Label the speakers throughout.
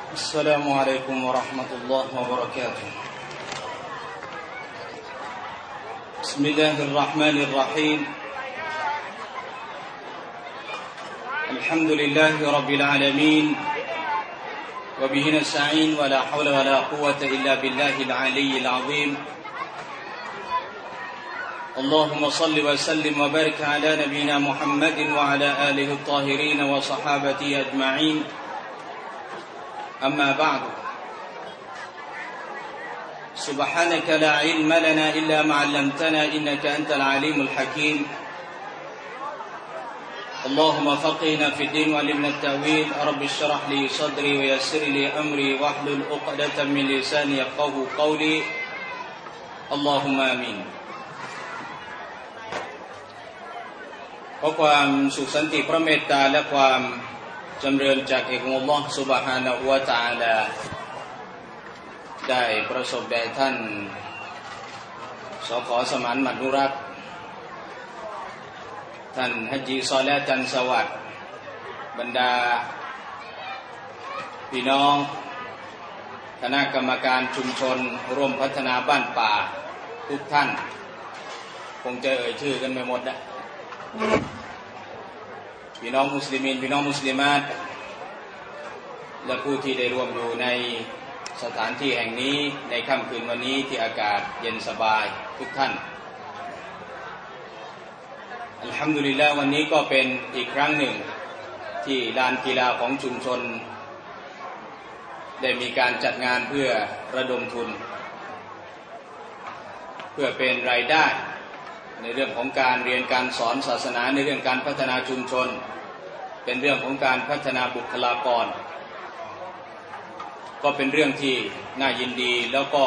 Speaker 1: السلام عليكم ورحمة الله وبركاته بسم الله الرحمن الرحيم الحمد لله رب العالمين وبه نستعين ولا حول ولا قوة إلا بالله العلي العظيم اللهم صل وسلم وبارك على نبينا محمد وعلى آله الطاهرين وصحابته أجمعين أما بعد سبحانك لا علم لنا إلا ما علمتنا إنك أنت العليم الحكيم اللهم فقهنا في الدين وعلمنا التأويل رب اشرح لي صدري ويسر لي أمري واحلل عقدة من لساني يفقهوا قولي اللهم آمينขอความสุขสันติพระเมตตาและความจำเริญจากเอกองค์อัลเลาะห์ซุบฮานะฮูวะตะอาลาได้ประสบแด่ท่านสข.สมานหมัดนุรัตน์ท่านฮัจญีซอเลห์จันทร์สวัสดิ์บรรดาพี่น้องคณะกรรมการชุมชนร่วมพัฒนาบ้านป่าทุกท่านคงจะเอ่ยชื่อกันไม่หมดนะพี่น้องมุสลิมีนพี่น้องมุสลิมาตและผู้ที่ได้ร่วมอยู่ในสถานที่แห่งนี้ในค่ำคืนวันนี้ที่อากาศเย็นสบายทุกท่านอัลฮัมดุลิลลาห์วันนี้ก็เป็นอีกครั้งหนึ่งที่ลานกีฬาของชุมชนได้มีการจัดงานเพื่อระดมทุนเพื่อเป็นรายได้ในเรื่องของการเรียนการสอนศาสนาในเรื่องการพัฒนาชุมชนเป็นเรื่องของการพัฒนาบุคลากรก็เป็นเรื่องที่น่ายินดีแล้วก็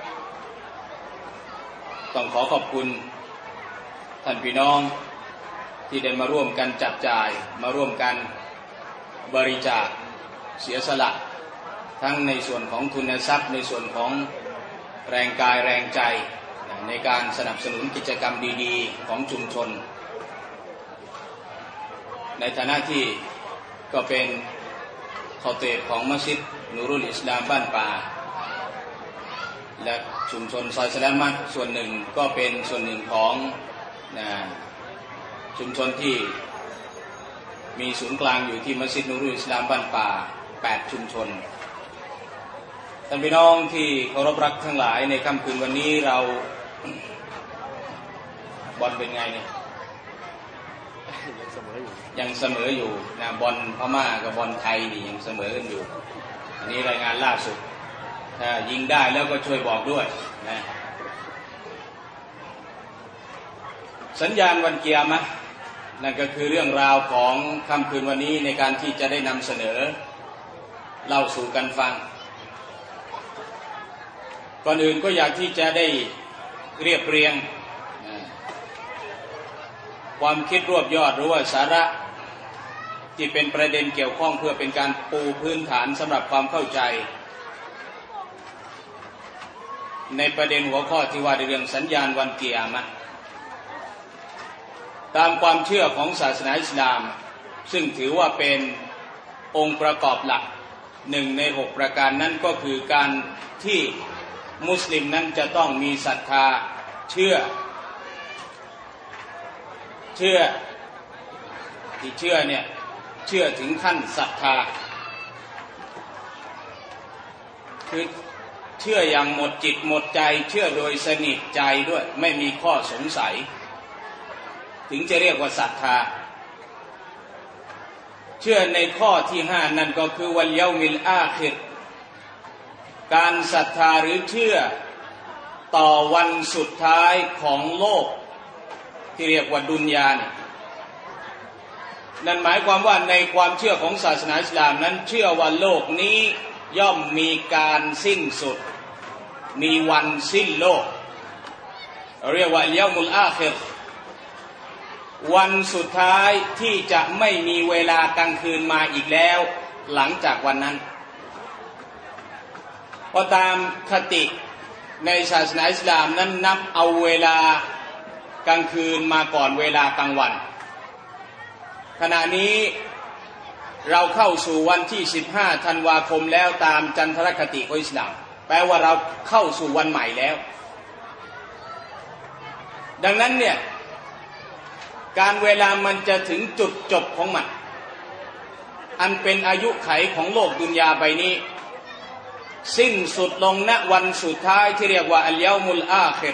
Speaker 1: ต้องขอขอบคุณท่านพี่น้องที่ได้มาร่วมกันจับจ่ายมาร่วมกันบริจาคเสียสละทั้งในส่วนของทุนทรัพย์ในส่วนของแรงกายแรงใจในการสนับสนุนกิจกรรมดีๆของชุมชนในฐานะที่ก็เป็นคอเตบของมัสยิดนูรุลอิสลามบ้านป่าและชุมชนซอยสลามัดส่วนหนึ่งก็เป็นส่วนหนึ่งของชุมชนที่มีศูนย์กลางอยู่ที่มัสยิดนูรุลอิสลามบ้านป่า8ชุมชนท่านพี่น้องที่เคารพรักทั้งหลายในค่ำคืนวันนี้เราบอลเป็นไงเนี่ยยังเสมออยู่นะบอลพม่ากับบอลไทยนี่ยังเสมอกันอยู่อันนี้รายงานล่าสุดถ้ายิงได้แล้วก็ช่วยบอกด้วยนะสัญญาณวันเกียรตินั่นก็คือเรื่องราวของค่ำคืนวันนี้ในการที่จะได้นำเสนอเล่าสู่กันฟังก่อนอื่นก็อยากที่จะได้เรียบเรียงความคิดรวบยอดหรือว่าสาระที่เป็นประเด็นเกี่ยวข้องเพื่อเป็นการปูพื้นฐานสำหรับความเข้าใจในประเด็นหัวข้อที่ว่าในเรื่องสัญญาณวันกิยามะห์ตามความเชื่อของศาสนาอิสลามซึ่งถือว่าเป็นองค์ประกอบหลัก1ใน6ประการนั้นก็คือการที่มุสลิมนั้นจะต้องมีศรัทธาเชื่อที่เชื่อเนี่ยเชื่อถึงขั้นศรัทธาคือเชื่ออย่างหมดจิตหมดใจเชื่อโดยสนิทใจด้วยไม่มีข้อสงสัยถึงจะเรียกว่าศรัทธาเชื่อในข้อที่5นั่นก็คือวัลยอมิลอาคิรการศรัทธาหรือเชื่อต่อวันสุดท้ายของโลกที่เรียกว่าดุนยาเนี่ยนั่นหมายความว่าในความเชื่อของศาสนาอิสลามนั้นเชื่อว่าโลกนี้ย่อมมีการสิ้นสุดมีวันสิ้นโลกเรียกว่าอัลยอมุลอาคิรวันสุดท้ายที่จะไม่มีเวลากลางคืนมาอีกแล้วหลังจากวันนั้นเพราะตามคติในศาสนาอิสลามนั้นนับเอาเวลากลางคืนมาก่อนเวลากลางวันขณะนี้เราเข้าสู่วันที่15ธันวาคมแล้วตามจันทรคติของอิสลามแปลว่าเราเข้าสู่วันใหม่แล้วดังนั้นเนี่ยการเวลามันจะถึงจุดจบของมันอันเป็นอายุไขของโลกดุนยาใบนี้สิ้นสุดลงณวันสุดท้ายที่เรียกว่าอัลยามุลอาคิร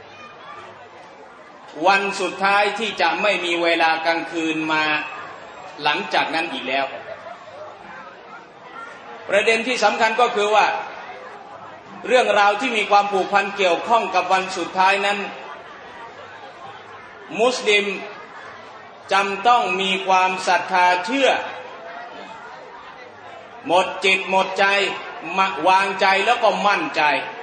Speaker 1: วันสุดท้ายที่จะไม่มีเวลากลางคืนมาหลังจากนั้นอีกแล้วประเด็นที่สำคัญก็คือว่าเรื่องราวที่มีความผูกพันเกี่ยวข้องกับวันสุดท้ายนั้นมุสลิมจำต้องมีความศรัทธาเชื่อหมดจิตหมดใจวางใจแล้วก็มั่นใจ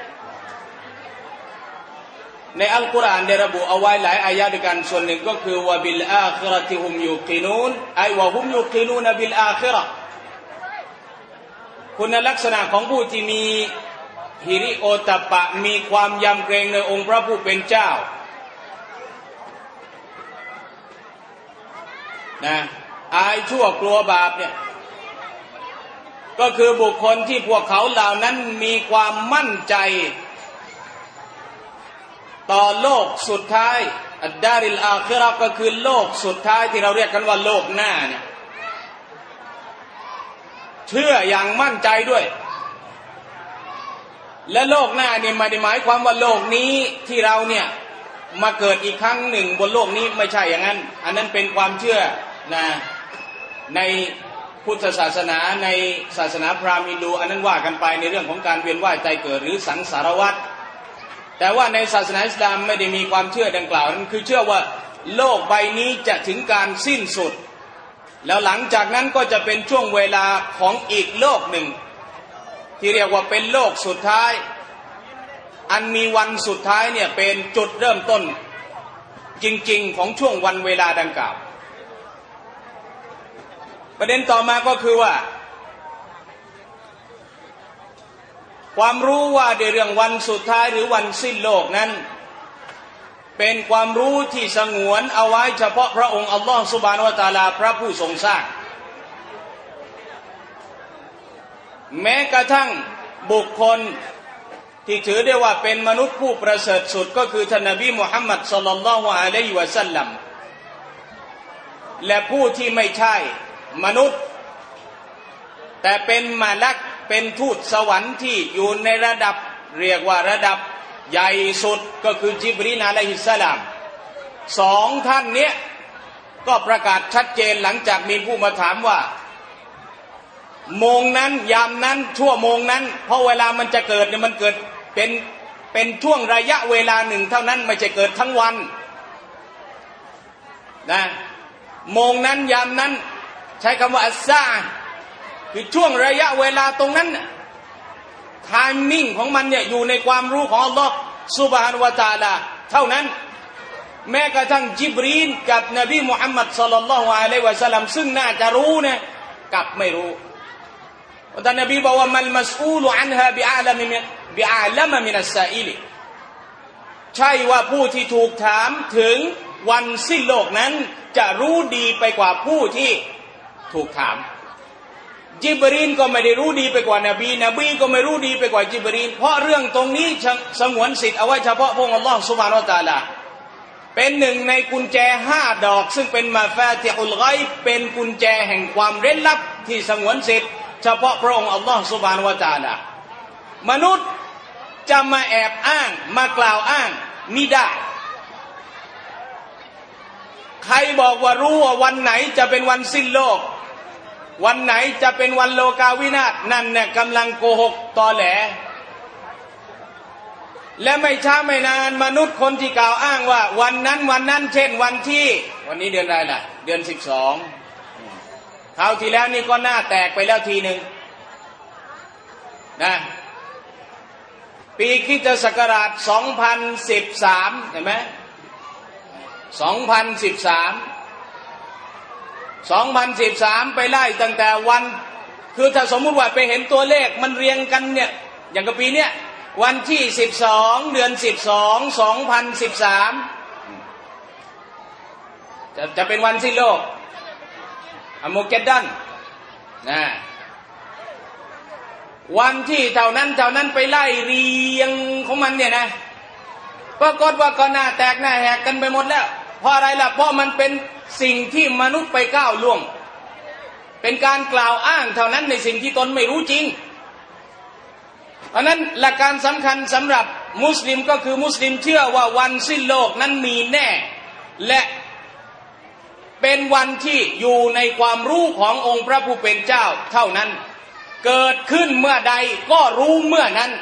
Speaker 1: ในอัลกุรอานได้ระบุเอาไว้หลายอายะห์ด้วยกันส่วนหนึ่งก็คือวะบิลอาคิเราะติฮุมยูกินูนไอวะฮุมยูกินูนบิลอาคิเราะห์คุณลักษณะของผู้ที่มีฮิริโอตปะมีความยำเกรงในองค์พระผู้เป็นเจ้านะอายชั่วกลัวบาปเนี่ยก็คือบุคคลที่พวกเขาเหล่านั้นมีความมั่นใจต่อโลกสุดท้ายอัดดาริลอาคิเราะห์ก็คือโลกสุดท้ายที่เราเรียกกันว่าโลกหน้าเนี่ยเชื่ออย่างมั่นใจด้วยและโลกหน้าเนี่ยไม่ได้หมายความว่าโลกนี้ที่เราเนี่ยมาเกิดอีกครั้งหนึ่งบนโลกนี้ไม่ใช่อย่างนั้นอันนั้นเป็นความเชื่อนะในพุทธศาสนาในศาสนาพราหมณ์ฮินดูอันนั้นว่ากันไปในเรื่องของการเวียนว่ายตายเกิดหรือสังสารวัฏแต่ว่าในศาสนาอิสลามไม่ได้มีความเชื่อดังกล่าวนั้นคือเชื่อว่าโลกใบนี้จะถึงการสิ้นสุดแล้วหลังจากนั้นก็จะเป็นช่วงเวลาของอีกโลกหนึ่งที่เรียกว่าเป็นโลกสุดท้ายอันมีวันสุดท้ายเนี่ยเป็นจุดเริ่มต้นจริงๆของช่วงวันเวลาดังกล่าวประเด็นต่อมาก็คือว่าความรู้ว่าในเรื่องวันสุดท้ายหรือวันสิ้นโลกนั้นเป็นความรู้ที่สงวนเอาไว้เฉพาะพระองค์อัลลอฮฺซุบฮานะฮูวะตะอาลาพระผู้ทรงสร้างแม้กระทั่งบุคคลที่ถือได้ว่าเป็นมนุษย์ผู้ประเสริฐสุดก็คือท่านนบีมุฮัมมัดศ็อลลัลลอฮุอะลัยฮิวะซัลลัมและผู้ที่ไม่ใช่มนุษย์แต่เป็นมาลักเป็นทูตสวรรค์ที่อยู่ในระดับเรียกว่าระดับใหญ่สุดก็คือจิบรีลอะลัยฮิสสลามสองท่านเนี้ยก็ประกาศชัดเจนหลังจากมีผู้มาถามว่าโมงนั้นยามนั้นชั่วโมงนั้นเพราะเวลามันจะเกิดเนี่ยมันเกิดเป็นช่วงระยะเวลาหนึ่งเท่านั้นไม่ใช่เกิดทั้งวันนะโมงนั้นยามนั้นใช้คำว่าอัสซาคือช่วงระยะเวลาตรงนั้นไทมิ่งของมันเนี่ยอยู่ในความรู้ของอัลลอฮฺซุบฮานะฮูวะตะอาลาเท่านั้นแม้กระทั่งจิบรีลกับนบีมุฮัมมัดศ็อลลัลลอฮุอะลัยฮิวะซัลลัมซึ่งน่าจะรู้เนี่ยกลับไม่รู้ท่านนบีบอกว่ามัลมัสอูลอันฮาบิอาลัมมินัสซาอิลใช่ว่าผู้ที่ถูกถามถึงวันสิ้นโลกนั้นจะรู้ดีไปกว่าผู้ที่ถูกถามจิบรีลก็ไม่ได้รู้ดีไปกว่านบีก็ไม่รู้ดีไปกว่าจิบรีลเพราะเรื่องตรงนี้สงวนสิทธิ์เอาไว้เฉพาะพระองค์อัลลอฮฺซุบฮานะฮูวะตะอาลาเป็นหนึ่งในกุญแจ5ดอกซึ่งเป็นมาฟาติฮุลฆอยบเป็นกุญแจแห่งความเร้นลับที่สงวนสิทธิ์เฉพาะพระองค์อัลลอฮฺซุบฮานะฮูวะตะอาลามนุษย์จะมาแอบอ้างมากล่าวอ้างมิได้ใครบอกว่ารู้ว่าวันไหนจะเป็นวันสิ้นโลกวันไหนจะเป็นวันโลกาวินาศนั่นเนี่ยกำลังโกหกตอแหลและไม่ช้าไม่นานมนุษย์คนที่กล่าวอ้างว่าวันนั้นเช่นวันที่วันนี้เดือนอะไรล่ะเดือน12คราวที่แล้วนี่ก็หน้าแตกไปแล้วทีหนึ่งนะปีคริสตศักราช2013เห็นไหม2013ไปไล่ตั้งแต่วันคือถ้าสมมุติว่าไปเห็นตัวเลขมันเรียงกันเนี่ยอย่างกับปีเนี้ยวันที่12เดือน12 2013จะเป็นวันสิ้นโลกอัมโมเกดดันนะวันที่เท่านั้นไปไล่เรียงของมันเนี่ยนะปรากฏว่าก็หน้าแตกหน้าแหกกันไปหมดแล้วเพราะอะไรล่ะเพราะมันเป็นสิ่งที่มนุษย์ไปก้าวล่วงเป็นการกล่าวอ้างเท่านั้นในสิ่งที่ตนไม่รู้จริงเพราะนั้นหลักการสำคัญสำหรับมุสลิมก็คือมุสลิมเชื่อว่าวันสิ้นโลกนั้นมีแน่และเป็นวันที่อยู่ในความรู้ขององค์พระผู้เป็นเจ้าเท่านั้นเกิดขึ้นเมื่อใดก็รู้เมื่อนั้น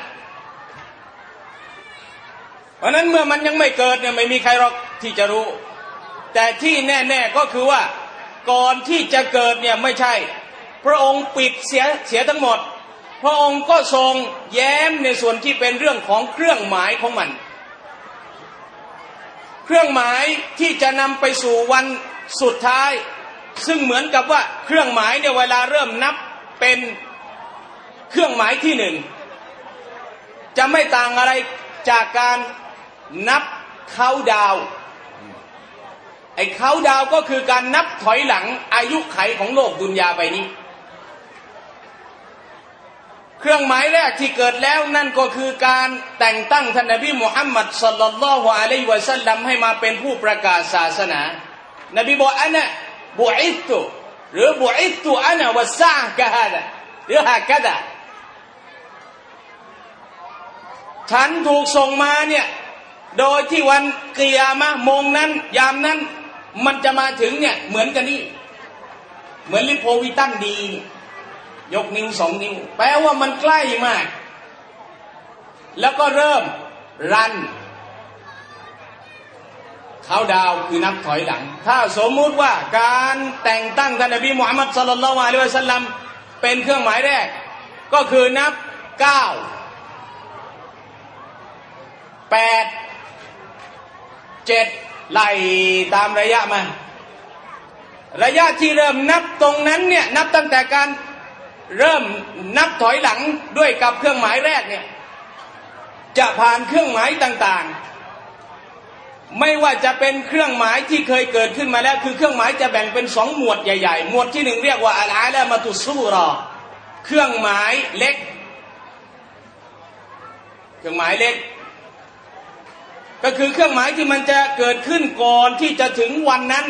Speaker 1: เพราะนั้นเมื่อมันยังไม่เกิดเนี่ยไม่มีใครหรอกที่จะรู้แต่ที่แน่ๆก็คือว่าก่อนที่จะเกิดเนี่ยไม่ใช่พระองค์ปิดเสียทั้งหมดพระองค์ก็ทรงแย้มในส่วนที่เป็นเรื่องของเครื่องหมายของมันเครื่องหมายที่จะนำไปสู่วันสุดท้ายซึ่งเหมือนกับว่าเครื่องหมายเนี่ยเวลาเริ่มนับเป็นเครื่องหมายที่หนึ่งจะไม่ต่างอะไรจากการนับเขาดาวไอ้เขาดาวก็คือการนับถอยหลังอายุไขของโลกดุนยาใบนี้เครื่องหมายแรกที่เกิดแล้วนั่นก็คือการแต่งตั้งท่านนบีมุฮัมมัดศ็อลลัลลอฮุอะลัยฮิวะซัลลัมให้มาเป็นผู้ประกาศศาสนานบีบอกอะนะบุอิตตุหรือบุอิตตุอะนะวัสซะอ์กะฮาดะหรือฮากะดะฉันถูกส่งมาเนี่ยโดยที่วันกิยามะห์โมงนั้นยามนั้นมันจะมาถึงเนี่ยเหมือนกันนี่เหมือนลิโพวิตันดียกนิ้ว2 นิ้วแปลว่ามันใกล้มากแล้วก็เริ่มรันเขาดาวคือนับถอยหลังถ้าสมมุติว่าการแต่งตั้งท่านนบีมุฮัมมัดศ็อลลัลลอฮุอะลัยฮิวะซัลลัมเป็นเครื่องหมายแรกก็คือนับ9 8 7ไล่ตามระยะมาระยะที่เริ่มนับตรงนั้นเนี่ยนับตั้งแต่การเริ่มนับถอยหลังด้วยกับเครื่องหมายแรกเนี่ยจะผ่านเครื่องหมายต่างๆไม่ว่าจะเป็นเครื่องหมายที่เคยเกิดขึ้นมาแล้วคือเครื่องหมายจะแบ่งเป็น2 หมวดใหญ่ๆหมวดที่1เรียกว่าอัลอาลามะตุสซูเราะห์เครื่องหมายเล็กเครื่องหมายเล็กก็คือเครื่องหมายที่มันจะเกิดขึ้นก่อนที่จะถึงวันนั้น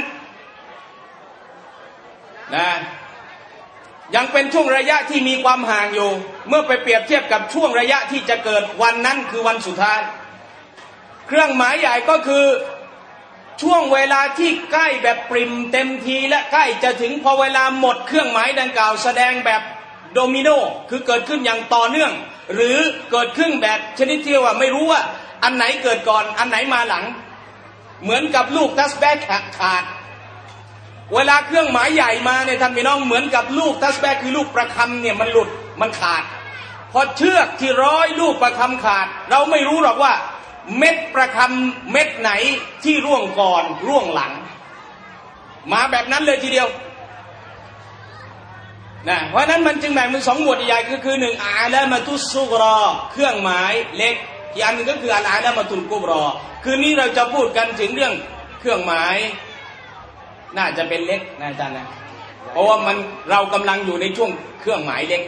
Speaker 1: นะยังเป็นช่วงระยะที่มีความห่างอยู่เมื่อไปเปรียบเทียบกับช่วงระยะที่จะเกิดวันนั้นคือวันสุดท้ายเครื่องหมายใหญ่ก็คือช่วงเวลาที่ใกล้แบบปริ่มเต็มทีและใกล้จะถึงพอเวลาหมดเครื่องหมายดังกล่าวแสดงแบบโดมิโนคือเกิดขึ้นอย่างต่อเนื่องหรือเกิดขึ้นแบบชนิดที่ว่าไม่รู้ว่าอันไหนเกิดก่อนอันไหนมาหลังเหมือนกับลูกทัสแบกขาดเวลาเครื่องหมายใหญ่มาเนี่ยท่านพี่น้องเหมือนกับลูกทัสแบกคือลูกประคำเนี่ยมันหลุดมันขาดพอเชือกที่ร้อยลูกประคำขาดเราไม่รู้หรอกว่าเม็ดประคำเม็ดไหนที่ร่วงก่อนร่วงหลังมาแบบนั้นเลยทีเดียวนะเพราะนั้นมันจึงแบ่งเป็น2 หมวดใหญ่คือ1อาลามะตุสซุกเราะห์เครื่องหมายเล็กอีกอันนึงก็คืออัลอาลามะตุลกุบเราะห์คืนนี้เราจะพูดกันถึงเรื่องเครื่องหมายน่าจะเป็นเล็กนะอาจารย์นะเพราะว่าเรากำลังอยู่ในช่วงเครื่องหมายเล็ก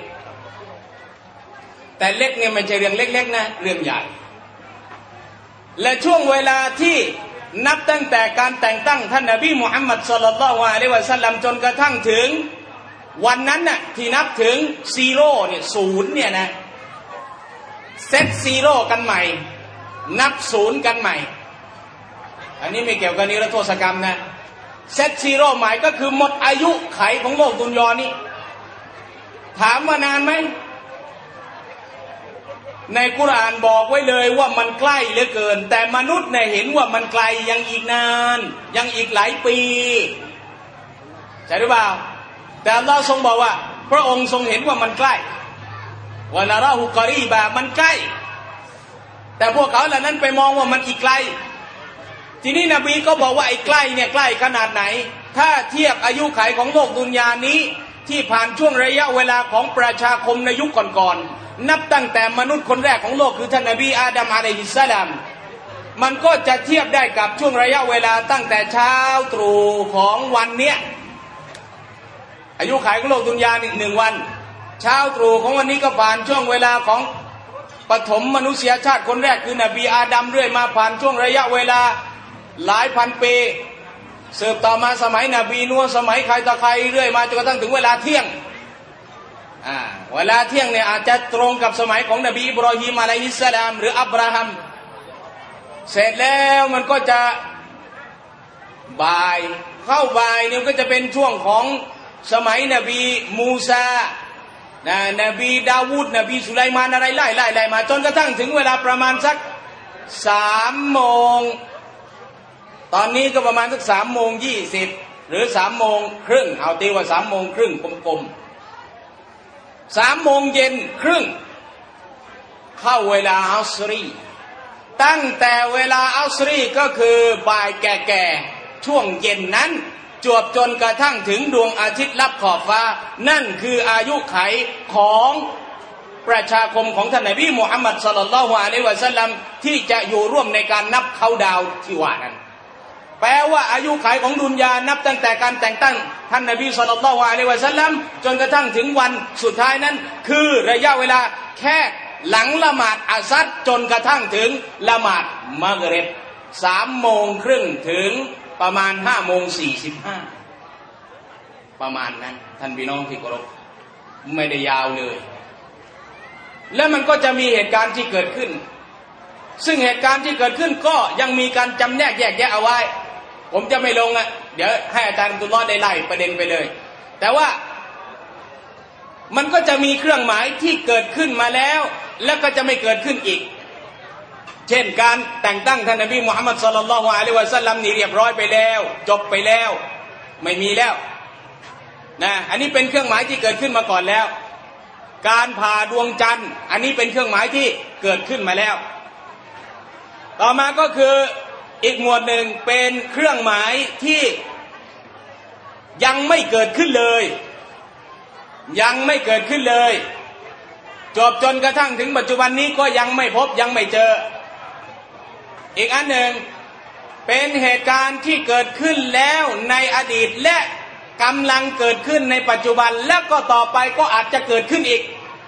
Speaker 1: แต่เล็กเนี่ยไม่ใช่เรื่องเล็กๆนะเรื่องใหญ่และช่วงเวลาที่นับตั้งแต่การแต่งตั้งท่านนบีมุฮัมมัดศ็อลลัลลอฮุอะลัยฮิวะซัลลัมจนกระทั่งถึงวันนั้นน่ะที่นับถึง0เนี่ย0เนี่ยนะเซต0กันใหม่นับ0กันใหม่อันนี้ไม่เกี่ยวกับนิรโทษกรรมนะเซต0ใหม่ก็คือหมดอายุไขของโลกดุนยานี้ถามว่านานไหมในกุรอานบอกไว้เลยว่ามันใกล้เหลือเกินแต่มนุษย์เนี่ยเห็นว่ามันไกลยังอีกนานยังอีกหลายปีใช่หรือเปล่าแต่อัลลอฮ์ทรงบอกว่าพระองค์ทรงเห็นว่ามันใกล้วะนาราฮุกอรีบะมันใกล้แต่พวกเขาเหล่านั้นไปมองว่ามันอีกไกลทีนี้นบีก็บอกว่าไอ้ใกล้เนี่ยใกล้ขนาดไหนถ้าเทียบอายุขัยของโลกดุนยานี้ที่ผ่านช่วงระยะเวลาของประชาคมในยุคก่อนๆนับตั้งแต่มนุษย์คนแรกของโลกคือท่านนบีอาดัมอะลัยฮิสสลามมันก็จะเทียบได้กับช่วงระยะเวลาตั้งแต่เช้าตรู่ของวันเนี้ยอายุขัยของโลกดุนยาอีก1 วันเช้าตรู่ของวันนี้ก็ผ่านช่วงเวลาของปฐมมนุษยชาติคนแรกคือนบีอาดัมเรื่อยมาผ่านช่วงระยะเวลาหลายพันปีสืบต่อมาสมัยนบีนัวสมัยใครต่อใครเรื่อยมาจนกระทั่งถึงเวลาเที่ยงเวลาเที่ยงเนี่ยอาจจะตรงกับสมัยของนบีอิบรอฮีมอะลัยฮิสสลามหรืออับราฮัมเสร็จแล้วมันก็จะบ่ายเข้าบ่ายเนี่ยก็จะเป็นช่วงของสมัยนบีมูซานบีดาวูดนบีสุไลมานอะไรไล่มาจนกระทั่งถึงเวลาประมาณสัก3 โมงตอนนี้ก็ประมาณสัก3:20หรือ3:30เอาตีว่า3:30กลมๆ3:30เข้าเวลาอัสรีตั้งแต่เวลาอัสรีก็คือบ่ายแก่ๆช่วงเย็นนั้นจวบจนกระทั่งถึงดวงอาทิตย์ลับขอบฟ้านั่นคืออายุไขของประชาคมของท่านนบีมุฮัมมัดศ็อลลัลลอฮุอะลัยฮิวะซัลลัมที่จะอยู่ร่วมในการนับเขาดาวที่ว่านั้นแปลว่าอายุขัยของดุนยานับตั้งแต่การแต่งตั้งท่านนบีศ็อลลัลลอฮุอะลัยฮิวะซัลลัมจนกระทั่งถึงวันสุดท้ายนั้นคือระยะเวลาแค่หลังละหมาดอัสรจนกระทั่งถึงละหมาดมะกริบ3:30ถึงประมาณ5:45ประมาณนั้นท่านพี่น้องที่เคารพไม่ได้ยาวเลยและมันก็จะมีเหตุการณ์ที่เกิดขึ้นซึ่งเหตุการณ์ที่เกิดขึ้นก็ยังมีการจำแนกแยกแยะเอาไว้ผมจะไม่ลงเดี๋ยวให้อาจารย์อับดุลลอฮ์ได้ไล่ประเด็นไปเลยแต่ว่ามันก็จะมีเครื่องหมายที่เกิดขึ้นมาแล้วแล้วก็จะไม่เกิดขึ้นอีกเช่นการแต่งตั้งท่านนบีมุฮัมมัดศ็อลลัลลอฮุอะลัยฮิวะซัลลัมนี่เรียบร้อยไปแล้วจบไปแล้วไม่มีแล้วนะอันนี้เป็นเครื่องหมายที่เกิดขึ้นมาก่อนแล้วการผ่าดวงจันทร์อันนี้เป็นเครื่องหมายที่เกิดขึ้นมาแล้วต่อมาก็คืออีกหมวดหนึ่งเป็นเครื่องหมายที่ยังไม่เกิดขึ้นเลยยังไม่เกิดขึ้นเลยจบจนกระทั่งถึงปัจจุบันนี้ก็ยังไม่พบยังไม่เจออีกอันหนึ่งเป็นเหตุการณ์ที่เกิดขึ้นแล้วในอดีตและกำลังเกิดขึ้นในปัจจุบันแล้วก็ต่อไปก็อาจจะเกิดขึ้นอีก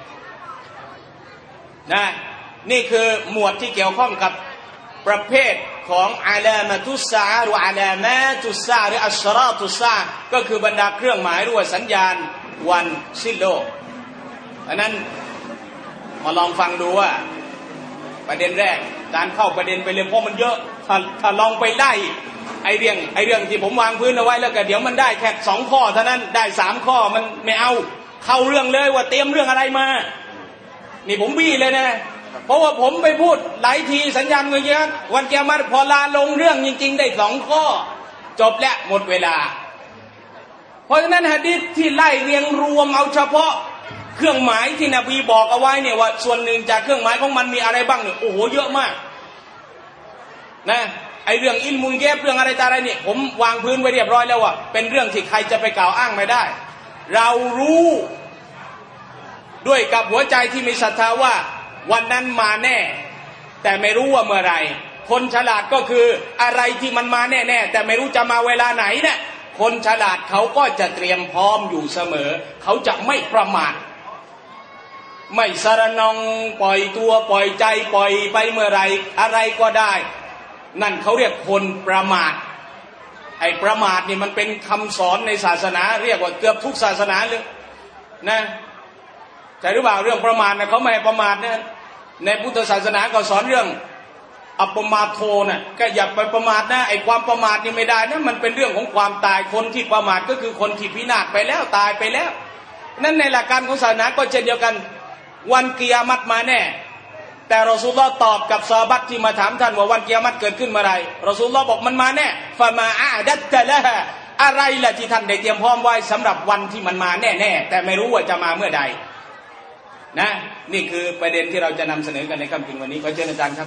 Speaker 1: นะนี่คือหมวดที่เกี่ยวข้องกับประเภทของอาลามะตุสซาหรืออาลามะตุสซาหรืออัชราตุสซาก็คือบรรดาเครื่องหมายหรือว่าสัญญาณวันสิ้นโลกอันนั้นมาลองฟังดูว่าประเด็นแรกการเข้าประเด็นไปเลยเพราะมันเยอะถ้าลองไปไล่ไอเรื่องที่ผมวางพื้นเอาไว้แล้วก็เดี๋ยวมันได้แค่2 ข้อเท่านั้นได้3 ข้อมันไม่เอาเข้าเรื่องเลยว่าเตรียมเรื่องอะไรมานี่ผมบี้เลยนะเพราะว่าผมไปพูดหลายทีสัญญาณเงี้ยวันกิยามะฮ์พอลาลงเรื่องจริงๆได้2 ข้อจบแล้วหมดเวลาเพราะฉะนั้นหะดีษที่ไล่เรียงรวมเอาเฉพาะเครื่องหมายที่นบีบอกเอาไว้เนี่ยว่าส่วนหนึ่งจากเครื่องหมายของมันมีอะไรบ้างเนี่ยโอ้โหเยอะมากนะไอเรื่องอิลมุลเกฟเรื่องอะไรต่ออะไรเนี่ยผมวางพื้นไว้เรียบร้อยแล้วว่าเป็นเรื่องที่ใครจะไปกล่าวอ้างไม่ได้เรารู้ด้วยกับหัวใจที่มีศรัทธาว่าวันนั้นมาแน่แต่ไม่รู้ว่าเมื่อไหร่คนฉลาดก็คืออะไรที่มันมาแน่ๆแต่ไม่รู้จะมาเวลาไหนเนี่ยคนฉลาดเขาก็จะเตรียมพร้อมอยู่เสมอเขาจะไม่ประมาทไม่สะระนองปล่อยตัวปล่อยใจปล่อยไปเมื่อไหร่อะไรก็ได้นั่นเขาเรียกคนประมาทไอ้ประมาทนี่มันเป็นคำสอนในศาสนาเรียกว่าเกือบทุกศาสนาเลยนะใช่หรือเปล่าเรื่องประมาทนะเขาไม่ให้ประมาทนะในพุทธศาสนาก็สอนเรื่องอัปปมาโทนะก็อย่าไปประมาทนะไอ้ความประมาทนี่ไม่ได้นะมันเป็นเรื่องของความตายคนที่ประมาทก็คือคนที่พินาศไปแล้วตายไปแล้วนั่นในหลักการของศาสนาก็เช่นเดียวกันวันกิยามัตมาแน่แต่รอซูลุลลอฮ์ตอบกับซอฮาบะห์ที่มาถามท่านว่าวันกิยามัตเกิดขึ้นเมื่อไรรอซูลุลลอฮ์บอกมันมาแน่ฟะมาอาดัตตะละฮะอะไรล่ะที่ท่านได้เตรียมพร้อมไว้สำหรับวันที่มันมาแน่ๆแต่ไม่รู้ว่าจะมาเมื่อใดนะนี่คือประเด็นที่เราจะนำเสนอกันในค่ำคืนวันนี้ขอเชิญอาจารย์ครับ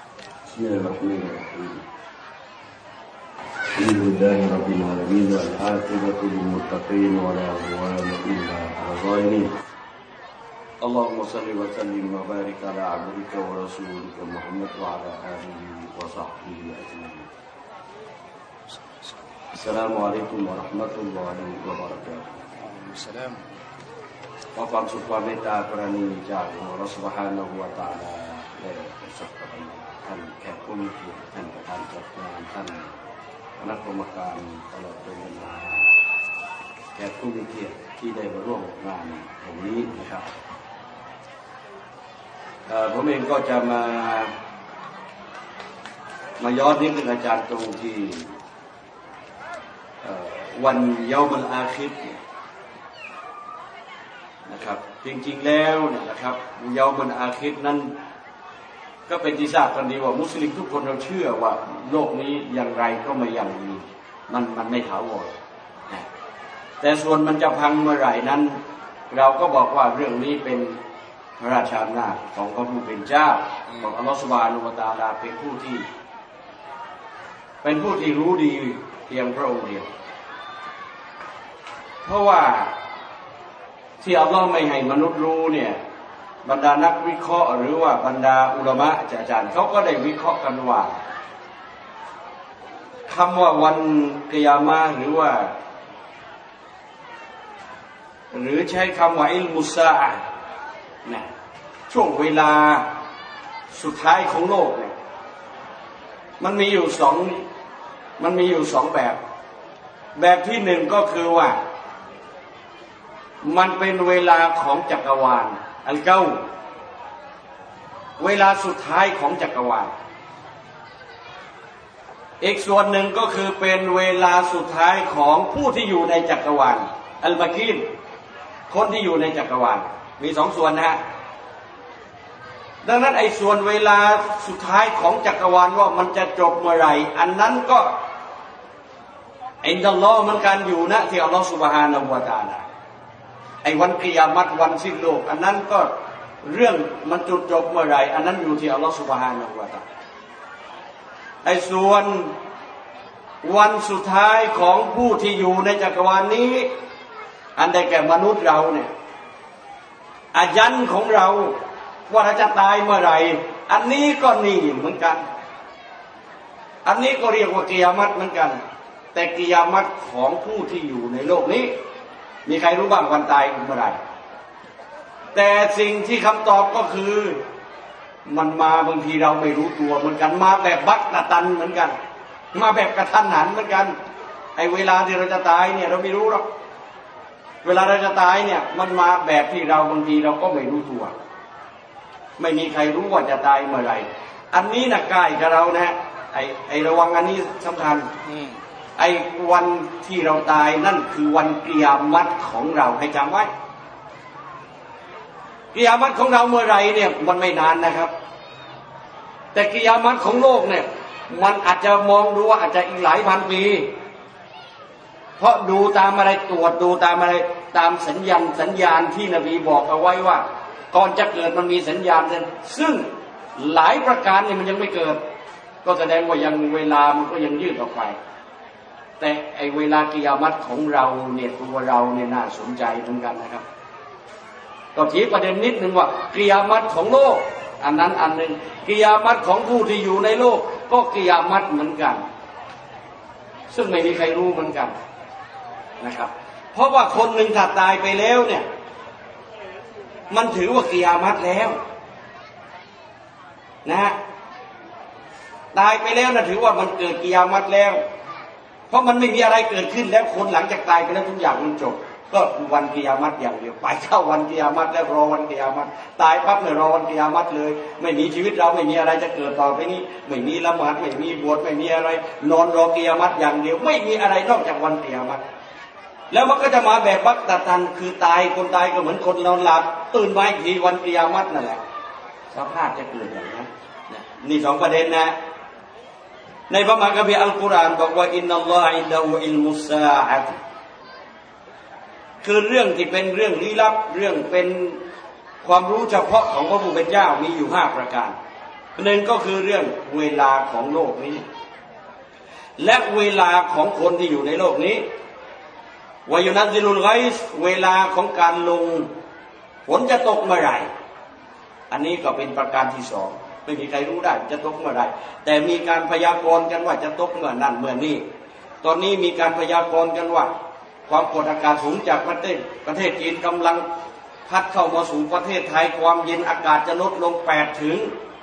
Speaker 2: Alhamdulillahi rabbil alamin wal aqibatu lil muttaqin wa la udwana illa 'alal zalimin Allahumma shalli wa sallim wa barik ala 'abdika wa rasulika Muhammad wa ala alihi wa sahbihi ajma'in Assalamualaikum warahmatullahi wabarakatuh
Speaker 1: Assalam
Speaker 2: ขอความสุขความเมตตากรณีจากอัลเลาะห์ซุบฮานะฮูวะตะอาลาได้ประสบกับท่านแขกผู้มีเกียรติท่านประธานจัดงานท่านคณะกรรมการตลอดจนเวลาแขกผู้มีเกียรติที่ได้มาร่วมงานแห่งนี้นะครับผมเองก็จะมาย้อนนิดนึงอาจารย์ตรงที่วันเยามัลอาคิรนะครับจริงๆแล้วนะครับเยามัลอาคิรนั้นก็เป็นที่ทราบกันดีว่ามุสลิมทุกคนเราเชื่อว่าโลกนี้อย่างไรก็ไม่ยั่งยืนมันไม่ถาวรแต่ส่วนมันจะพังเมื่อไหร่นั้นเราก็บอกว่าเรื่องนี้เป็นพระราชอำนาจของพระผู้เป็นเจ้าของอัลลอฮฺซุบฮานะฮูวะตะอาลาเป็นผู้ที่รู้ดีเพียงพระองค์เดียวเพราะว่าที่อัลลอฮ์ไม่ให้มนุษย์รู้เนี่ยบรรดานักวิเคราะห์หรือว่าบรรดาอุลามะอาจารย์เขาก็ได้วิเคราะห์กันว่าคำว่าวันกิยามะห์หรือใช้คำว่าอิลมุสซาอะห์นะช่วงเวลาสุดท้ายของโลกเนี่ยมันมีอยู่สองแบบที่หนึ่งก็คือว่ามันเป็นเวลาของจักรวาลอัลเกาเวลาสุดท้ายของจักรวาลอีกส่วนหนึ่งก็คือเป็นเวลาสุดท้ายของผู้ที่อยู่ในจักรวาลอัลบากีนคนที่อยู่ในจักรวาลมีสองส่วนนะฮะดังนั้นไอ้ส่วนเวลาสุดท้ายของจักรวาลว่ามันจะจบเมื่อไหร่อันนั้นก็อินนัลลอฮ์มันการอยู่นะที่อัลลอฮ์ซุบฮานะฮูวะตะอาลาไอ้วันกิยามะห์วันสิ้นโลกอันนั้นก็เรื่องมันจุดจบเมื่อไหร่อันนั้นอยู่ที่อัลลอฮ์ซุบฮานะฮูวะตะอาลาไอ้ส่วนวันสุดท้ายของผู้ที่อยู่ในจักรวาลนี้อันใดแก่มนุษย์เราเนี่ยอายันของเราว่าเราจะตายเมื่อไหร่อันนี้ก็นี่เหมือนกันอันนี้ก็เรียกว่ากิยามะห์เหมือนกันแต่กิยามะห์ของผู้ที่อยู่ในโลกนี้มีใครรู้บ้างวันตายเมื่อไหร่แต่สิ่งที่คำตอบก็คือมันมาบางทีเราไม่รู้ตัวเหมือนกันมาแบบบักตะตันเหมือนกันมาแบบกระทันหันเหมือนกันไอ้เวลาที่เราจะตายเนี่ยเราไม่รู้หรอกเวลาเราจะตายเนี่ยมันมาแบบที่เราบางทีเราก็ไม่รู้ตัวไม่มีใครรู้ว่าจะตายเมื่อไหร่อันนี้นะใกล้กับเรานะไอ้ระวังอันนี้สำคัญไอ้วันที่เราตายนั่นคือวันกิยามะห์ของเราให้จำไว้กิยามะห์ของเราเมื่อไหร่เนี่ยมันไม่นานนะครับแต่กิยามะห์ของโลกเนี่ยมันอาจจะมองดูว่าอาจจะอีกหลายพันปีเพราะดูตามอะไรตรวจดูตามอะไรตามสัญญาณที่นบีบอกเอาไว้ว่าก่อนจะเกิดมันมีสัญญาณซึ่งหลายประการเนี่ยมันยังไม่เกิดก็แสดงว่ายังเวลามันก็ยังยืดออกไปแต่ไอเวลากิยามะห์ของเราเนี่ยตัวเราเนี่ยน่าสนใจเหมือนกันนะครับก็ทีประเด็นนิดนึงว่ากิยามะห์ของโลกอันนั้นอันนึงกิยามะห์ของผู้ที่อยู่ในโลกก็กิยามะห์เหมือนกันซึ่งไม่มีใครรู้เหมือนกันนะครับเพราะว่าคนหนึ่งถ้าตายไปแล้วเนี่ยมันถือว่ากิยามะห์แล้วนะฮะตายไปแล้วนะถือว่ามันเกิดกิยามะห์แล้วเพราะมันไม่มีอะไรเกิดขึ้นแล้วคนหลังจากตายไปแล้วทุกอย่างมันจบก็วันกิยามะห์อย่างเดียวไปเข้าวันกิยามะห์แล้วรอวันกิยามะห์ตายปั๊บเนี่ยรอวันกิยามะห์เลยไม่มีชีวิตเราไม่มีอะไรจะเกิดต่อไปนี้ไม่มีละหมาดไม่มีบวชไม่มีอะไรนอนรอกิยามะห์อย่างเดียวไม่มีอะไรนอกจากวันกิยามะห์แล้วมันก็จะมาแบบบักตะตันคือตายคนตายก็เหมือนคนนอนหลับตื่นมาอีกทีวันกิยามะห์นั่นแหละสภาพจะเกิดอย่างนั้นนี่สองประเด็นนะในพระมหาคัมภีร์อัลกุรอานบอกว่าอินนัลลอฮะอินดะฮูอิลมุสซาอะฮ์คือเรื่องที่เป็นเรื่องลี้ลับเรื่องเป็นความรู้เฉพาะของพระผู้เป็นเจ้ามีอยู่5ประการหนึ่งก็คือเรื่องเวลาของโลกนี้และเวลาของคนที่อยู่ในโลกนี้วายุนัซซิลุลไกซ์เวลาของการลงฝนจะตกเมื่อไหร่อันนี้ก็เป็นประการที่สองไม่มีใครรู้ได้จะตกเมื่อไหร่แต่มีการพยากรณ์กันว่าจะตกเมื่อนั้นเมื่อนี้ตอนนี้มีการพยากรณ์กันว่า
Speaker 3: ความกดอากาศสูงจากประเทศจีนกำลังพัดเข้ามาสู่ประเทศไทยความเย็นอากาศจะลดลง8 ถึง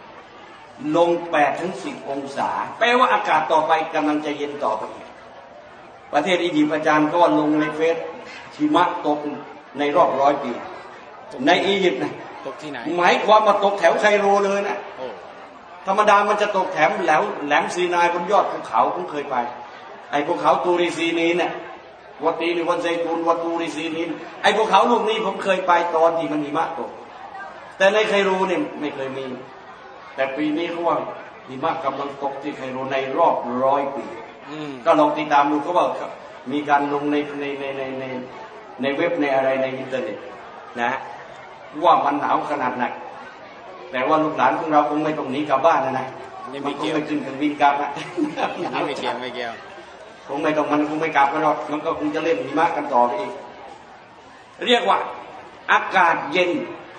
Speaker 3: 10 องศาแปลว่าอากาศต่อไปกำลังจะเย็นต่อไปประเทศอียิปต์อาจารย์ก็ลงในเฟซหิมะตกในรอบ100 ปีในอียิปต์นะ
Speaker 1: ตกที่ไหน
Speaker 3: หมายความว่าตกแถวไคโรเลยนะธรรมดามันจะตกแถมแหลมซีนายบนยอดภูเขาผมเคยไปไอ้ภูเขาตูริซีนีเนี่ยวัตีนิวันไซตูนวัตูริซีนีไอ้ภูเขาลูกนี้ผมเคยไปตอนที่มันหิมะตกแต่ในไคโรเนี่ยไม่เคยมีแต่ปีนี้เขาว่าหิมะกำลังตกที่ไคโรในรอบ100 ปีก็ลองติดตามดูเขาว่ามีการลงในเว็บในอะไรในอินเทอร์เน็ตนะว่ามันหนาวขนาดไหนแต่ว่าลูกหลานของเราคงไม่ต้องหนีกลับบ้านนะมันคงไม่ขึ้นเครื่องบินกลับนะ
Speaker 1: ไม่เกี่ยว
Speaker 3: คงไม่ต้องมันคงไม่กลับกันหรอกมันก็คงจะเล่นหิมะกันต่อไปอีกเรียกว่าอากาศเย็น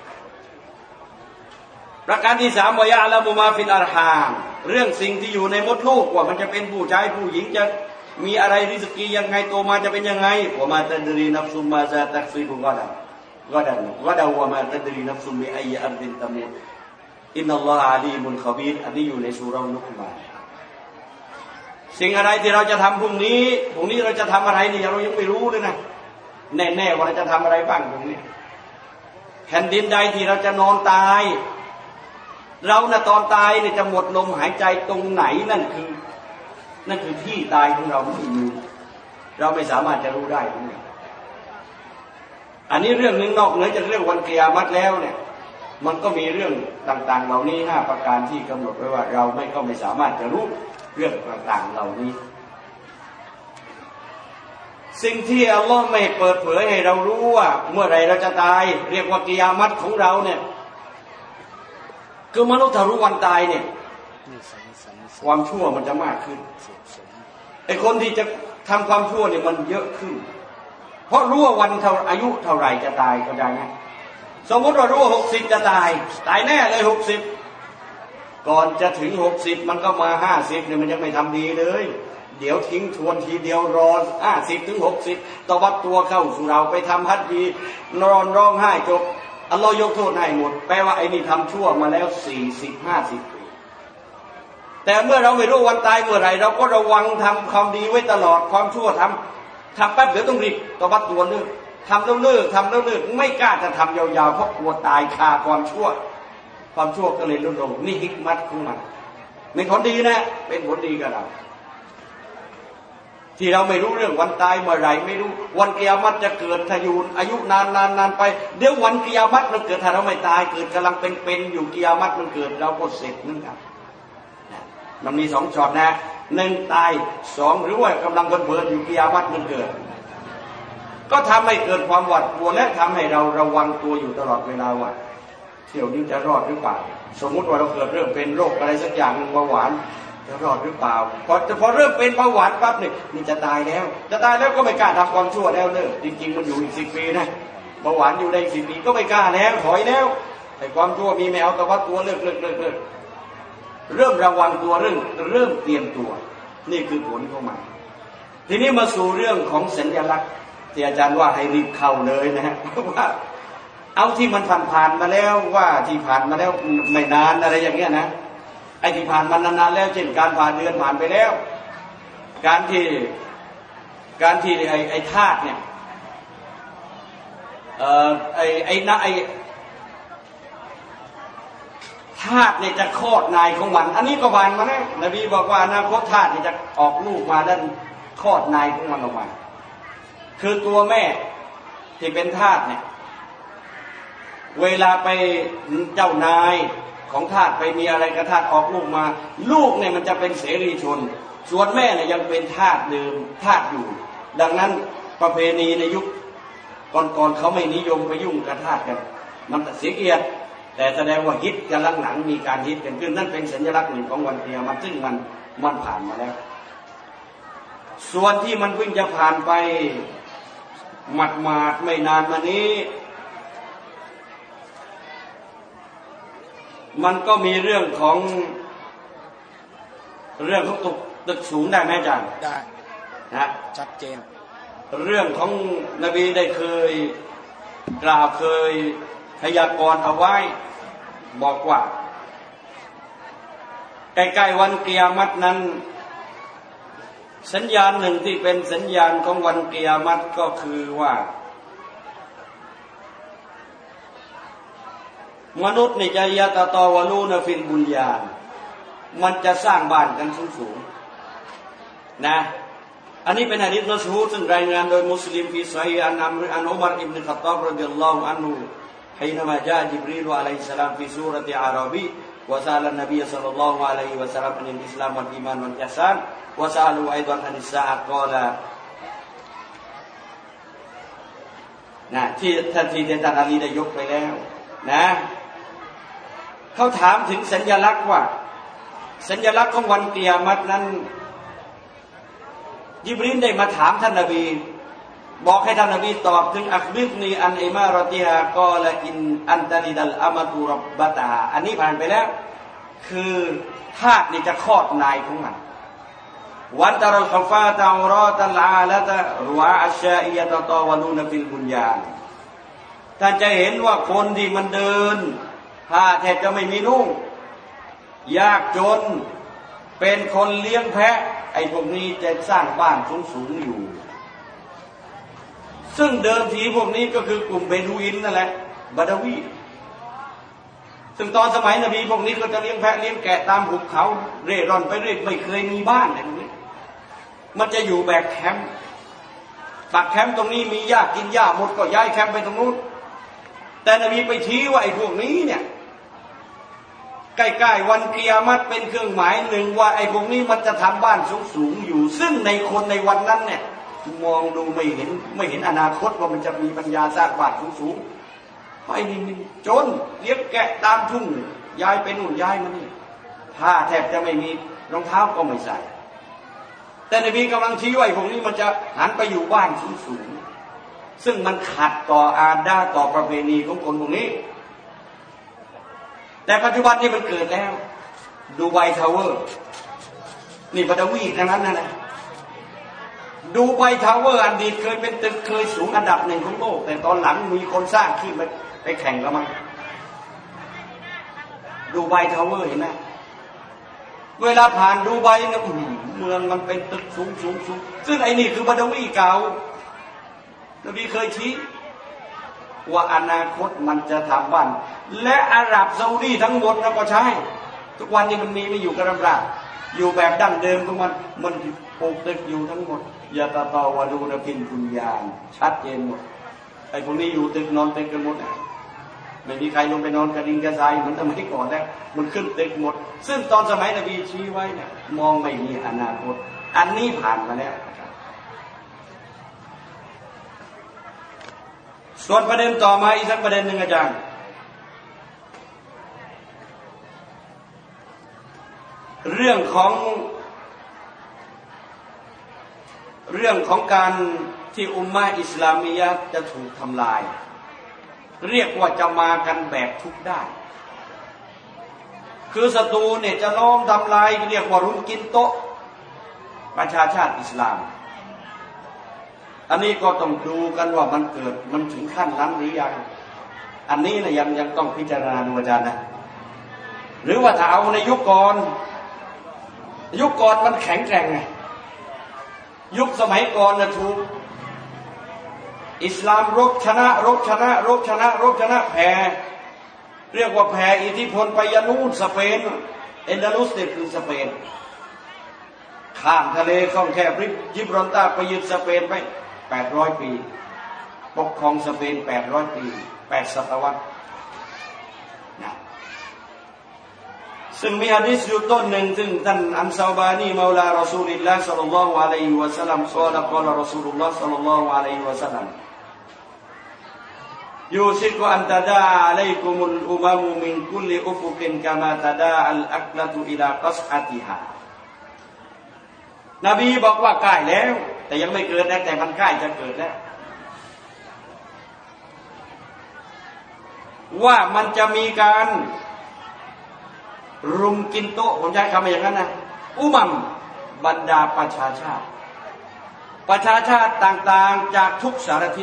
Speaker 3: ประการที่3วะยะละมุมาฟิลอาร์ฮามเรื่องสิ่งที่อยู่ในมดลูกว่ามันจะเป็นผู้ชายผู้หญิงจะมีอะไรริสกียังไงโตมาจะเป็นยังไงว่ามาตัดรีนับซุมมาซาตักซิบุกอดันว่ามาตัดรีนับซุมบิอัยอัรดินตะมูอินนัลลอฮะอาลีมุนคอบีรอันนี้อยู่ในซูเราะห์ลุกมานสิ่งอะไรที่เราจะทำพรุ่งนี้เราจะทำอะไรนี่เรายังไม่รู้เลยนะแน่ๆว่าเราจะทำอะไรบ้างพรุ่งนี้แผ่นดินใดที่เราจะนอนตายเรานะตอนตายเนี่ยจะหมดลมหายใจตรงไหนนั่นคือที่ตายของเราไม่มีเราไม่สามารถจะรู้ได้อันนี้เรื่องนึงนอกเหนือจากเรื่องวันกิยามะฮ์แล้วเนี่ยมันก็มีเรื่องต่างๆเหล่านี้5 ประการที่กำหนดไว้ว่าเราไม่สามารถจะรู้เรื่องต่างๆเหล่านี้สิ่งที่อัลลอฮ์ไม่เปิดเผยให้เรารู้ว่าเมื่อไรเราจะตายเรียกว่ากิยามะฮ์ของเราเนี่ยคือมนุษย์ถ้ารู้วันตายเนี่ยความชั่วมันจะมากขึ้นไอ้คนที่จะทำความชั่วเนี่ยมันเยอะขึ้นเพราะรู้ว่าวันอายุเท่าไหร่จะตายก็ได้ไงสมมติว่ารู้ว่า60จะตายแน่เลย60ก่อนจะถึง60มันก็มา50เนี่ยมันยังไม่ทำดีเลยเดี๋ยวทิ้งทวนทีเดียวรอ50 ถึง 60ตวัดตัวเข้าสู่เราไปทำฮัจญีนอนร้องไห้จบอัลลอฮ์ยกโทษให้หมดแปลว่าไอ้นี่ทำชั่วมาแล้ว40-50 ปีแต่เมื่อเราไม่รู้วันตายเมื่อไหร่เราก็ระวังทำความดีไว้ตลอดความชั่วทำแป๊บเดี๋ยวต้องรีบตวัดตัวเลิกทำแล้วเลิกไม่กล้าจะทำยาวๆเพราะกลัวตายคาความชั่วก็เลยลดลงนี่ฮิกมัตของมันเป็นผลดีนะเป็นผลดีกับเราที่เราไม่รู้เรื่องวันตายเมื่อไหร่ไม่รู้วันกิยามะฮ์จะเกิดถ้าอยู่อายุนานไปเดี๋ยววันกิยามะฮ์มันเกิดถ้าเราไม่ตายเกิดกำลังเป็นอยู่กิยามะฮ์มันเกิดเราก็เสร็จนั่นครับมันมี2 ช็อตนะ1ตาย2หรือว่ากำลังเบิดอยู่กิยามะฮ์มันเกิดก็ทำให้เกิดความหวาดกลัวและทำให้เราระวังตัวอยู่ตลอดเวลาว่าเที่ยวนี้จะรอดหรือเปล่าสมมุติว่าเราเกิดเริ่มเป็นโรคอะไรสักอย่างเบาหวานจะรอดหรือเปล่าพอเริ่มเป็นเบาหวานปั๊บนี่จะตายแล้วก็ไม่กล้าทำความชั่วแล้วเนอะจริงๆมันอยู่อีก10 ปีนะเบาหวานอยู่ได้10 ปีก็ไม่กล้าแล้วถอยแล้วแต่ความชั่วมีไม่เอาตะวัดตัวเลิกเริ่มระวังตัวเริ่มเตรียมตัวนี่คือผลของมันทีนี้มาสู่เรื่องของสัญลักษณ์ที่อาจารย์ว่าให้รีบเข้าเลยนะฮะว่าเอาที่มันผ่านมาแล้วว่าที่ผ่านมาแล้วไม่นานอะไรอย่างเงี้ยนะไอ้ที่ผ่านมานานๆแล้วเช่นการผ่านเดือนผ่านไปแล้วการที่ไอ้ธาตุเนี่ยธาตุเนี่ยจะคลอดนายของมันอันนี้ก็ผ่านมาแล้วนบีบอกว่าอนาคตธาตุเนี่ยจะออกลูกมาด้านคลอดนายของมันออกมาคือตัวแม่ที่เป็นธาตุเนี่ยเวลาไปเจ้านายของธาตุไปมีอะไรกับธาตุออกลูกมาลูกเนี่ยมันจะเป็นเสรีชนส่วนแม่เนี่ยยังเป็นธาตุเดิมธาตุอยู่ดังนั้นประเพณีในยุคก่อนเขาไม่นิยมไปยุ่งกับธาตุกันมันเสียเกียรติแต่แสดงว่าฮิตกันหลังมีการฮิตกันขึ้นนั่นเป็นสัญลักษณ์หนึ่งของวันกิยามะฮ์ซึ่งมันผ่านมาแล้วส่วนที่มันเพิ่งจะผ่านไปหมาดไม่นานมานี้มันก็มีเรื่องของตึกสูงได้ไหมอาจารย์
Speaker 1: ได้
Speaker 3: นะ
Speaker 1: ชัดเจน
Speaker 3: เรื่องของนบีได้เคยกล่าวเคยพยากรณ์เอาไว้บอกว่าใกล้ๆวันกิยามัตนั้นสัญญาณหนึ่งที่เป็นสัญญาณของวันกิยามัตก็คือว่ามนุษย์นี่จะยะตะตอวะลูนฟิลบุญญาณมันจะสร้างบ้านกันสูงๆนะอันนี้เป็นหะดีษมัชฮูรซึ่งรายงานโดยมุสลิมฟีซอฮีฮ์อันอุมัรอิบนุค็อฏฏอบรอฎิยัลลอฮุอันฮุحينما جاء جبريل عليه السلام في سورة عربي وسأل النبي صلى الله عليه وسلم عن الإسلام والإيمان والإحسان وسأله أيضا عن الساعة قال นะที่ท่านอาลีได้ยกไปแล้วนะเขาถามถึงสัญลักษณ์ว่าสัญลักษณ์ของวันกิยามัตนั้นญิบรีลได้มาถามท่านนบีบอกให้ท่านนบีตอบถึงอักบิรนีอันอิมารติฮะกอละอินอันตะลิดัลอามาตุรับบะตาอันนี้ผ่านไปแล้วคือทาสนี่จะคลอดนายของมันวันตะรัลฮุฟาตะอุรอตัลอาละตะรุอาอัชชาอิยะตะตาวะลูนฟิลบุญญานท่านจะเห็นว่าคนที่มันเดินผ้าแทบจะไม่มีนุ่งยากจนเป็นคนเลี้ยงแพะไอ้พวกนี้จะสร้างบ้านสูงๆอยู่ซึ่งเดิมทีพวกนี้ก็คือกลุ่มเบดูอินนั่นแหละบาดาวีซึ่งตอนสมัยนบีพวกนี้ก็จะเลี้ยงแพะเลี้ยงแกะตามหุบเขาเร่ร่อนไปเรื่อยไม่เคยมีบ้านอะไรพวกนี้มันจะอยู่แบบแคมป์ปักแคมป์ตรงนี้มีหญ้ากินหญ้าหมดก็ย้ายแคมป์ไปตรงนู้นแต่นบีไปชี้ว่าไอ้พวกนี้เนี่ยใกล้ๆวันกิยามัตเป็นเครื่องหมายหนึ่งว่าไอ้พวกนี้มันจะทำบ้านสูงๆอยู่ซึ่งในคนในวันนั้นเนี่ยมองดูไม่เห็นอนาคตว่ามันจะมีปัญญาสร้างบ้านสูงๆเพราะไอ้นี่จนเลี้ยงแกะตามทุ่งย้ายไปนู่นย้ายมานี่ผ้าแทบจะไม่มีรองเท้าก็ไม่ใส่แต่นบีกำลังชี้ว่าไอ้พวกนี้มันจะหันไปอยู่บ้านสูงๆซึ่งมันขัดต่ออาดาต่อประเพณีของคนพวกนี้แต่ปัจจุบันนี้มันเกิดแล้วดูไบทาวเวอร์นี่บาดาวีทั้งนั้นนะดูไบทาวเวอร์อดีตเคยเป็นตึกเคยสูงอันดับหนึ่งของโลกแต่ตอนหลังมีคนสร้างขึ้นไปแข่งแล้วมั้งดูไบทาวเวอร์เห็นไหมเวลาผ่านดูไบเนี่ยเมืองมันเป็นตึกสูงซึ่งไอ้นี่คือบาดาวีเก่านบีเคยชี้ว่าอนาคตมันจะทำบ้านและอาหรับซาอุดีทั้งหมดเราก็ใช้ทุกวันนี้มันมีไม่อยู่กระลำบากอยู่แบบดั้งเดิมของมันปลูกตึกอยู่ทั้งหมดยะตะตาวะลูนฟิลบุญญานชัดเจนหมดไอ้พวกนี้อยู่ตึกนอนตึกกันหมดไม่มีใครลงไปนอนกระดิ่งกระทรายเหมือนสมัยก่อนแล้วมันขึ้นตึกหมดซึ่งตอนสมัยนบีชี้ไว้เนี่ยมองไม่มีอนาคตอันนี้ผ่านมาแล้วส่วนประเด็นต่อมาอีกสักประเด็นหนึ่งอาจารย์เรื่องของการที่อุมมะอิสลามียะห์จะถูกทำลายเรียกว่าจะมากันแบบทุกด้านคือศัตรูเนี่ยจะล้อมทำลายเรียกว่ารุมกินโต๊ะประชาชาติอิสลามอันนี้ก็ต้องดูกันว่ามันถึงขั้นนั้นหรือยังอันนี้นะยังต้องพิจารณาดูอาจารย์นะหรือว่าถ้าเอาในยุคก่อนมันแข็งแกร่งไงยุคสมัยก่อนนะถูกอิสลามรบชนะแพ้เรียกว่าแพ้อิทธิพลไปยานูนสเปนเอนดาลุสเนี่ยคือสเปนข้ามทะเลข้องแคบยิบรอนตาไปยึดสเปนไป800 ปีปกครองสเปน800 ปี8 ศตวรรษนะซึ่งมีหะดีษอยู่ต้นหนึ่งซึ่งท่านอันซาบานีมาวลารอซูลิลลาฮ์ศ็อลลัลลอฮุอะลัยฮิวะซัลลัมกล่าวรอซูลุลลอฮ์ศ็อลลัลลอฮุอะลัยฮิวะซัลลัมยูซิกุอันตะดาอะลัยกุมุลอุมะมุมินกุลลิอุฟุกินกะมาตะดาอัลอักละตุอิลากัสอะติฮานบีบอกว่าใกล้แล้วแต่ยังไม่เกิดนะแต่มันใกล้จะเกิดแล้วว่ามันจะมีการรุมกินโต๊ะผมใช้คำอย่างนั้นนะอุมัมบรรดาประชาชาติประชาชาติต่างๆจากทุกสารทิศ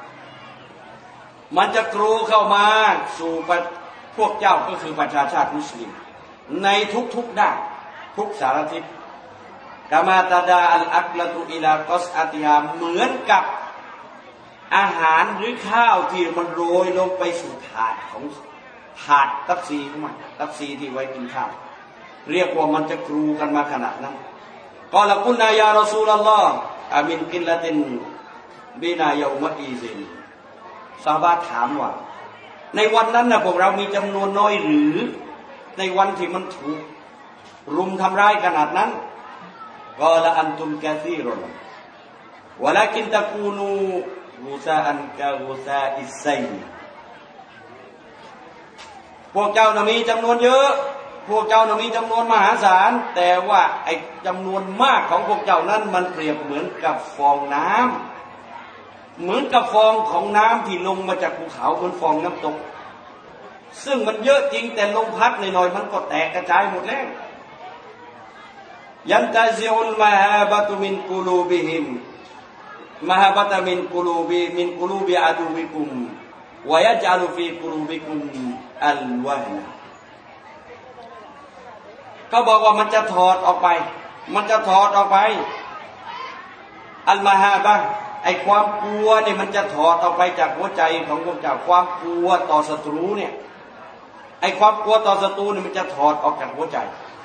Speaker 3: มันจะกรูเข้ามาสู่พวกเจ้าก็คือประชาชาติมุสลิมในทุกๆด้านทุกสารทิศกามาตาดาอัลอักลตุอิลากอสอาติฮาเหมือนกับอาหารหรือข้าวที่มันโรยลงไปสู่ถาดตักซีของมันตักซีที่ไว้กินข้าวเรียกว่ามันจะกรูกันมาขนาดนั้นกอละกุลนายารอซูลุลลอฮ์อามินกินละตินบินายอุมะอีซินซอฮาบะห์ถามว่าในวันนั้นนะพวกเรามีจำนวนน้อยหรือในวันที่มันถูกรุมทำร้ายขนาดนั้นกอละอันตุมกะซีรุนวะลากินตะกูนูกุซาอันกะกุซาอิสไซพวกเจ้าน่ะมีจำนวนเยอะพวกเจ้าน่ะมีจำนวนมหาศาลแต่ว่าไอ้จำนวนมากของพวกเจ้านั้นมันเปรียบเหมือนกับฟองน้ำเหมือนกับฟองของน้ำที่ลงมาจากภูเขาเหมือนฟองน้ำตกซึ่งมันเยอะจริงแต่ลมพัดหน่อยๆมันก็แตกกระจายหมดแล้วยันตาซิอุลมะฮาบะตุมินกุลูบิฮิมมะฮาบะตะมินกุลูบิอะดูบิกุมวะยัจอะลุฟีกุลูบิกุมอัลวะฮนะเขาบอกว่ามันจะถอดออกไปอัลมะฮาบะไอ้ความกลัวเนี่ยมันจะถอดออกไปจากหัวใจของพวกเจ้าความกลัวต่อศัตรูเนี่ยไอ้ความกลัวต่อศัตรูเนี่ยมันจะถอดออกจากหัวใจ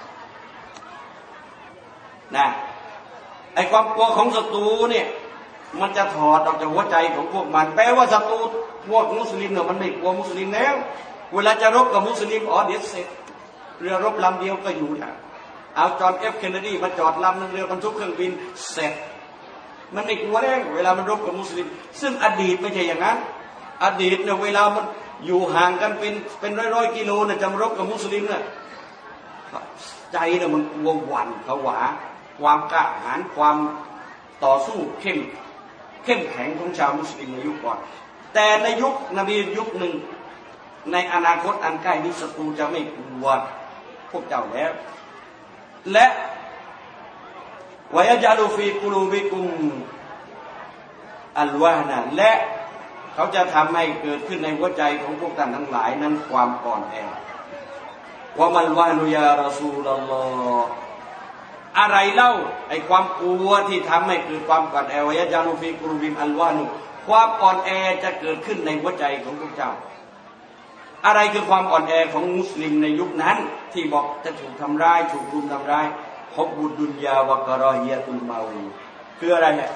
Speaker 3: นะไอ้ความกลัวของศัตรูเนี่ยมันจะถอดออกจากหัวใจของพวกมันแปลว่าศัตรูพวกมุสลิมเนี่ยมันไม่กลัวมุสลิมแล้วเวลาจะรบกับมุสลิมเดี๋ยวเสร็จเรือรบลำเดียวก็อยู่นะเอาจอห์น F. เคนเนดีมาจอดลำนึงเรือบรรทุกเครื่องบินเสร็จมันไม่กลัวแล้วเวลามันรบกับมุสลิมซึ่งอดีตไม่ใช่อย่างนั้นอดีตเนี่ยเวลามันอยู่ห่างกันเป็นร้อยกิโลเนี่ยจะมารบกับมุสลิมเนี่ยใจเนี่ยมันกลัวหวั่นผวาความกล้าหาญความต่อสู้เข้มแข็งของชาวมุสลิมในยุคก่อนแต่ในยุคนบียุคหนึ่งในอนาคตอันใกล้นี้ศัตรูจะไม่กลัวพวกเจ้าแล้วและวะยะญะลุฟีกุลูบิกุมอัลวะนะและเขาจะทำให้เกิดขึ้นในหัวใจของพวกท่านทั้งหลายนั้นความอ่อนแอวะมัลวะนุยารอซูลุลลอฮ์อะไรเล่าไอ้ความกลัวที่ทำให้เกิดความอ่อนแอวะยะญะลุฟีกุลูบิมอัลวะนุความอ่อนแอจะเกิดขึ้นในหัวใจของพวกเจ้าอะไรคือความอ่อนแอของมุสลิมในยุคนั้นที่บอกจะถูกทำร้ายถูกรุมทำร้ายฮอบบุดดุนยาวะกะรอฮียะตุลเมาคืออะไรเนี่ย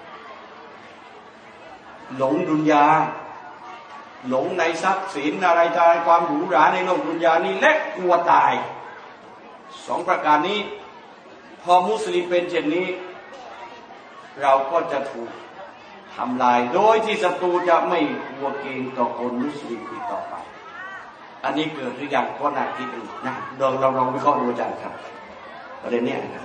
Speaker 3: หลงดุนยาหลงในทรัพย์สินอะไรตายความหรูหราในโลกดุนยานี้และกลัวตายสองประการนี้พอมุสลิมเป็นเช่นนี้เราก็จะถูกทำลายโดยที่ศัตรูจะไม่กลัวเกรงต่อคนมุสลิมอีกต่อไปอันนี้เกิดหรือยังก็น่าคิดดูนะเราลองวิเคราะห์ดูอาจารย์ครับประเด็นนี้นะครับ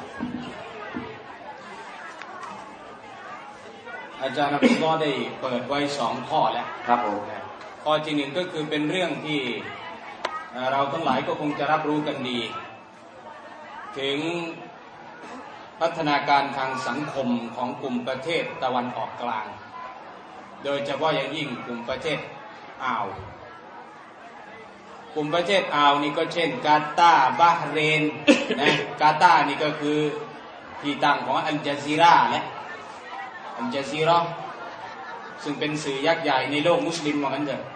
Speaker 1: อาจารย์อับดุลลอฮ์ได้เปิดไว้2ข้อแล้ว
Speaker 3: ครับผม
Speaker 1: ข้อที่1ก็คือเป็นเรื่องที่เราทั้งหลายก็คงจะรับรู้กันดีถึงพัฒนาการทางสังคมของกลุ่มประเทศตะวันออกกลางโดยเฉพาะอย่างยิ่งกลุ่มประเทศอ่าวกลุ่มประเทศอ่าวนี่ก็เช่นกาตาร์บาห์เรนนะกาตาร์นี่ก็คือที่ตั้งของอัลจาซีราและอัลจาซีราซึ่งเป็นสื่อยักษ์ใหญ่ในโลกมุสลิมว่างั้นเถอะ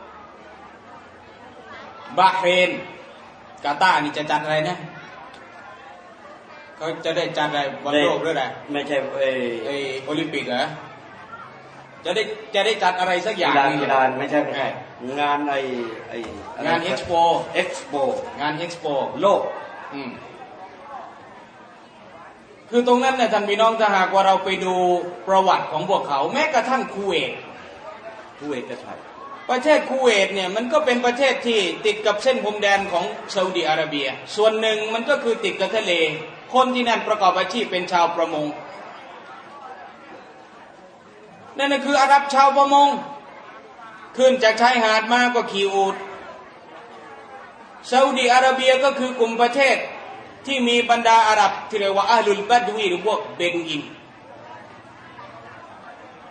Speaker 1: บาห์เรนกาตาร์นี่จะจัดอะไรนะเขาจะได้จัดอะไรบอลโลกหรืออะไร
Speaker 3: ไม่ใช่
Speaker 1: โอลิมปิกเหรอจะได้จัดอะไรสักอย่าง
Speaker 3: กีฬาไม่ใช่งาน
Speaker 1: งานเอ็กซ์โปงานเอ็กซ์โป
Speaker 3: โลก
Speaker 1: คือตรงนั้นเนี่ยท่านพี่น้องถ้าหากว่าเราไปดูประวัติของพวกเขาแม้กระทั่งคูเวต
Speaker 3: ก็ใช่
Speaker 1: ประเทศคูเวตเนี่ยมันก็เป็นประเทศที่ติดกับเส้นพรมแดนของซาอุดิอาระเบียส่วนหนึ่งมันก็คือติดกับทะเลคนที่นั่นประกอบอาชีพเป็นชาวประมงนั่นคืออาหรับชาวประมงขึ้นจากชายหาดมาก็ขี่อูฐซาอุดิอาระเบียก็คือกลุ่มประเทศที่มีบรรดาอาหรับที่เรียกว่าอะห์ลุลบัดวีหรือพวกเบดูอิน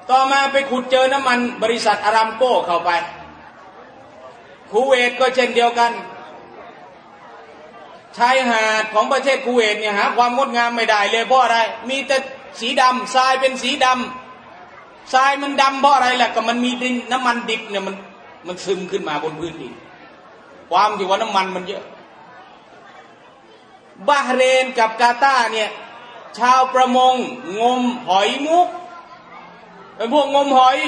Speaker 1: ต่อมาไปขุดเจอน้ำมันบริษัทอารามโก้เข้าไปคูเวตก็เช่นเดียวกันชายหาดของประเทศคูเวตเนี่ยหาความงดงามไม่ได้เลยเพราะอะไรมีแต่สีดำทรายเป็นสีดำทรายมันดำเพราะอะไรล่ะก็มันมีดินน้ำมันดิบเนี่ยมันซึมขึ้นมาบนพื้นดินความที่ว่าน้ำมันมันเยอะบาห์เรนกับกาตาร์เนี่ยชาวประมงงมหอยมุกเป็นพวกงมหอย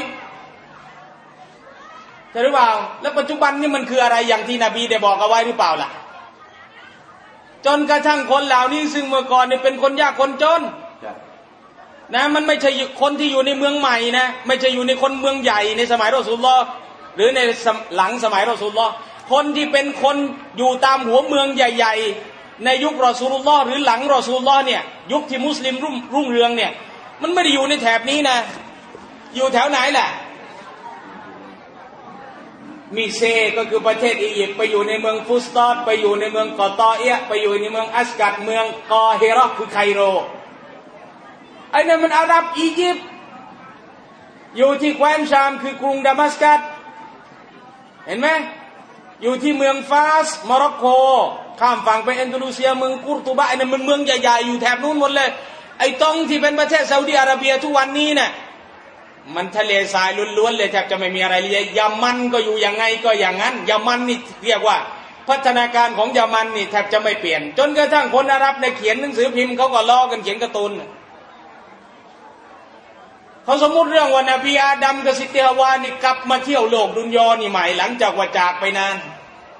Speaker 1: ใช่หรือเปล่าแล้วปัจจุบันนี่มันคืออะไรอย่างที่นบีได้บอกเอาไว้หรือเปล่าล่ะจนกระทั่งคนเหล่านี้ซึ่งเมื่อก่อนเนี่ยเป็นคนยากคนจนนะมันไม่ใช่คนที่อยู่ในเมืองใหม่นะไม่ใช่อยู่ในคนเมืองใหญ่ในสมัยรอซูลุลลอฮ์หรือในหลังสมัยรอซูลุลลอฮ์คนที่เป็นคนอยู่ตามหัวเมืองใหญ่ๆในยุครอซูลุลลอฮ์หรือหลังรอซูลุลลอฮ์เนี่ยยุคที่มุสลิมรุ่งเรืองเนี่ยมันไม่ได้อยู่ในแถบนี้นะอยู่แถวไหนแหละมิเซก็คือประเทศอียิปต์ไปอยู่ในเมืองฟุสตอดไปอยู่ในเมืองกอตอเอะไปอยู่ในเมืองอัสกัดเมืองกอฮิเราะห์คือไคโรไอ้นั่นมันอาหรับอียิปต์อยู่ที่แคว้นชามคือกรุงดามัสกัสเห็นไหมอยู่ที่เมืองฟาสโมร็อกโกข้ามฝั่งไปอันดาลูเซียเมืองกุรตุบะไอ้นั่นมันเมืองใหญ่ๆอยู่แถบนู้นหมดเลยไอ้ตรงที่เป็นประเทศซาอุดิอาระเบียทุกวันนี้เนี่ยมันทะเลทรายล้วนๆเลยแทบจะไม่มีอะไรเลยยามันก็อยู่อย่างไงก็อย่างนั้นยามันนี่เรียกว่าพัฒนาการของยามันนี่แทบจะไม่เปลี่ยนจนกระทั่งคนอาหรับในเขียนหนังสือพิมพ์เขาก็ล้อกันเขียนการ์ตูนเขาสมมุติเรื่องว่านบีอาดัมกับซิตติฮาวานี่กลับมาเที่ยวโลกดุนยอนี่ใหม่หลังจากว่าจากไปนาน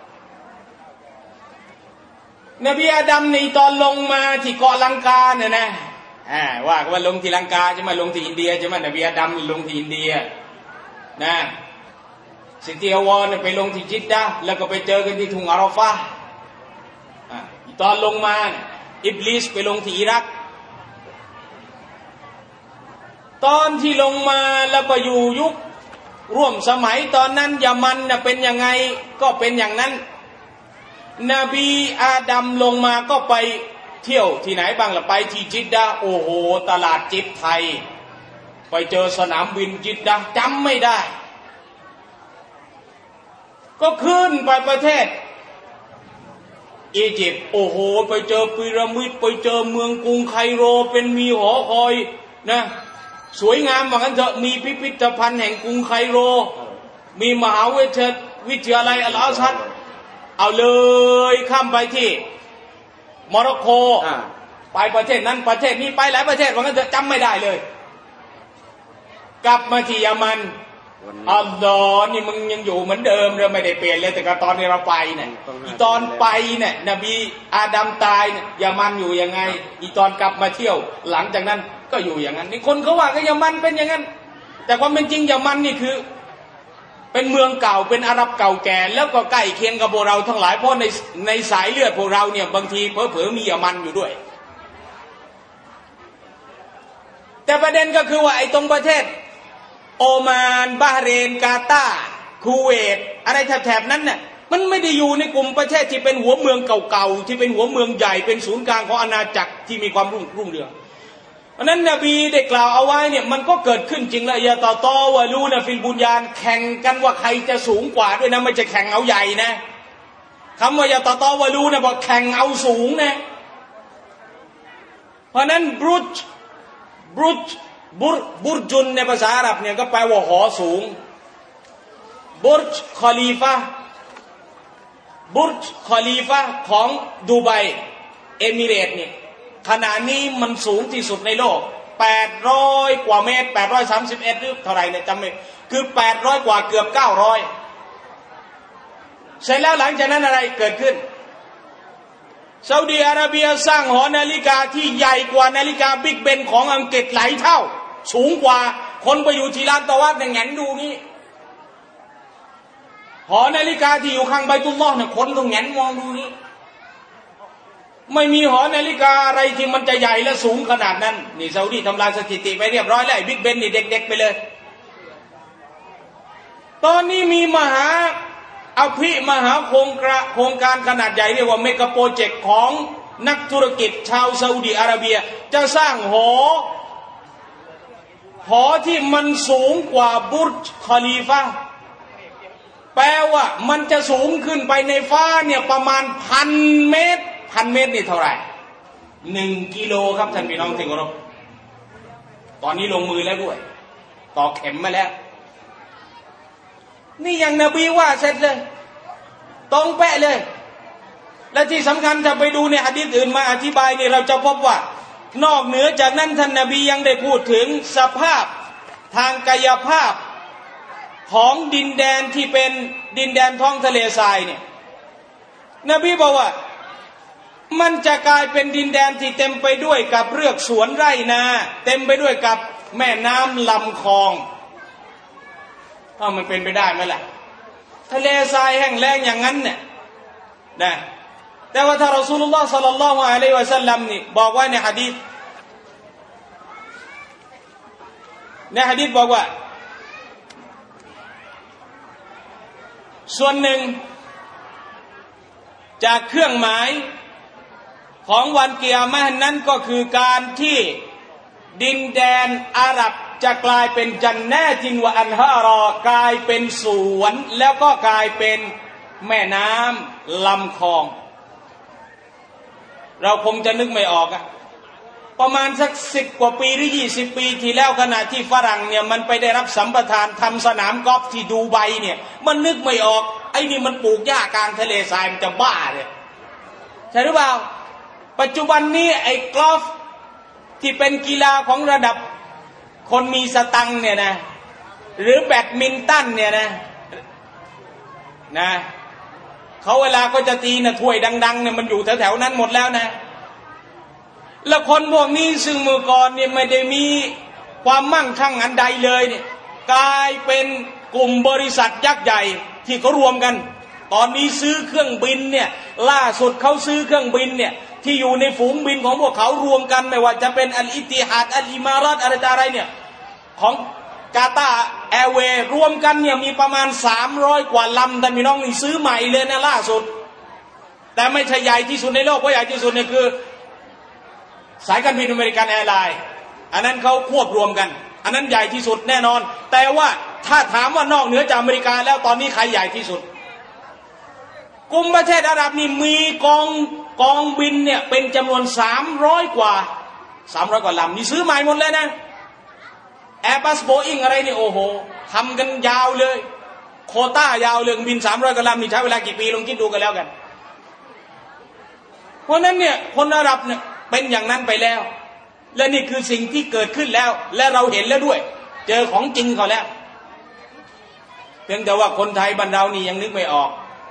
Speaker 1: นบีอาดัมนี่ตอนลงมาที่เกาะลังกาเนี่ยนะว่าลงที่ลังกาใช่ไหมลงที่อินเดียใช่ไหมนบีอาดัมลงที่อินเดียนะซิตติฮาวาเนี่ยไปลงที่จิดดะห์แล้วก็ไปเจอกันที่ทุ่งอาราฟะห์ตอนลงมาอิบลิสไปลงที่อิรักตอนที่ลงมาแล้วก็อยู่ยุคร่วมสมัยตอนนั้นยามันน่ะเป็นยังไงก็เป็นอย่างนั้นนบีอาดัมลงมาก็ไปเที่ยวที่ไหนบ้างล่ะไปที่จิดดะห์โอ้โหตลาดจิบไทยไปเจอสนามบินจิดดะห์จำไม่ได้ก็ขึ้นไปประเทศอียิปต์โอ้โหไปเจอพีระมิดไปเจอเมืองกรุงไคโรเป็นมีหอคอยนะสวยงามว่างั้นเถอะมีพิพิธภัณฑ์แห่งกรุงไคโรมีมหาวิทยาลัยอัลอาซัดเอาเลยข้ามไปที่โมร็อกโกไปประเทศนั้นประเทศนี้ไปหลายประเทศว่างั้นเถอะจำไม่ได้เลยกลับมาที่ยามันอัลลอฮ์นี่มึงยังอยู่เหมือนเดิมเราไม่ได้เปลี่ยนเลยแต่ก็ตอนที่เราไปเนี่ยอีตอนไปเนี่ยนบีอาดัมตายเนี่ยยามันอยู่ยังไงอีตอนกลับมาเที่ยวหลังจากนั้นก็อยู่อย่างนั้นนี่คนเขาว่าก็ยามันเป็นอย่างนั้นแต่ความเป็นจริงยามันนี่คือเป็นเมืองเก่าเป็นอาหรับเก่าแก่แล้วก็ใกล้เคียงกับพวกเราทั้งหลายเพราะในสายเลือดพวกเราเนี่ยบางทีเผลอๆมียามันอยู่ด้วยแต่ประเด็นก็คือว่าไอ้ตรงประเทศโอมานบาห์เรนกาตาร์คูเวตอะไรแถบๆนั้นเนี่ยมันไม่ได้อยู่ในกลุ่มประเทศที่เป็นหัวเมืองเก่าๆที่เป็นหัวเมืองใหญ่เป็นศูนย์กลางของอาณาจักรที่มีความรุ่งเรืองเพราะนั้นนบีได้กล่าวเอาไว้เนี่ยมันก็เกิดขึ้นจริงแล้วยาตอตอวะลูนะฟิลบุญญาณแข่งกันว่าใครจะสูงกว่าด้วยนะไม่จะแข่งเอาใหญ่นะคำว่ายาตอตอวะลูนะบอกแข่งเอาสูงนะเพราะนั้นบุรจุนในภาษาอาหรับเนี่ยก็แปลว่าหอสูงบุรจคอลีฟะของดูไบเอมิเรตเนี่ยขณะนี้มันสูงที่สุดในโลก800กว่าเมตร831หรือเท่าไหร่เนี่ยจำไม่คือ800กว่าเกือบ900เสร็จแล้วหลังจากนั้นอะไรเกิดขึ้นซาอุดิอาระเบียสร้างหอนาฬิกาที่ใหญ่กว่านาฬิกาบิ๊กเบนของอังกฤษหลายเท่าสูงกว่าคนไปอยู่ที่ลานตะวัดเนี่ยแงนดูนี่หอนาฬิกาที่อยู่ข้างไบตุลลอฮ์เนี่ยคนต้องแงนมองดูนี่ไม่มีหอนาฬิกาอะไรที่มันจะใหญ่และสูงขนาดนั้นนี่ซาอุดีทำลายสถิติไปเรียบร้อยแล้วไอ้บิ๊กเบนนี่เด็กๆไปเลยตอนนี้มีมหาโครงการขนาดใหญ่เรียกว่าเมกะโปรเจกต์ของนักธุรกิจชาวซาอุดิอาระเบียจะสร้างหหอที่มันสูงกว่าบุรจคอลีฟะห์แปลว่ามันจะสูงขึ้นไปในฟ้าเนี่ยประมาณ1,000 เมตร1,000 เมตรนี่เท่าไหร่1 กิโลครับท่านพี่น้องที่เคารพตอนนี้ลงมือแล้วด้วยตอกเข็มมาแล้วนี่ยังนบีว่าเสร็จเลยตรงแปะเลยและที่สำคัญจะไปดูในหะดีษอื่นมาอธิบายเนี่ยเราจะพบว่านอกเหนือจากนั้นท่านนบียังได้พูดถึงสภาพทางกายภาพของดินแดนที่เป็นดินแดนท้องทะเลทรายเนี่ยนบีบอกว่ามันจะกลายเป็นดินแดนที่เต็มไปด้วยกับเรือกสวนไร่นาเต็มไปด้วยกับแม่น้ำลำคลองมันเป็นไปได้ไหมล่ะทะเลทรายแห้งแล้งอย่างนั้นเนี่ยนะแต่ว่าถ้ารอซูลุลลอฮ์ศ็อลลัลลอฮุอะลัยฮิวะซัลลัมนี่บอกไว้ในหะดีษบอกว่าส่วนหนึ่งจากเครื่องหมายของวันกิยามะห์นั้นก็คือการที่ดินแดนอาหรับจะกลายเป็นจันนาตินวะอันฮารอกลายเป็นสวนแล้วก็กลายเป็นแม่น้ำลำคลองเราคงจะนึกไม่ออกอะประมาณสัก10 กว่าปีหรือ20 ปีที่แล้วขณะที่ฝรั่งเนี่ยมันไปได้รับสัมปทานทำสนามกอล์ฟที่ดูไบเนี่ยมันนึกไม่ออกไอ้นี่มันปลูกหญ้ากลางทะเลทรายมันจะบ้าเลยใช่หรือเปล่าปัจจุบันนี้ไอ้กอล์ฟที่เป็นกีฬาของระดับคนมีสตังค์เนี่ยนะหรือแบดมินตันเนี่ยนะเขาเวลาก็จะตีนะถ้วยดังๆเนี่ยมันอยู่แถวๆนั้นหมดแล้วนะแล้วคนพวกนี้ซึ่งเมื่อก่อนเนี่ยไม่ได้มีความมั่งคั่งอันใดเลยเนี่ยกลายเป็นกลุ่มบริษัทยักษ์ใหญ่ที่เขารวมกันตอนนี้ซื้อเครื่องบินเนี่ยล่าสุดเขาซื้อเครื่องบินเนี่ยที่อยู่ในฝูงบินของพวกเขารวมกันไม่ว่าจะเป็นอัลอิตติฮัดอัลอิมารัตอะไรเนี่ยของกาตาร์แอร์เวย์รวมกันเนี่ยมีประมาณ300 กว่าลำท่านพี่น้องนี่ซื้อใหม่เลยนะล่าสุดแต่ไม่ใช่ใหญ่ที่สุดในโลกเพราะใหญ่ที่สุดเนี่ยคือสายการบินอเมริกันแอร์ไลน์อันนั้นเขาควบรวมกันอันนั้นใหญ่ที่สุดแน่นอนแต่ว่าถ้าถามว่านอกเหนือจากอเมริกาแล้วตอนนี้ใครใหญ่ที่สุดกลุ่มประเทศอาหรับนี่มีกองบินเนี่ยเป็นจำนวน300 กว่าลำนี่ซื้อใหม่หมดเลยนะแอร์บัสโบอิงอะไรนี่โอ้โหทำกันยาวเลยโควต้ายาวเลยบิน300 กว่าลำนี่ใช้เวลากี่ปีลองคิดดูกันแล้วกันเพราะนั้นเนี่ยคนอาหรับเนี่ยเป็นอย่างนั้นไปแล้วและนี่คือสิ่งที่เกิดขึ้นแล้วและเราเห็นแล้วด้วยเจอของจริงเขาแล้วเพียงแต่ว่าคนไทยบ้านเรานี่ยังนึกไม่ออก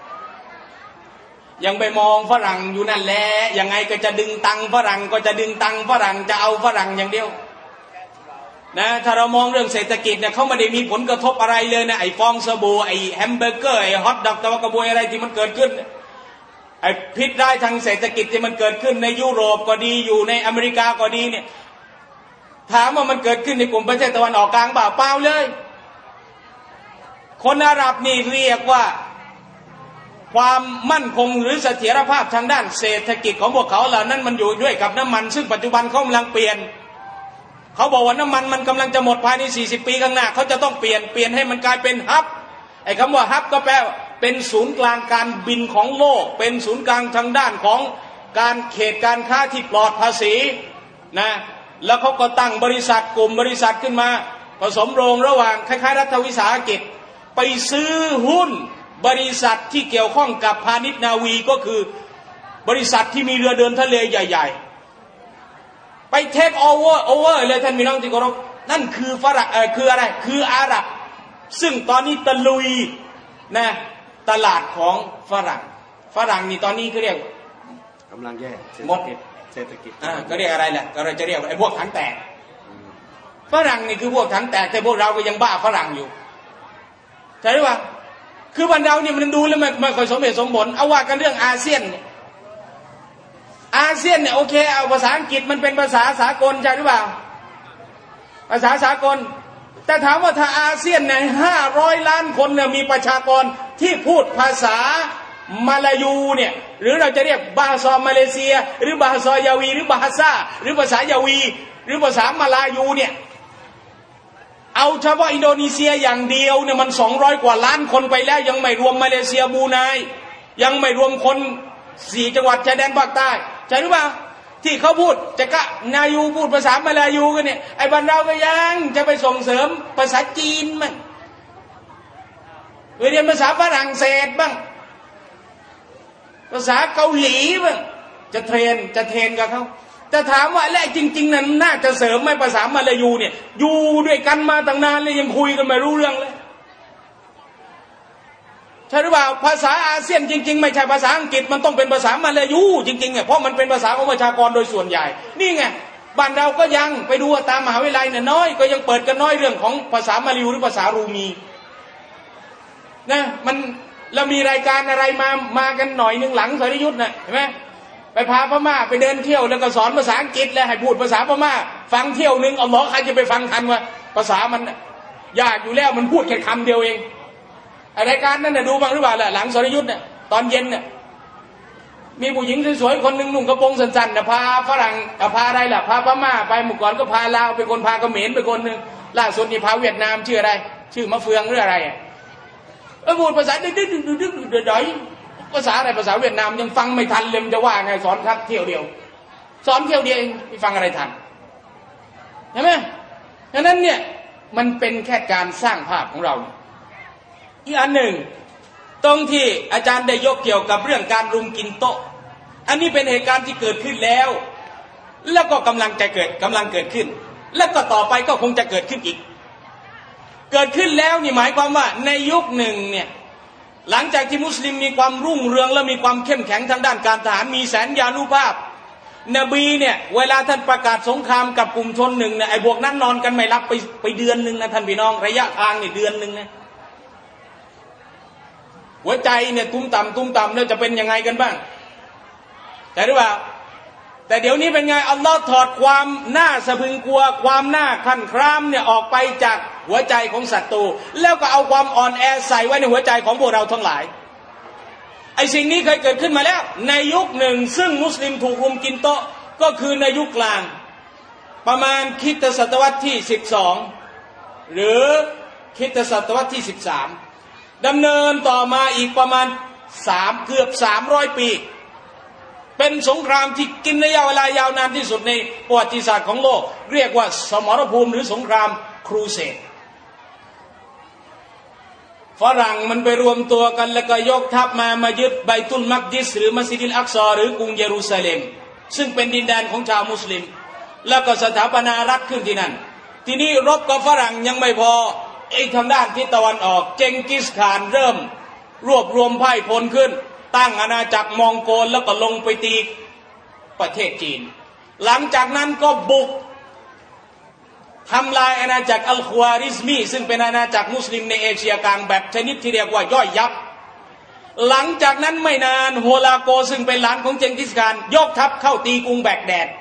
Speaker 1: ยังไปมองฝรั่งอยู่นั่นแหละยังไงก็จะดึงตังฝรั่งก็จะดึงตังฝรั่งจะเอาฝรั่งอย่างเดียวนะถ้าเรามองเรื่องเศรษฐกิจเนี่ยเขาไม่ได้มีผลกระทบอะไรเลยนะไอ้ฟองสบู่ไอ้แฮมเบอร์เกอร์ไอ้ฮอทดอกตะวันกระบวยอะไรที่มันเกิดขึ้นไอ้พิษร้ายทางเศรษฐกิจที่มันเกิดขึ้นในยุโรปก็ดีอยู่ในอเมริกาก็ดีเนี่ยถามว่ามันเกิดขึ้นในกลุ่มประเทศตะวันออกกลางเปล่าเลยคนอาหรับนี่เรียกว่าความมั่นคงหรือเสถียรภาพทางด้านเศรษฐกิจของพวกเขาเหล่านั้นมันอยู่ด้วยกับน้ำมันซึ่งปัจจุบันเขากำลังเปลี่ยนเขาบอกว่าน้ำมันกำลังจะหมดภายใน40 ปีข้างหน้าเขาจะต้องเปลี่ยนให้มันกลายเป็นฮับไอ้คำว่าฮับก็แปลเป็นศูนย์กลางการบินของโลกเป็นศูนย์กลางทางด้านของการเขตการค้าที่ปลอดภาษีนะแล้วเขาก็ตั้งบริษัทกลุ่มบริษัทขึ้นมาผสมโรงระหว่างคล้ายๆรัฐวิสาหกิจไปซื้อหุ้นบริษัทที่เกี่ยวข้องกับพาณิชย์นาวีก็คือบริษัทที่มีเรือเดินทะเลใหญ่ๆไปเทคโอเวอร์เลยท่านมีน้องที่เคารพนั่นคือฝรั่งคืออะไรคืออาหรับซึ่งตอนนี้ตะลุยนะตลาดของฝรั่งนี่ตอนนี้เขาเรียก
Speaker 3: กำลังแย่
Speaker 1: หมด
Speaker 3: เศรษฐกิจ
Speaker 1: ก็เรียกอะไรแหละก็เราจะเรียกไอ้พวกถังแตกฝรั่งนี่คือพวกถังแตกแต่พวกเราก็ยังบ้าฝรั่งอยู่ใช่ไหมวะคือบ้านเราเนี่ยมันดูแล้วไม่ค่อยสมเหตุสมผลเอาว่ากันเรื่องอาเซียนเนี่ยโอเคเอาภาษาอังกฤษมันเป็นภาษาสากลใช่หรือเปล่าภาษาสากลแต่ถามว่าถ้าอาเซียนใน500 ล้านคนเนี่ยมีประชากรที่พูดภาษามาลายูเนี่ยหรือเราจะเรียกบาฮาซอมาเลเซียหรือบาฮาซอยาวีหรือบาฮาซาหรือภาษายาวีหรือภาษามาลายูเนี่ยเอาเฉพาะอินโดนีเซียอย่างเดียวเนี่ยมัน200 กว่าล้านคนไปแล้วยังไม่รวมมาเลเซียบรูไนยังไม่รวมคน4 จังหวัดชายแดนภาคใต้ใช่หรือเปล่าที่เขาพูดจะกะนายูพูดภาษามาลายูกันเนี่ยไอ้บ้านเราก็ยังจะไปส่งเสริมภาษาจีนบ้างไปเรียนภาษาฝรั่งเศสบ้างภาษาเกาหลีบ้างจะเทรนกับเขาแต่ถามว่าและจริงๆนั้นน่าจะเสริมไหมภาษามาลายูเนี่ยอยู่ด้วยกันมาตั้งนานเลยยังคุยกันไม่รู้เรื่องเลยใช่หรือเปล่าภาษาอาเซียนจริงๆไม่ใช่ภาษาอังกฤษมันต้องเป็นภาษามาลายูจริงๆเนี่ยเพราะมันเป็นภาษาของประชากรโดยส่วนใหญ่นี่ไงบ้านเราก็ยังไปดูตามมหาวิทยาลัยเนี่ยน้อยก็ยังเปิดกันน้อยเรื่องของภาษามาลายูหรือภาษารูมีนะมันแล้วมีรายการอะไรมากันหน่อยนึงหลังสรยุทธ์น่ะเห็นไหมไปพาพม่าไปเดินเที่ยวแล้วก็สอนภาษาอังกฤษแล้วให้พูดภาษาพม่าฟังเที่ยวนึงอัลเลาะห์ใครจะไปฟังทันวะภาษามันยากอยู่แล้วมันพูดแค่คำเดียวเองรายการนั้นน่ะดูบ้างหรือเปล่าล่ะหลังสรยุทธ์เนี่ยตอนเย็นเนี่ยมีผู้หญิงสวยๆคนนึงนุ่งกระโปรงสั้นๆน่ะพาฝรั่งพาอะไรล่ะพาพม่าไปเมื่อก่อนก็พาลาวเป็นคนพาเขมรเป็นคนนึงล่าสุดนี่พาเวียดนามชื่ออะไรชื่อมะเฟืองหรืออะไรพูดภาษาดึกๆภาษาอะไรภาษาเวียดนามยังฟังไม่ทันเลยมันจะว่าไงสอนครับเที่ยวเดียวสอนเที่ยวเดียวเองไม่ฟังอะไรทันเห็นไหมฉะนั้นเนี่ยมันเป็นแค่การสร้างภาพของเราอีกอันหนึ่งตรงที่อาจารย์ได้ยกเกี่ยวกับเรื่องการรุมกินโต๊ะอันนี้เป็นเหตุการณ์ที่เกิดขึ้นแล้วก็กำลังเกิดขึ้นแล้วก็ต่อไปก็คงจะเกิดขึ้นอีกเกิดขึ้นแล้วนี่หมายความว่าในยุคหนึ่งเนี่ยหลังจากที่มุสลิมมีความรุ่งเรืองและมีความเข้มแข็งทางด้านการทหารมีแสนยานุภาพนบีเนี่ยเวลาท่านประกาศสงครามกับกลุ่มชนหนึ่งเนี่ยไอ้พวกนั้นนอนกันไม่หลับไปเดือนนึงนะท่านพี่น้องระยะทางนี่เดือนนึงนะหัวใจเนี่ยตุ้มต่ำแล้วจะเป็นยังไงกันบ้างแต่หรือเปล่าแต่เดี๋ยวนี้เป็นไงอัลลอฮ์ถอดความน่าสะพรึงกลัวความน่าคั่นครามเนี่ยออกไปจากหัวใจของศัตรูแล้วก็เอาความอ่อนแอใส่ไว้ในหัวใจของพวกเราทั้งหลายไอ้สิ่งนี้เคยเกิดขึ้นมาแล้วในยุคหนึ่งซึ่งมุสลิมถูกรุมกินโต๊ะก็คือในยุคกลางประมาณคริสตศตวรรษที่12หรือคริสตศตวรรษที่13ดำเนินต่อมาอีกประมาณเกือบ300 ปีเป็นสงครามที่กินระยะเวลายาวนานที่สุดในประวัติศาสตร์ของโลกเรียกว่าสมรภูมิหรือสงครามครูเสดฝรั่งมันไปรวมตัวกันแล้วก็ยกทัพมายึดไบตุลมักดิสหรือมัสยิดอักซอหรือกรุงเยรูซาเล็มซึ่งเป็นดินแดนของชาวมุสลิมแล้วก็สถาปนารัฐขึ้นที่นั่นทีนี้รบกับฝรั่งยังไม่พอทางด้านทิศตะวันออกเจงกิสข่านเริ่มรวบรวมไพร่พลขึ้นตั้งอาณาจักรมองโกลแล้วก็ลงไปตีประเทศจีนหลังจากนั้นก็บุกทำลายอาณาจักรอัลควาริซมีซึ่งเป็นอาณาจักรมุสลิมในเอเชียกลางแบบชนิดที่เรียกว่าย่อยยับหลังจากนั้นไม่นานโฮลาโกซึ่งเป็นหลานของเจงกิสข่านยกทัพเข้าตีกรุงแบกแดด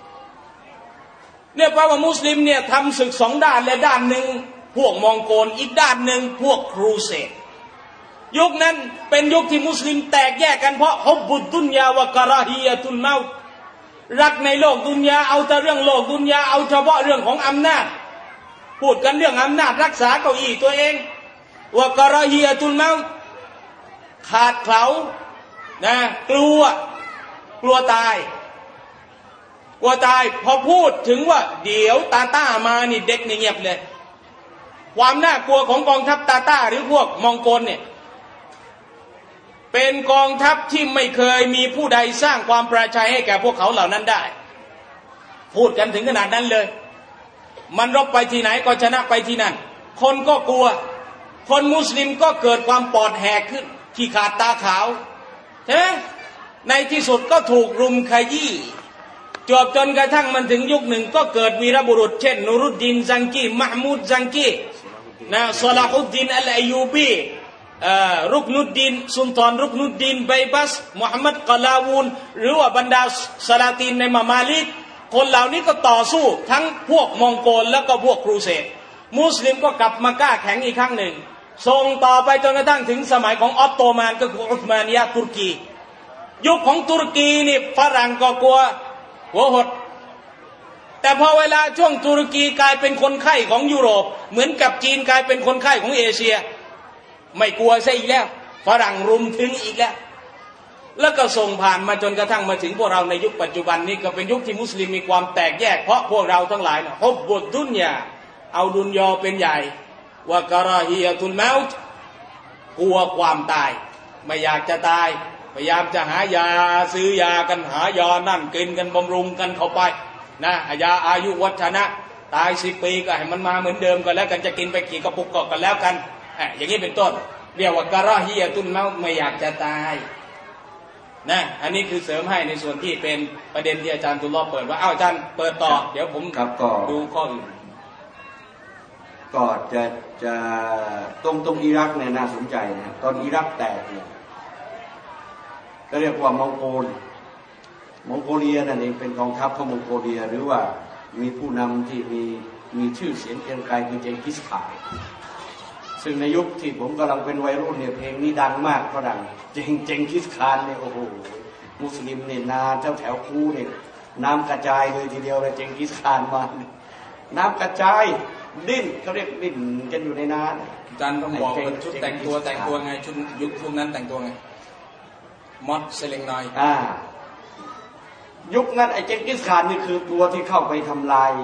Speaker 1: เนี่ยแปลว่ามุสลิมเนี่ยทำศึก2 ด้านและด้านหนึ่งพวกมองโกลอีกด้านหนึ่งพวกครูเสดยุคนั้นเป็นยุคที่มุสลิมแตกแยกกันเพราะฮุบบุดดุนยาวะกะราฮียะตุลเมาต์รักในโลกดุนยาเอาแต่เรื่องโลกดุนยาเอาเฉพาะเรื่องของอำนาจพูดกันเรื่องอำนาจรักษาเก้าอี้ตัวเองวะกะราฮียะตุลเมาต์ขาดเขลานะกลัวตายพอพูดถึงว่าเดี๋ยวตาต้ามานี่เด็กนี่เงียบเลยความน่ากลัวของกองทัพตาต้าหรือพวกมองโกลเนี่ยเป็นกองทัพที่ไม่เคยมีผู้ใดสร้างความประชัยให้แก่พวกเขาเหล่านั้นได้พูดกันถึงขนาดนั้นเลยมันรบไปที่ไหนก็ชนะไปที่นั่นคนก็กลัวคนมุสลิมก็เกิดความปอดแหกขึ้นขี้ขาดตาขาวใช่ไหมในที่สุดก็ถูกรุมขยี้จนกระทั่งมันถึงยุคหนึ่งก็เกิดวีรบุรุษเช่นนูรุดดินซังกีมะมูดซังกีนะซอลาฮุดดินอัลอายูบีรุกนุดดินสุลต่านรุกนุดดินไบบัสมุฮัมมัดกะลาวูนหรือว่าบรรดาซาลาตินในมาลิกคนเหล่านี้ก็ต่อสู้ทั้งพวกมองโกลแล้วก็พวกครูเสดมุสลิมก็กลับมากล้าแข็งอีกครั้งหนึ่งส่งต่อไปจนกระทั่งถึงสมัยของออตโตมันก็คืออุสมานียะห์ตุรกียุคของตุรกีนี่ฝรั่งก็กลัวหัวหดแต่พอเวลาช่วงตุรกีกลายเป็นคนไข้ของยุโรปเหมือนกับจีนกลายเป็นคนไข้ของเอเชียไม่กลัวซะอีกแล้วฝรั่งรุมถึงอีกแล้วก็ส่งผ่านมาจนกระทั่งมาถึงพวกเราในยุคปัจจุบันนี้ก็เป็นยุคที่มุสลิมมีความแตกแยกเพราะพวกเราทั้งหลายนะฮุบบุดดุนยาเอาดุนยาเป็นใหญ่วะกะราฮิยะตุลเมาต์กลัวความตายไม่อยากจะตายพยายามจะหายาซื้อยากันหายานั่นกินกันบำรุงกันเข้าไปนะยาอายุวัฒนะตาย10 ปีก็ให้มันมาเหมือนเดิมก็แล้วกันจะกินไปกี่กระปุกก็กันแล้วกันอย่างนี้เป็นต้นเรียกว่ากะราฮิยะตุลเมาต์ไม่อยากจะตายนะอันนี้คือเสริมให้ในส่วนที่เป็นประเด็นที่อาจารย์ตุลลอฮ์เปิดว่าอาจารย์เปิดต่อเดี๋ยวผมดูข้ออื่น
Speaker 3: ก็จะตรงอิรักเนี่ยน่าสนใจนะตอนอิรักแตกเนี่ยก็เรียกว่ามองโกเลียนั่นเองเป็นกองทัพของมองโกเลียหรือว่ามีผู้นำที่มีชื่อเสียงเกรียงไกรคือเจงกิสข่านซึ่งในยุคที่ผมกำลังเป็นวัยรุ่นเนี่ยเพลงนี้ดังมากก็ดังเจงกิสข่านเนี่ยโอ้โหมุสลิมเนี่ยนาแถวคูเนี่ยน้ำกระจายเลยทีเดียวเลยเจงกิสข่านมาน้ำกระจายดิ้นเขาเรียกดิ้นกันอยู่ในน้ำ
Speaker 1: อาจารย์ต้องบอกเป็นชุดแต่งตัวไงชุดยุคช่วงนั้นแต่งตัวไงมอดเซเลงนอย
Speaker 3: ยุคนั้นไอ้เจงกิสข่านนี่คือตัวที่เข้าไปทำลาย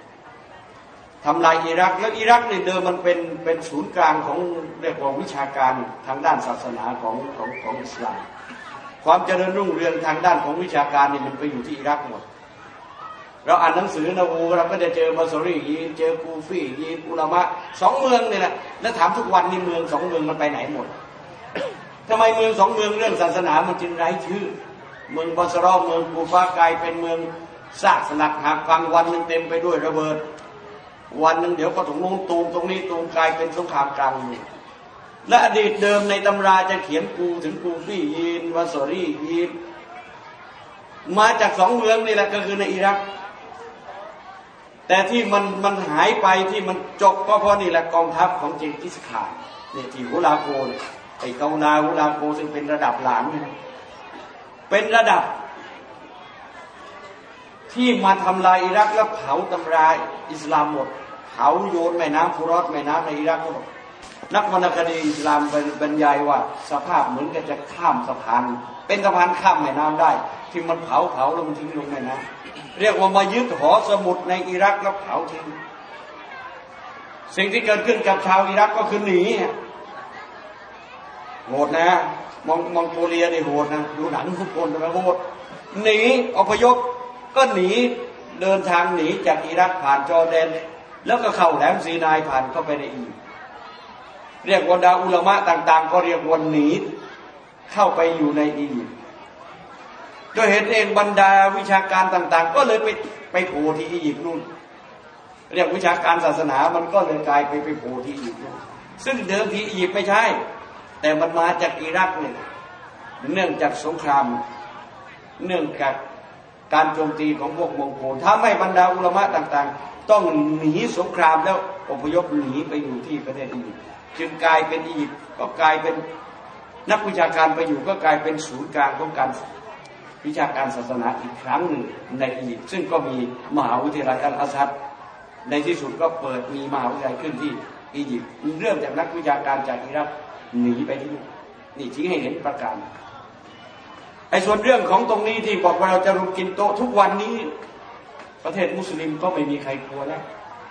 Speaker 3: อิรักแล้วอิรักเนี่ยเดิมมันเป็นศูนย์กลางของเรียกว่าวิชาการทางด้านศาสนาของอิสลามความเจริญรุ่งเรืองทางด้านของวิชาการนี่มันไปอยู่ที่อิรักหมดเราอ่านหนังสือนะเราก็จะเจอบาซอรียีนเจอกูฟียีนอุลามะ2 เมืองนี่แหละแล้วถามทุกวันนี้เมือง2 เมืองมันไปไหนหมดทำไมเมือง2 เมืองเรื่องศาสนามันจึงไร้ชื่อเมืองบาซรอเมืองกูฟากลายเป็นเมืองซากสลักหักพังวันนึงเต็มไปด้วยระเบิดวันนึงเดี๋ยวก็ตรงนู้นตูมตรงนี้ตูมกลายเป็นสงครามกลางเมืองและอดีตเดิมในตำราจะเขียนกูถึงกูฟียีนบาซอรียีนมาจาก2 เมืองนี่แหละก็คือในอิรักแต่ที่มันหายไปที่มันจบก็เพราะนี่แหละกองทัพของเจงกิสข่านเนี่ยที่ฮุลาโกไอ้เกานาฮุลาโกซึ่งเป็นระดับหลานเป็นระดับที่มาทำลายอิรักแล้วเผาตำราอิสลามหมดเผาโยนแม่น้ำฟุรอตแม่น้ำในอิรักหมดนักวรรณคดีอิสลามบรรยายว่าสภาพเหมือนกับจะข้ามสะพานเป็นสะพานข้ามแม่น้ำได้ที่มันเผาแล้วมันทิ้งลงแม่น้ำเรียกว่ามายึดหอสมุดในอิรักแล้วเผาทิ้งสิ่งที่เกิดขึ้นกับชาวอิรักก็คือหนีโหดนะมองโกเลียนี่โหดนะดูหนังทุกคนนะโหดหนีอพยพก็หนีเดินทางหนีจากอิรักผ่านจอร์แดนแล้วก็เข้าแหลมซีนายผ่านเข้าไปในอียิปต์เรียกว่าดาอุลามะต่างๆก็เรียกว่าหนีเข้าไปอยู่ในอียิปต์ก็เห็นเองบรรดาวิชาการต่างๆก็เลยไปโผล่ที่อียิปต์นู่นเรียกวิชาการศาสนามันก็เลยกลายไปโผล่ที่อียิปต์นู่นซึ่งเดิมที่อียิปต์ไม่ใช่แต่มันมาจากอิรักเนี่ยเนื่องจากสงครามเนื่องจากการโจมตีของพวกมองโกลถ้าไม่บรรดาอุลามะต่างๆต้องหนีสงครามแล้วอพยพหนีไปอยู่ที่ประเทศอียิปต์จึงกลายเป็นอียิปต์ก็กลายเป็นนักวิชาการไปอยู่ก็กลายเป็นศูนย์กลางของการวิชาการศาสนาอีกครั้งหนึ่งในอียิปต์ซึ่งก็มีมหาวิทยาลัยอัลอาซัดในที่สุดก็เปิดมีมหาวิทยาลัยขึ้นที่อียิปต์เริ่มจากนักวิชาการจากอิรักหนีไปที่นี่ชี้ให้เห็นประการไอ้ส่วนเรื่องของตรงนี้ที่บอกว่าเราจะรุมกินโต๊ะทุกวันนี้ประเทศมุสลิมก็ไม่มีใครกลัวแล้ว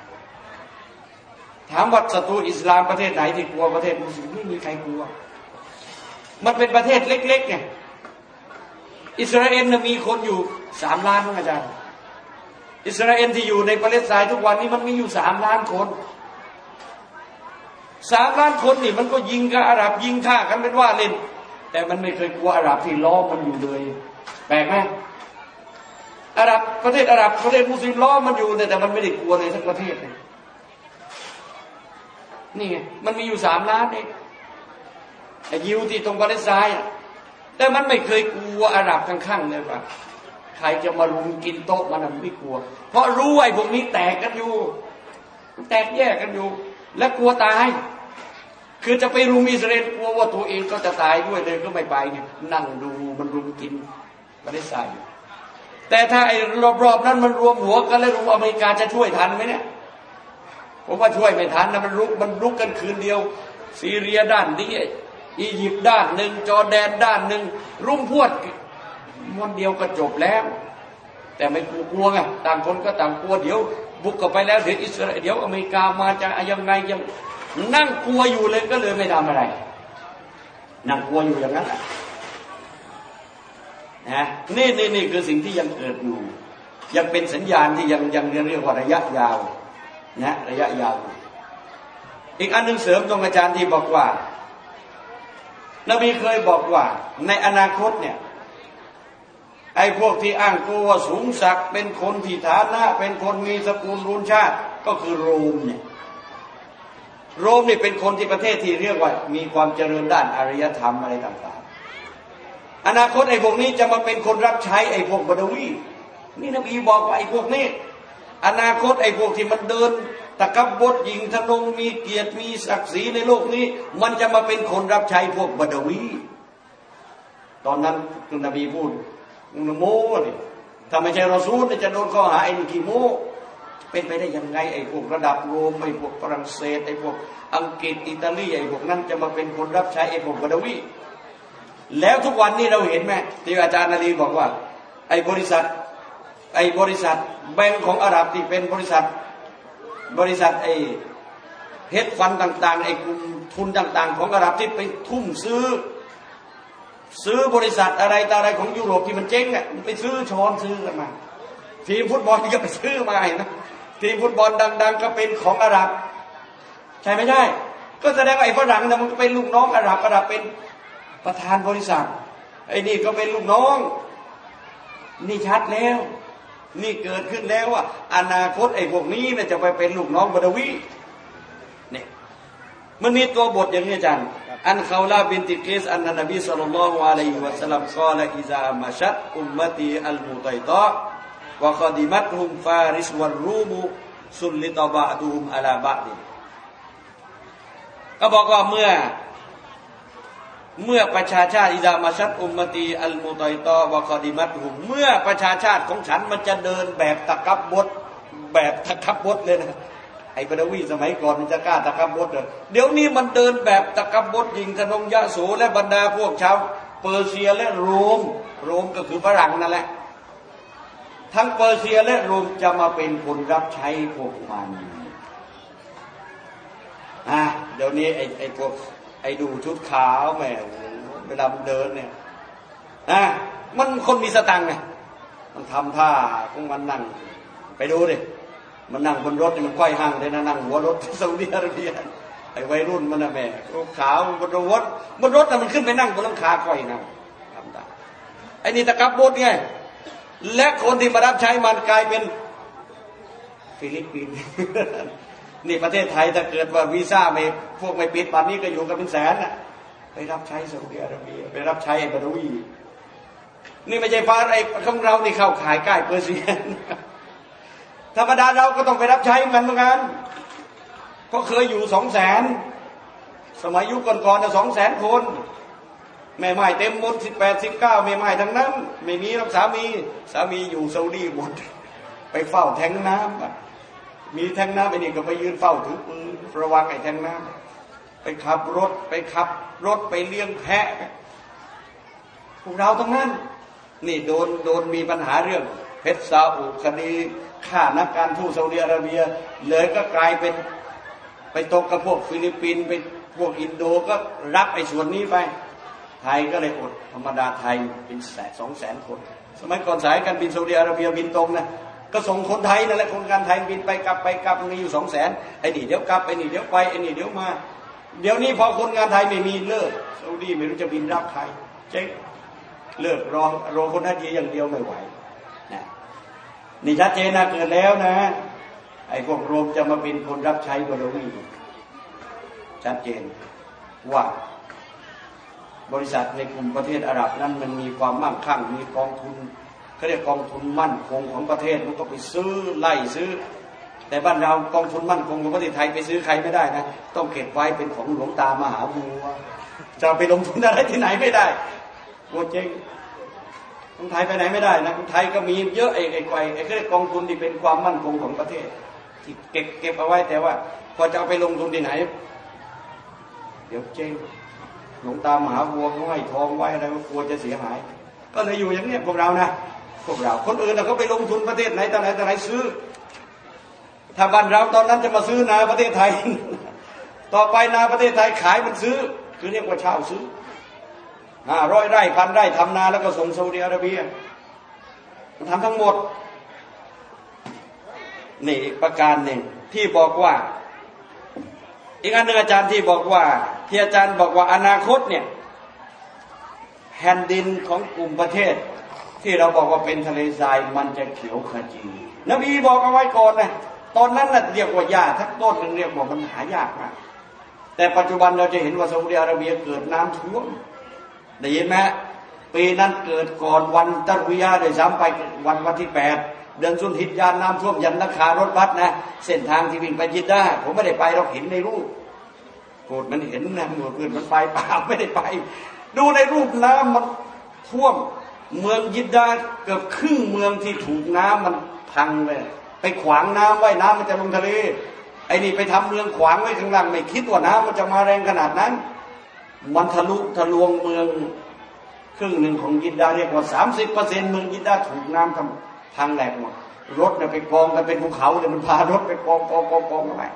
Speaker 3: ถามว่าศัตรูอิสลามประเทศไหนที่กลัวประเทศมุสลิมไม่มีใครกลัวมันเป็นประเทศเล็กๆไงอิสราเอลมีคนอยู่3 ล้านอาจารย์อิสราเอลที่อยู่ในปาเลสไตน์ทุกวันนี้มันมีอยู่3 ล้านคน3 ล้านคนนี่มันก็ยิงกับอาหรับยิงฆ่ากันเป็นว่าเล่นแต่มันไม่เคยกลัวอาหรับที่ล้อมมันอยู่เลยแปลกไหมอาหรับประเทศอาหรับประเทศมุสลิมล้อมมันอยู่แต่มันไม่ได้กลัวเลยทั้งประเทศเลยนี่ไงมันมีอยู่3 ล้านเองไอ้ยิวที่ตรงปาเลสไตน์แต่มันไม่เคยกลัวอาหรับข้างๆเลยว่าใครจะมารุมกินโต๊ะมันไม่กลัวเพราะรู้ไอ้พวกนี้แตกกันอยู่แตกแยกกันอยู่และกลัวตายคือจะไปรุมอิสราเอลกลัวว่าตัวเองก็จะตายด้วยเลยก็ไม่ไปเนี่ยนั่งดูมันรุมกินปาเลสไตน์แต่ถ้าไอ้รอบๆนั้นมันรวมหัวกันแล้วอเมริกาจะช่วยทันไหมเนี่ยผมว่าช่วยไม่ทันนะมันลุกกันคืนเดียวซีเรียด้านนี้อียิปต์ด้านหนึ่งจอร์แดนด้านหนึ่งรุ่มพวดวันเดียวก็จบแล้วแต่ไม่กลัวไงต่างคนก็ต่างกลัวเดี๋ยวบุกเข้าไปแล้วเดี๋ยวอิสราเอลเดี๋ยวอเมริกามาจะยังไงยังนั่งกลัวอยู่เลยก็เลยไม่ทำอะไรนั่งกลัวอยู่อย่างนั้นนะนี่คือสิ่งที่ยังเกิดอยู่ยังเป็นสัญญาณที่ยังเรียกว่าระยะยาวนะระยะยาวอีกอันหนึ่งเสริมตรงอาจารย์ที่บอกว่านบีเคยบอกว่าในอนาคตเนี่ยไอ้พวกที่อ้างตัวว่าสูงศักดิ์เป็นคนที่ฐานะเป็นคนมีสกุลรุนชาติก็คือโรมเนี่ยโรมนี่เป็นคนที่ประเทศที่เรียกว่ามีความเจริญด้านอารยธรรมอะไรต่างๆอนาคตไอ้พวกนี้จะมาเป็นคนรับใช้ไอ้พวกบาดาวีนี่นบีบอกว่าไอ้พวกนี้อนาคตไอ้พวกที่มันเดินตะกับบดยิงทะนงมีเกียรติมีศักดิ์ศรีในโลกนี้มันจะมาเป็นคนรับใช้พวกบาดาวีตอนนั้นคุณนบีพูดโม้เนี่ยถ้าไม่ใช่รอซูลจะโดนข้อหาไอ้นี่ขี้โม้เป็นไปได้ยังไงไอ้พวกระดับโรมไอ้พวกฝรั่งเศสไอ้พวกอังกฤษอิตาลีไอ้พวกนั้นจะมาเป็นคนรับใช้ไอ้พวกบาดาวีแล้วทุกวันนี้เราเห็นไหมที่อาจารย์นาลีบอกว่าไอ้บริษัทแบงก์ของอาหรับที่เป็นบริษัทไอ้เฮดฟันต่างๆไอ้กลุ่มทุนต่างๆของอาหรับที่ไปทุ่มซื้อบริษัทอะไรต่ออะไรของยุโรปที่มันเจ๊งอ่ะไปซื้อกันมาทีมฟุตบอลก็ไปซื้อมาเห็นไหมทีมฟุตบอลดังๆก็เป็นของอาหรับใช่ไม่ใช่ก็แสดงว่าไอ้ฝรั่งเนี่ยมันก็เป็นลูกน้องอาหรับเป็นประธานบริษัทไอ้นี่ก็เป็นลูกน้องนี่ชัดแล้วนี่เกิดขึ้นแล้วว่าอนาคตไอ้พวกนี้เนี่ยจะไปเป็นลูกน้องบาดาวีเนี่ยมันมีตัวบทอย่างนี้อาจารย์อันเขาลาบินติกิสอันนบีศ็อลลัลลอฮุอะลัยฮิวะซัลลัมกล่าวอิซามาชัดอุมมะตีอัลมุตัยตะวะคอดิมัตฮุมฟาริสวัรรูมุซุลลิตะบะดุฮุมอะลาบะดิก็บอกว่าเมื่อประชาชาติอิซามาชัดอุมมะตีอัลมุตัยตะวะคอดิมัตฮุมเมื่อประชาชาติของฉันมันจะเดินแบบตะกับบดเลยนะไอ้บาดาวีสมัยก่อนมันจะกล้าตะกับบดเลยเดี๋ยวนี้มันเดินแบบตะกับบดยิงทะนงยะโสและบรรดาพวกชาวเปอร์เซียและโรมก็คือฝรั่งนั่นแหละทั้งเปอร์เซียและโรมจะมาเป็นคนรับใช้พวกมันเดี๋ยวนี้ไอ้พวกไอ้ดูชุดขาวแม่เวลามันเดินเนี่ยมันคนมีสตังค์ไงมันทำท่าของมันนั่งไปดูดิมันนั่งบนรถนี่มันค่อยห่างเลยนะนั่งหัวรถซาอุดิอาระเบียไอ้วัยรุ่นมันนะแม่ขาวบนรถน่ะมันขึ้นไปนั่งบนหลังคาค่อยนั่งทำได้ไอ้นี่ตะกับบดไงและคนที่มารับใช้มันกลายเป็นฟิลิปปินส์นี่ประเทศไทยถ้าเกิดว่าวีซ่าไม่ปิดป่านนี้ก็อยู่กันเป็นแสนน่ะไปรับใช้ซาอุดิอาระเบียไปรับใช้ไอ้บาดาวีนี่ไม่ใช่ฟ้าไอ้ของเรานี่เข้าขายใกล้เปอร์เซียธรรมดาเราก็ต้องไปรับใช้มันเหมือนกันก็เคยอยู่200,000สมัยยุคก่อนๆ200,000 คนแม่ไม้เต็มหมด18 19แม่ไม้ทั้งนั้นไม่มีรับสามีอยู่ซาอุดีหมดไปเฝ้าแทงน้ำมีแทงน้ำไอ้นี่ก็ไปยืนเฝ้าถือปืนระวังไอ้แทงน้ำไปขับรถไปเลี้ยงแพะพวกเราตรงนั้นนี่โดนมีปัญหาเรื่องเพชรซาอุคดีฆ่านักการทูตซาอุดิอาระเบียเลยก็กลายเป็นไปตกกับพวกฟิลิปปินส์ไปพวกอินโดก็รับไอ้ส่วนนี้ไปไทยก็เลยอดธรรมดาไทยเป็น200,000 คนสมัยก่อนสายการบินซาอุดิอาระเบียบินตรงนะก็ส่งคนไทยนั่นแหละคนการไทยบินไปกลับมีอยู่200,000ไอ้นี่เดี๋ยวกลับไอ้นี่เดี๋ยวไปไอ้นี่เดี๋ยวมาเดี๋ยวนี้พอคนงานไทยไม่มีเลิกซาอุดีไม่รู้จะบินรับใครเจ๊งเลิกรอคนฮัจญ์อย่างเดียวไม่ไหวนะนี่ชัดเจนนะเกิดแล้วนะไอ้พวกโรมจะมาเป็นคนรับใช้บาดาวีชัดเจนว่าบริษัทในกลุ่มประเทศอาหรับนั้นมันมีความมั่งคั่งมีกองทุนเขาเรียกกองทุนมั่นคงของประเทศมันก็ไปไล่ซื้อแต่บ้านเรากองทุนมั่นคงของประเทศไทยไปซื้อใครไม่ได้นะต้องเก็บไว้เป็นของหลวงตามหาบัวจะไปลงทุนอะไรที่ไหนไม่ได้โคตรเจ๊งคนไทยไปไหนไม่ได้นะคนไทยก็มีเยอะไอ้กองทุนที่เป็นความมั่นคงของประเทศที่เก็บเอาไว้แต่ว่าพอจะเอาไปลงทุนที่ไหนเดี๋ยวเจ๊งหลวงตามหาวัวเขาให้ทองไว้อะไรก็กลัวจะเสียหายก็เลยอยู่อย่างนี้พวกเรานะพวกเราคนอื่นเขาไปลงทุนประเทศไหนต่อไหนซื้อถ้าบ้านเราตอนนั้นจะมาซื้อนาประเทศไทยต่อไปนาประเทศไทยขายมันซื้อคือเรียกว่าเช่าซื้อ100 ไร่1,000 ไร่ทำนาแล้วก็ส่งซาอุดิอาระเบียมันทำทั้งหมดนี่อีกประการหนึ่งที่บอกว่าอีกอันหนึ่งอาจารย์ที่บอกว่าที่อาจารย์บอกว่าอนาคตเนี่ยแผ่นดินของกลุ่มประเทศที่เราบอกว่าเป็นทะเลทรายมันจะเขียวขจีนบีบอกเอาไว้ก่อนนะตอนนั้นน่ะเรียกว่าหญ้าทั้งต้นนึงเรียกว่ามันหายากมากแต่ปัจจุบันเราจะเห็นว่าซาอุดิอาระเบียเกิดน้ำท่วมได้ยินไหมปีนั้นเกิดก่อนวันตัรวียะโดยซ้ำไปวันที่8เดือนซุลฮิจญาน้ำท่วมยันราคารถบัสนะเส้นทางที่วิ่งไปยิดดาห์ผมไม่ได้ไปเราเห็นในรูปโกรธมันเห็นนะหมดเพื่อนมันไปเปล่าไม่ได้ไปดูในรูปน้ำมันท่วมเมืองยิดดาห์เกือบครึ่งเมืองที่ถูกน้ำมันพังเลยไปขวางน้ำไว้น้ำมันจะลงทะเลไอ้นี่ไปทำเมืองขวางไว้ข้างล่างไม่คิดว่าน้ำมันจะมาแรงขนาดนั้นมันทะลวงเมืองครึ่งหนึ่งของยิดดาห์เรียกว่า 30% เมืองยิดดาห์ถูกน้ำพังแหลกหมดรถเนี่ยไปกองกันเป็นภูเขาเลยมันพารถไปกองกันไป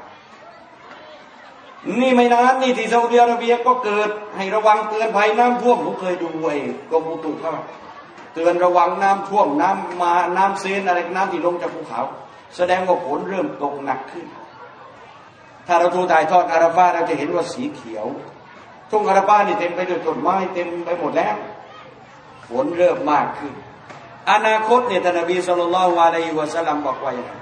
Speaker 3: นี่ไม่นานนี่ที่ซาอุดิอาระเบียก็เกิดให้ระวังเตือนภัยน้ำท่วมผมเคยดูไอ้กรมอุตุเขาเตือนระวังน้ำท่วมน้ำเซนอะไรน้ำที่ลงจากภูเขาแสดงว่าฝนเริ่มตกหนักขึ้นถ้าเราดูถ่ายทอดอาราฟาเราจะเห็นว่าสีเขียวทุ่งอาราฟานี่เต็มไปด้วยต้นไม้เต็มไปหมดแล้วฝนเริ่มมากขึ้นอนาคตเนี่ยท่านนบีศ็อลลัลลอฮุอะลัยฮิวะซัลลัมบอกว่าอย่างไร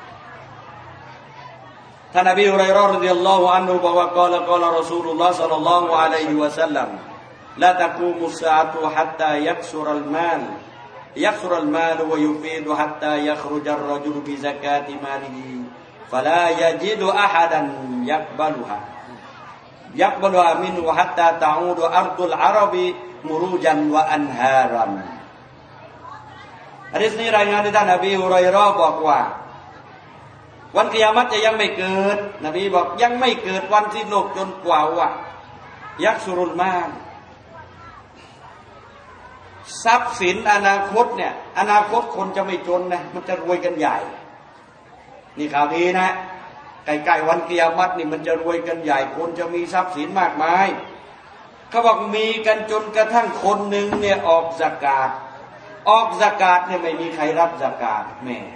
Speaker 3: ท่านนบีฮุรัยเราะห์รอฎิยัลลอฮุอันฮุบอกว่ากล่าวรอซูลุลลอฮ์ศ็อลลัลลอฮุอะลัยฮิวะซัลลัมลาตะกูมุสซาอะตุฮัตตายักซุรัลมาลวะยุฟีดุฮัตตายัครุจัรรจุลบิซะกาติมาลิฮิฟะลายะญิดุอะฮัดันยักบัลุฮามินฮุฮัตตาตะอูดุอัรฎุลอาระบิมุรูจันวะอันฮารันหะดีษนี้รายงานที่ท่านนบีฮุรัยเราะห์บอกว่าวันกิยามะฮ์จะยังไม่เกิดนบีบอกยังไม่เกิดวันที่โลกจนกว่าว่ายักซุรุลมาลทรัพย์สินอนาคตเนี่ยอนาคตคนจะไม่จนนะมันจะรวยกันใหญ่นี่ข่าวดีนะใกล้ๆวันกิยามะฮ์นี่มันจะรวยกันใหญ่คนจะมีทรัพย์สินมากมายเขาบอกมีกันจนกระทั่งคนหนึ่งเนี่ยออกซะกาตเนี่ยไม่มีใครรับซะกาตแม่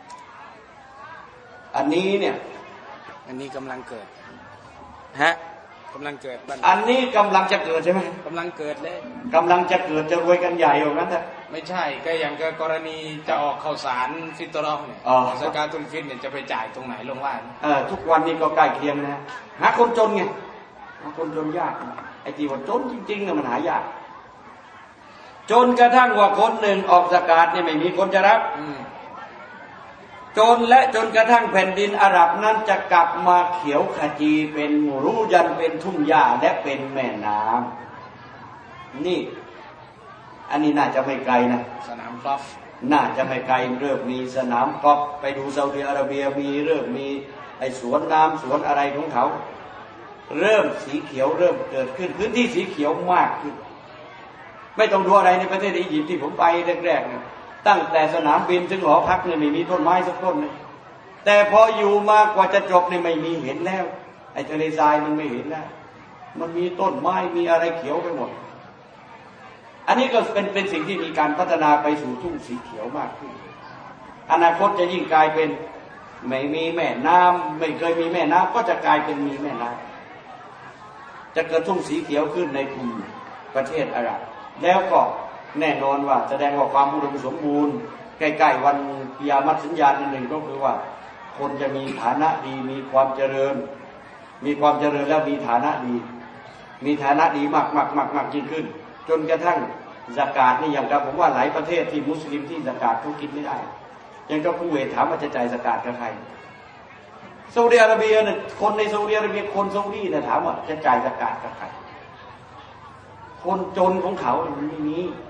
Speaker 3: อันนี้เนี่ย
Speaker 1: อันนี้กำลังเกิดกำลังเกิด
Speaker 3: อันนี้กำลังจะเกิดใช่ไหม
Speaker 1: กำลังเกิดเลย
Speaker 3: กำลังจะเกิดจะรวยกันใหญ่อย่างนั้นแหละ
Speaker 1: ไม่ใช่ก็อย่างกรณีจะออกข้าวสารฟิตรอเนี่ยซะกาตุลฟิตเนี่ยจะไปจ่ายตรงไหนลงว่า
Speaker 3: ทุกวันนี้ก็ใกล้เคียงนะหาคนจนไงหาคนจนยากไอ้ที่ว่าจนจริงๆเนี่ยมันหายากจนกระทั่งว่าคนหนึ่งออกซะกาตเนี่ยไม่มีคนจะรับจนกระทั่งแผ่นดินอาหรับนั้นจะกลับมาเขียวขจีเป็นมูรูยันเป็นทุ่งหญ้าและเป็นแม่น้ำนี่อันนี้น่าจะไม่ไกลนะ
Speaker 1: สนามกอล์ฟ
Speaker 3: น่าจะไม่ไกลเริ่มมีสนามกอล์ฟไปดูซาอุดิอาระเบียมีเริ่มมีไอ้สวนน้ำสวนอะไรของเขาเริ่มสีเขียวเริ่มเกิดขึ้นพื้นที่สีเขียวมากขึ้นไม่ต้องดูอะไรในประเทศอียิปต์ที่ผมไปแรกๆเนี่ยตั้งแต่สนามบินถึงหอพักเนี่ยไม่มีต้นไม้สักต้นเลยแต่พออยู่มากว่าจะจบเนี่ยไม่มีเห็นแล้วไอ้ทะเลทรายมันไม่เห็นแล้วมันมีต้นไม้มีอะไรเขียวไปหมดอันนี้ก็เป็นสิ่งที่มีการพัฒนาไปสู่ทุ่งสีเขียวมากขึ้นอนาคตจะยิ่งกลายเป็นไม่มีแม่น้ำไม่เคยมีแม่น้ำก็จะกลายเป็นมีแม่น้ำจะเกิดทุ่งสีเขียวขึ้นในกลุ่มประเทศอาหรับแล้วก็แน่นอนว่าแสดงว่าความอุดมสมบูรณ์ใกล้ๆวันกิยามะฮ์สัญญาณหนึ่งก็คือว่าคนจะมีฐานะดีมีความเจริญแล้วมีฐานะดีมากยิ่งขึ้นจนกระทั่งซะกาตนี่อย่างกับผมว่าหลายประเทศที่มุสลิมที่ซะกาตเขากินไม่ได้ยังก็คูเวตถามว่าจะจ่ายซะกาตกับใครซาอุดิอาระเบียเนี่ยคนในซาอุดิอาระเบียคนซาอุดีเนี่ยถามว่าจะจ่ายซะกาตกับใครคนจนของเขามันไม่มีค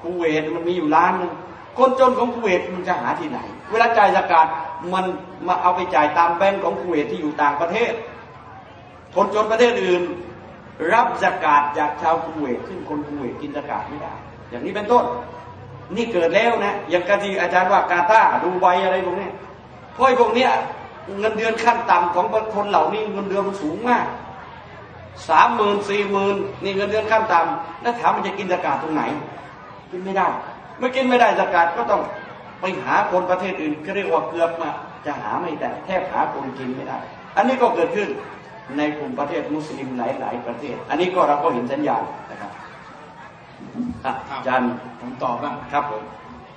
Speaker 3: คูเวตมันมีอยู่ล้านนึงคนจนของคูเวตมันจะหาที่ไหนเวลาจ่ายซะกาตมันมาเอาไปจ่ายตามแบงก์ของคูเวตที่อยู่ต่างประเทศคนจนประเทศอื่นรับซะกาตจากชาวคูเวตซึ่งคนคูเวตกินซะกาตไม่ได้อย่างนี้เป็นต้นนี่เกิดแล้วนะอย่างกะที่อาจารย์ว่ากาตาร์ดูไบอะไรพวกนี้เพราะพวกนี้เงินเดือนขั้นต่ำของคนเหล่านี้เงินเดือนมันสูงมาก30,000 40,000นี่เงินเดือนขั้นต่ำแล้วถามมันจะกินซะกาตตรงไหนกินไม่ได้เมื่อกินไม่ได้ซะกาตก็ต้องไปหาคนประเทศอื่นก็เรียกว่าเกือบมาจะหาไม่ได้แทบหาคนกินไม่ได้อันนี้ก็เกิดขึ้นในกลุ่มประเทศมุสลิมหลายๆประเทศอันนี้ก็เราก็เห็นสัญญาณนะครับอาจารย์
Speaker 1: ผมตอบบ้าง
Speaker 3: ครับผม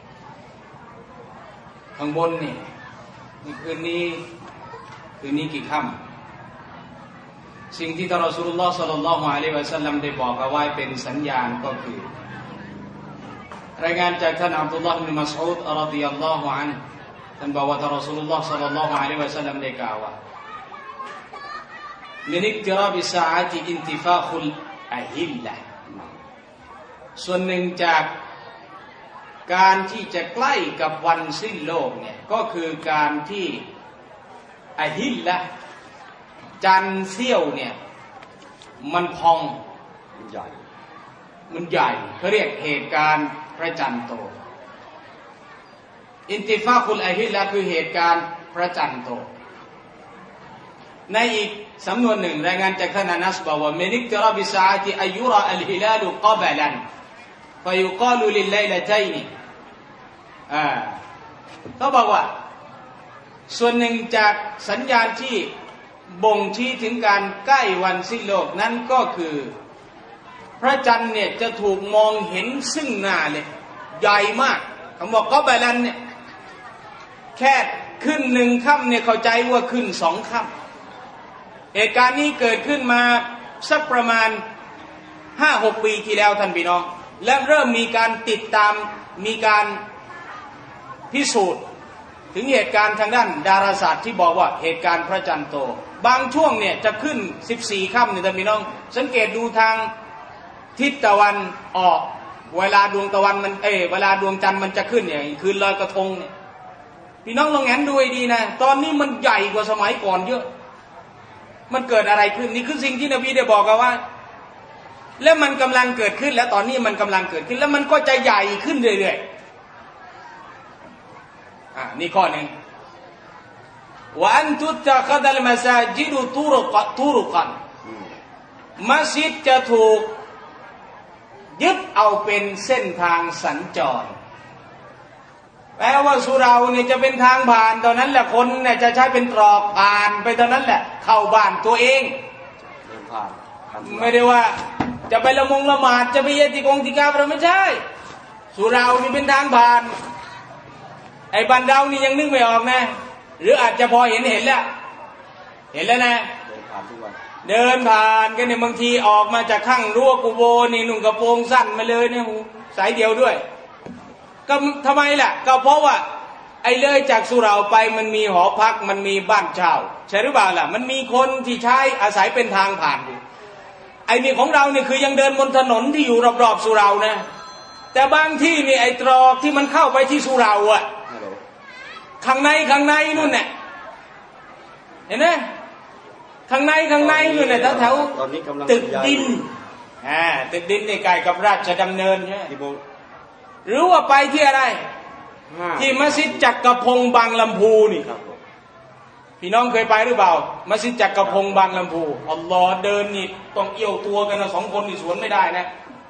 Speaker 1: ข้างบนนี่คืนนี้กี่ค่ำสิ่งที่ท่านรอซูลุลลอฮ์ ศ็อลลัลลอฮุอะลัยฮิวะซัลลัมได้บอกเอาไว้เป็นสัญญาณก็คือรายงานจากท่านอับดุลลอฮ์ อิบนุ มัสอูด รอฎิยัลลอฮุอันฮุท่านบอกว่าท่านรอซูลุลลอฮ์ ศ็อลลัลลอฮุอะลัยฮิวะซัลลัมได้กล่าวว่ามินอิกติราบิซาอะติอินติฟาคุลอะฮิลละส่วนหนึ่งจากการที่จะใกล้กับวันสิ้นโลกเนี่ยก็คือการที่อะฮิลละจันทร์เสี้ยวเนี่ยมันพอง
Speaker 3: มันใหญ่
Speaker 1: เขาเรียกเหตุการณ์พระจันทร์โตอินติฟาคุลอะฮิลละคือเหตุการณ์พระจันทร์โตในอีกสำนวนหนึ่งรายงานจากท่านอานัสบอกว่ามินิกตราบิซาติอายุราอัลฮิลาลุกอบลันฟยุกาลุลิลไลละตัยนีเขาบอกว่าส่วนหนึ่งจากสัญญาณที่บ่งชี้ถึงการใกล้วันสิ้นโลกนั้นก็คือพระจันทร์เนี่ยจะถูกมองเห็นซึ่งหน้าเลยใหญ่มากเขาบอกกอบลันเนี่ยแค่ขึ้น1 ค่ำเนี่ยเข้าใจว่าขึ้น2 ค่ำเหตุการณ์นี้เกิดขึ้นมาสักประมาณ 5-6 ปีที่แล้วท่านพี่น้องและเริ่มมีการติดตามมีการพิสูจน์ถึงเหตุการณ์ทางด้านดาราศาสตร์ที่บอกว่าเหตุการณ์พระจันทร์โตบางช่วงเนี่ยจะขึ้น14 ค่ำเนี่ยท่านพี่น้องสังเกตดูทางทิศตะวันออกเวลาดวงตะวันมันเวลาดวงจันทร์มันจะขึ้นเนี่ยคืนลอยกระทงเนี่ยพี่น้องลองแงนดูให้ดีนะตอนนี้มันใหญ่กว่าสมัยก่อนเยอะมันเกิดอะไรขึ้นนี่คือสิ่งที่นบีได้บอกเอาไว้และมันกำลังเกิดขึ้นแล้วตอนนี้มันกำลังเกิดขึ้นแล้วมันก็จะใหญ่ขึ้นเรื่อยๆนี่ข้อหนึ่งว่าอันตุตะคดัลมัสาจิดุตุรุกันมัสยิดจะถูกยึดเอาเป็นเส้นทางสัญจรแปลว่าสุเราเนี่ยจะเป็นทางผ่านตอนนั้นแหละคนเนี่ยจะใช้เป็นตรอกผ่านไปตอนนั้นแหละเข้าบ้านตัวเอง
Speaker 3: เดินผ่าน
Speaker 1: ไม่ได้ว่าจะไปละหมาดจะไปเยติกงติกาเราไม่ใช่สุเรานี่เป็นทางผ่านไอ้บ้านเรานี่ยังนึกไม่ออกนะหรืออาจจะพอเห็นแล้วนะ
Speaker 3: เดินผ่านทุกวัน
Speaker 1: เดินผ่านกันเนี่ยบางทีออกมาจากข้างรั้วกุโบนี่นุ่งกระโปรงสั้นมาเลยเนี่ยสายเดียวด้วยก็ทำไมล่ะก็เพราะว่าไอ้เลยจากสุเราไปมันมีหอพักมันมีบ้านเช่าใช่หรือเปล่าล่ะมันมีคนที่ใช้อาศัยเป็นทางผ่านอยู่ไอ้นี่ของเราเนี่ยคือยังเดินบนถนนที่อยู่รอบๆสุเรานะแต่บางที่นี่ไอ้ตรอกที่มันเข้าไปที่สุเราอะข้างในนู่นเนี่ยเห็นไหมข้างในนู่นเนี่ยแถวตึกดินตึกดินในใกล้กับราชดำเนินใช่ไหมหรือว่าไปที่อะไรที่มัสยิดจักรพงศ์บางลำพูนี่พี่น้องเคยไปหรือเปล่ามัสยิดจักรพงศ์บางลำพูอัลลอฮ์เดินนี่ต้องเอี้ยวตัวกันนะ2 คนนี่สวนไม่ได้นะ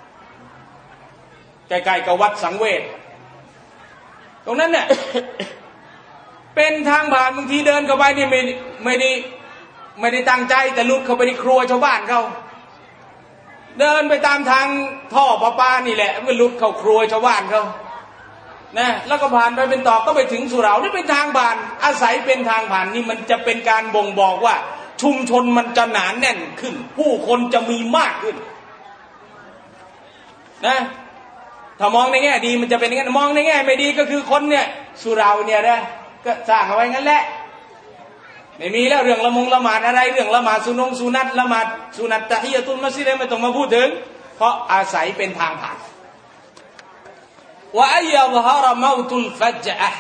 Speaker 1: ใกล้ๆกับวัดสังเวชตรงนั้นเนี่ย เป็นทางผ่านบางทีเดินเข้าไปนี่ไม่ได้ตั้งใจแต่ลุดเข้าไปในครัวชาวบ้านเขาเดินไปตามทางท่อประปานี่แหละมันลุดเข้าครัวชาวบ้านเขานะแล้วก็ผ่านไปเป็นต่อก็ไปถึงสุเหร่านี่เป็นทางผ่านอาศัยเป็นทางผ่านนี่มันจะเป็นการบ่งบอกว่าชุมชนมันจะหนาแน่นขึ้นผู้คนจะมีมากขึ้นนะถ้ามองในแง่ดีมันจะเป็นอย่างนั้นมองในแง่ไม่ดีก็คือคนเนี่ยสุเหร่าเนี่ยนะก็สร้างเอาไว้งั้นแหละไม่มีแล้วเรื่องละหมาดอะไรเรื่องละหมาดสุนัตละหมาดสุนัตตะฮิยะตุลมัสยิดไม่ต้องมาพูดถึงเพราะอาศัยเป็นทางผ่านวะอัยยะฮาระเมาตุลฟัจอะห์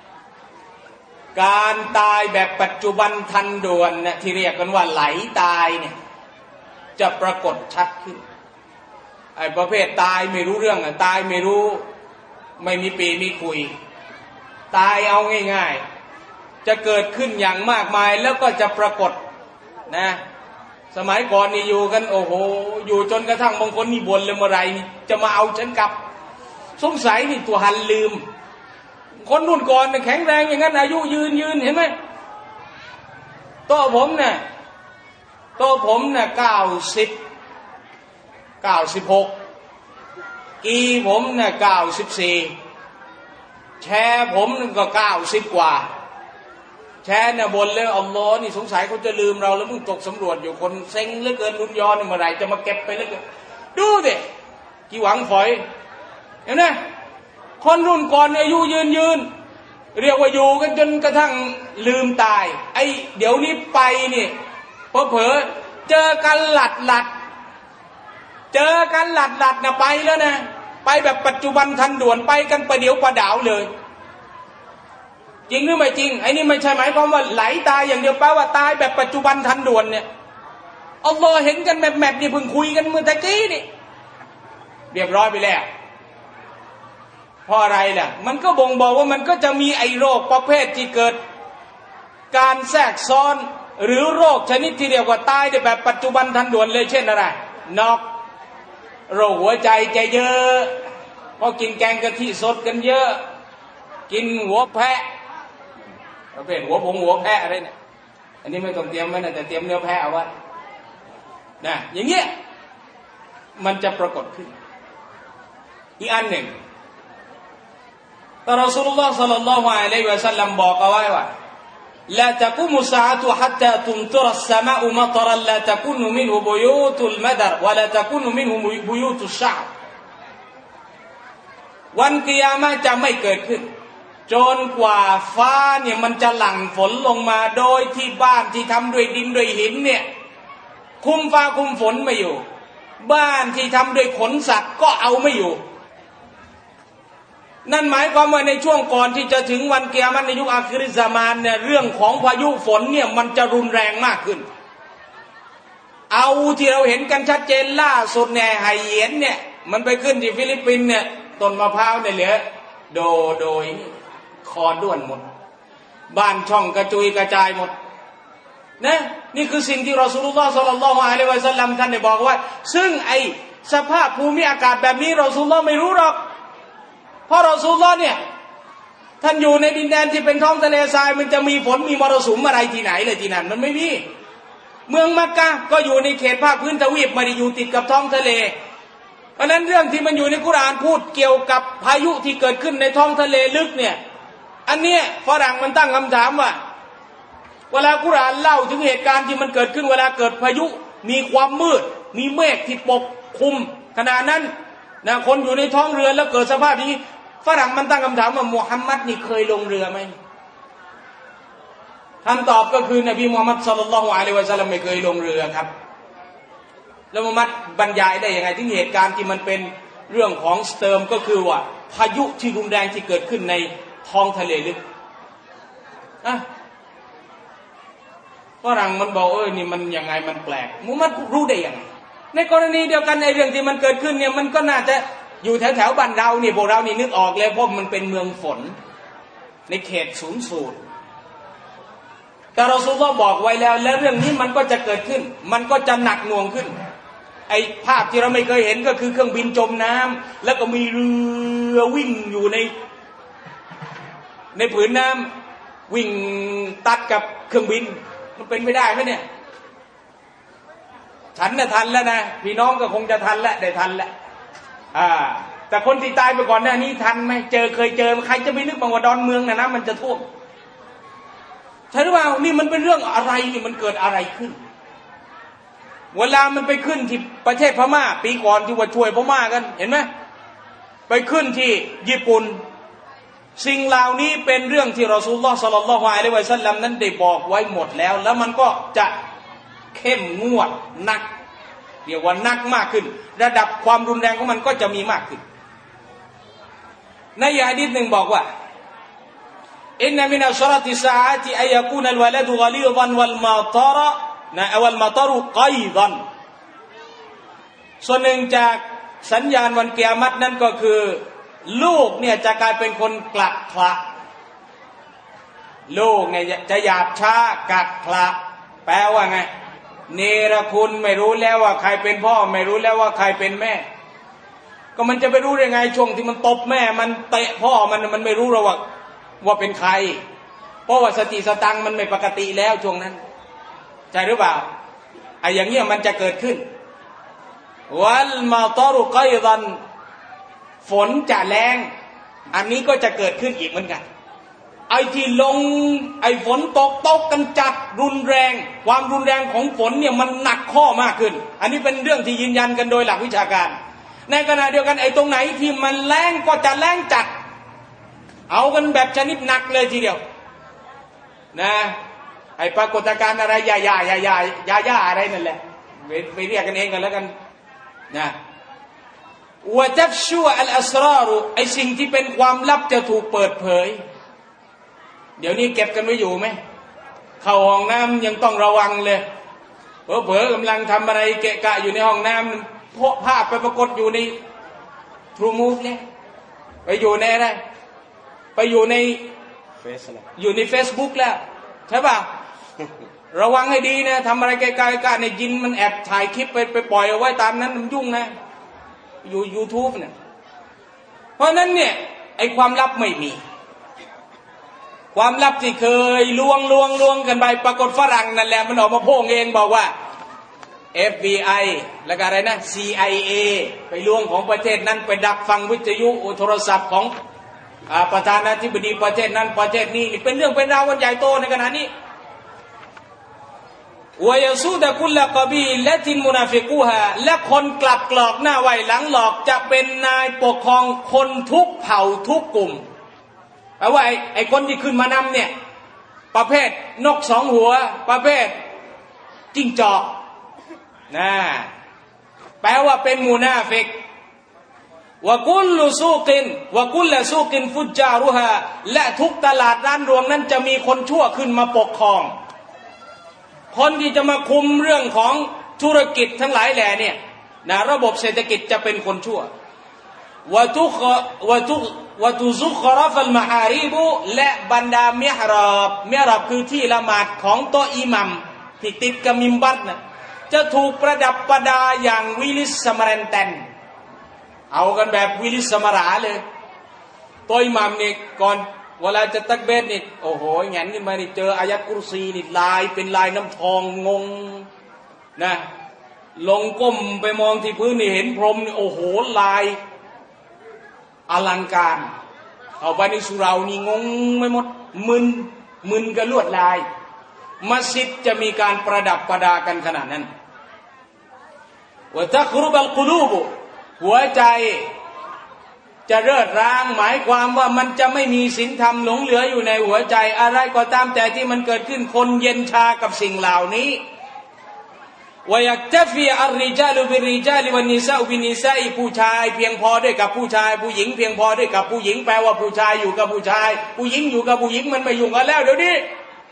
Speaker 1: การตายแบบปัจจุบันทันด่วนเนี่ยที่เรียกกันว่าไหลตายเนี่ยจะปรากฏชัดขึ้นไอ้ประเภทตายไม่รู้เรื่องตายไม่รู้ไม่มีปีมีคุยตายเอาง่ายๆจะเกิดขึ้นอย่างมากมายแล้วก็จะปรากฏนะสมัยก่อนนี่อยู่กันโอ้โหอยู่จนกระทั่งบางคนนี่บ่นเลยเมื่อไรนี่จะมาเอาฉันกลับสงสัยนี่ตัวหันลืมคนรุ่นก่อนแข็งแรงอย่างนั้นอายุยืนเห็นไหมโตผมเนี่ย96กีผมเนี่ย94แชร์ผมก็90กว่าแชร์เนี่ยบ่นเลยอัลลอฮ์นี่สงสัยเขาจะลืมเราแล้วมึงตกสำรวจอยู่คนเซ็งเหลือเกินรุ่นย้อนเมื่อไหร่จะมาเก็บไปเหลือเกินดูดิกี่หวังฝอยเห็นไหมคนรุ่นก่อนอายุยืนเรียกว่าอยู่กันจนกระทั่งลืมตายไอ้เดี๋ยวนี้ไปนี่เผลอเจอกันหลัดนะไปแล้วนะไปแบบปัจจุบันทันด่วนไปกันประเดี๋ยวประดาวเลยจริงหรือไม่จริงไอ้นี่ไม่ใช่หมายความว่าไหลตายอย่างเดียวแปลว่าตายแบบปัจจุบันทันด่วนเนี่ยอัลลอฮ์เห็นกันแมปนี่เพิ่งคุยกันเมื่อตะกี้นี่เรียบร้อยไปแล้วเพราะอะไรล่ะมันก็บ่งบอกว่ามันก็จะมีไอ้โรคประเภทที่เกิดการแทรกซ้อนหรือโรคชนิดที่เรียกว่าตายได้แบบปัจจุบันทันด่วนเลยเช่นอะไรน็อกโรคหัวใจเยอะเพราะกินแกงกะทิสดกันเยอะกินหัวแพะประเภทหัวแพะอะไรเนี่ยอันนี้ไม่ต้องเตรียมไว้นะแต่เตรียมเนื้อแพะเอาไว้นะอย่างเงี้ยมันจะปรากฏขึ้นอีกอันหนึ่งแต่รอซูลุลลอฮ์ศ็อลลัลลอฮุอะลัยฮิวะซัลลัมบอกเอาไว้ว่าลาตะกุมุสซาอะตุฮัตตาตุมติรัสสะมาอุมัตรันลาตะกุนมินฮุบุยูตุลมะดรวะลาตะกุนมินฮุบุยูตุชชะอ์วันกิยามะห์จะไม่เกิดขึ้นจนกว่าฟ้าเนี่ยมันจะหลั่งฝนลงมาโดยที่บ้านที่ทำด้วยดินด้วยหินเนี่ยคุมฟ้าคุมฝนไม่อยู่บ้านที่ทำด้วยขนสัตว์ก็เอาไม่อยู่นั่นหมายความว่าในช่วงก่อนที่จะถึงวันกิยามะห์ในยุคอาคิริซามานเนี่ยเรื่องของพายุฝนเนี่ยมันจะรุนแรงมากขึ้นเอาที่เราเห็นกันชัดเจนล่าสุดเนี่ยไหเหยียนเนี่ยมันไปขึ้นที่ฟิลิปปินส์เนี่ยต้นมะพร้าวเนี่ยเหลือโดยคอด้วนหมดบ้านช่องกระจุยกระจายหมดนะนี่คือสิ่งที่รอซูลุลลอฮ์ศ็อลลัลลอฮุอะลัยฮิวะซัลลัมท่านได้บอกว่าซึ่งไอสภาพภูมิอากาศแบบนี้รอซูลุลลอฮ์ไม่รู้หรอกเพราะรอซูลุลลอฮ์เนี่ยท่านอยู่ในดินแดนที่เป็นท้องทะเลทรายมันจะมีฝนมีมรสุมอะไรที่ไหนเลยที่นั่นมันไม่มีเมืองมักกะฮ์ก็อยู่ในเขตภาคพื้นทวีปไม่ได้อยู่ติดกับท้องทะเลเพราะนั้นเรื่องที่มันอยู่ในกุรอานพูดเกี่ยวกับพายุที่เกิดขึ้นในท้องทะเลลึกเนี่ยอันเนี้ยฝรั่งมันตั้งคำถามว่าเวลากุรอานเล่าถึงเหตุการณ์ที่มันเกิดขึ้นเวลาเกิดพายุมีความมืดมีเมฆที่ปกคลุมขณะนั้นนะคนอยู่ในท้องเรือแล้วเกิดสภาพนี้ฝรั่งมันตั้งคำถามว่ามุฮัมมัดนี่เคยลงเรือไหมคำตอบก็คือนบีมุฮัมมัดศ็อลลัลลอฮุอะลัยฮิวะซัลลัมไม่เคยลงเรือครับแล้วมุฮัมมัดบรรยายได้ยังไงถึงเหตุการณ์ที่มันเป็นเรื่องของสเติร์มก็คือว่าพายุที่รุนแรงที่เกิดขึ้นในท้องทะเลลึกฝรั่งมันบอกนี่มันยังไงมันแปลกมุฮัมมัดรู้ได้ยังไงในกรณีเดียวกันในเรื่องที่มันเกิดขึ้นเนี่ยมันก็น่าจะอยู่แถวบ้านเรานี่พวกเรานี่นึกออกเลยเพราะมันเป็นเมืองฝนในเขตศูนย์สูตรแต่รอซูลุลลอฮ์บอกไว้แล้วและเรื่องนี้มันก็จะเกิดขึ้นมันก็จะหนักหน่วงขึ้นไอ้ภาพที่เราไม่เคยเห็นก็คือเครื่องบินจมน้ำแล้วก็มีเรือวิ่งอยู่ในผืนน้ำวิ่งตัดกับเครื่องบินมันเป็นไปได้ไหมเนี่ยฉันน่ะทันแล้วนะพี่น้องก็คงจะทันแล้วได้ทันแล้วแต่คนที่ตายไปก่อนหน้านี้ทันไหมเคยเจอใครจะไปนึกว่าดอนเมืองนะมันจะท่วมใช่หรือเปล่านี่มันเป็นเรื่องอะไรนี่มันเกิดอะไรขึ้นเวลามันไปขึ้นที่ประเทศพม่าปีก่อนที่ว่าช่วยพม่ากันเห็นไหมไปขึ้นที่ญี่ปุ่นสิ่งเหล่านี้เป็นเรื่องที่รอซูลุลลอฮ์ศ็อลลัลลอฮุอะลัยฮิวะซัลลัมนั้นได้บอกไว้หมดแล้วมันก็จะเข้มงวดหนักเรียกว่าหนักมากขึ้นระดับความรุนแรงของมันก็จะมีมากขึ้นในหะดีษหนึ่งบอกว่าอินนะมินัชชรติซาอะติอัยยะกูนัลวะลดุฆลีซันวัลมาตาระนะวัลมาตารุกัยซันส่วนหนึ่งจากสัญญาณวันกิยามะฮ์นั้นก็คือลูกเนี่ยจะกลายเป็นคนกลักขระลูกเนี่ยจะหยาบช้ากักขระแปลว่าไงเนรคุณไม่รู้แล้วว่าใครเป็นพ่อไม่รู้แล้วว่าใครเป็นแม่ก็มันจะไปรู้ได้ไงช่วงที่มันตบแม่มันเตะพ่อมันไม่รู้หรอกว่าเป็นใครเพราะว่าสติสตังมันไม่ปกติแล้วช่วงนั้นใช่หรือเปล่าไอ้อย่างเงี้ยมันจะเกิดขึ้นวัลมาตารุกัยซันฝนจะแรงอันนี้ก็จะเกิดขึ้นอีกเหมือนกันไอ้ที่ลงไอ้ฝนตกกันจัดรุนแรงความรุนแรงของฝนเนี่ยมันหนักข้อมากขึ้นอันนี้เป็นเรื่องที่ยืนยันกันโดยหลักวิชาการในขณะเดียวกันไอ้ตรงไหนที่มันแรงก็จะแรงจัดเอากันแบบชนิดหนักเลยทีเดียวนะไอ้ปรากฏการณ์อะไรยาอะไรนั่นแหละไปเรียกกันเองกันแล้วกันนะวะตัฟชูอัลอัสรารุไอ้สิ่งที่เป็นความลับจะถูกเปิดเผยเดี๋ยวนี้เก็บกันไว้อยู่ไหมเข้าห้องน้ำยังต้องระวังเลยเผลอกำลังทำอะไรเกะกะอยู่ในห้องน้ำเพราะภาพไปปรากฏอยู่ในทรูมูฟเนี่ยไปอยู่ในอะไรไปอยู่ในเฟซบุ๊กแล้วใช่ป่ะ ระวังให้ดีนะทำอะไรไกลๆในยินมันแอบถ่ายคลิปไปปล่อยเอาไว้ตามนั้นมันยุ่งนะอยู่ YouTube เนี่ยเพราะนั้นเนี่ยไอ้ความลับไม่มีความลับที่เคยลวงกันไปปรากฏฝรั่งนั่นแหละมันออกมาโพ่งเองบอกว่า FBI แล้วก็อะไรนะ CIA ไปลวงของประเทศนั้นไปดักฟังวิทยุโทรศัพท์ของประธานาธิบดีประเทศนั้นประเทศนี้เป็นเรื่องเป็นราวกันใหญ่โตในขณะนี้วายซูดะกุลละกบีละตินมุนาฟิกูฮาและคนกลับกรอกหน้าไว้หลังหลอกจะเป็นนายปกครองคนทุกเผ่าทุกกลุ่มแปลว่าไอ้คนที่ขึ้นมานำเนี่ยประเภทนกสองหัวประเภทจิ้งจอกนะแปลว่าเป็นมุนาฟิกวะกุลซูกินวะกุลซูกินฟุจจารุฮาและทุกตลาดร้านรวงนั้นจะมีคนชั่วขึ้นมาปกครองคนที่จะมาคุมเรื่องของธุรกิจทั้งหลายแหล่เนี่ยนะระบบเศรษฐกิจจะเป็นคนชั่ววะตุซุครฟัลมะฮาริบุและบรรดามิฮราบคือที่ละหมาดของโต๊ะอิหมัมที่ติดกับมิมบัตนะจะถูกประดับประดาอย่างวิลิสสมรันแตนเอากันแบบวิลิสสมราเลยโต๊ะอิหมัมนี่ก่อนเวลาจะตักเบสนี่โอ้โหแงนขึ้นมานี่เจออายะกุรซีนี่ลายเป็นลายน้ำทองงงนะลงก้มไปมองที่พื้นนี่เห็นพรมนี่โอ้โหลายอลังการเอาไปในสุรานี่งงไม่หมดมึนกับลวดลายมัสยิดจะมีการประดับประดากันขนาดนั้นวะตักรุบัลกุลูบหัวใจจะเริดร้างหมายความว่ามันจะไม่มีศีลธรรมหลงเหลืออยู่ในหัวใจอะไรก็ตามแต่ที่มันเกิดขึ้นคนเย็นชากับสิ่งเหล่านี้วะยักตะฟีอัรริจาลุบิรริจาลิวันนิสาบินนิสาผู้ชายเพียงพอด้วยกับผู้ชายผู้หญิงเพียงพอด้วยกับผู้หญิงแปลว่าผู้ชายอยู่กับผู้ชายผู้หญิงอยู่กับผู้หญิงมันไม่ยุ่งกันแล้วเดี๋ยวนี้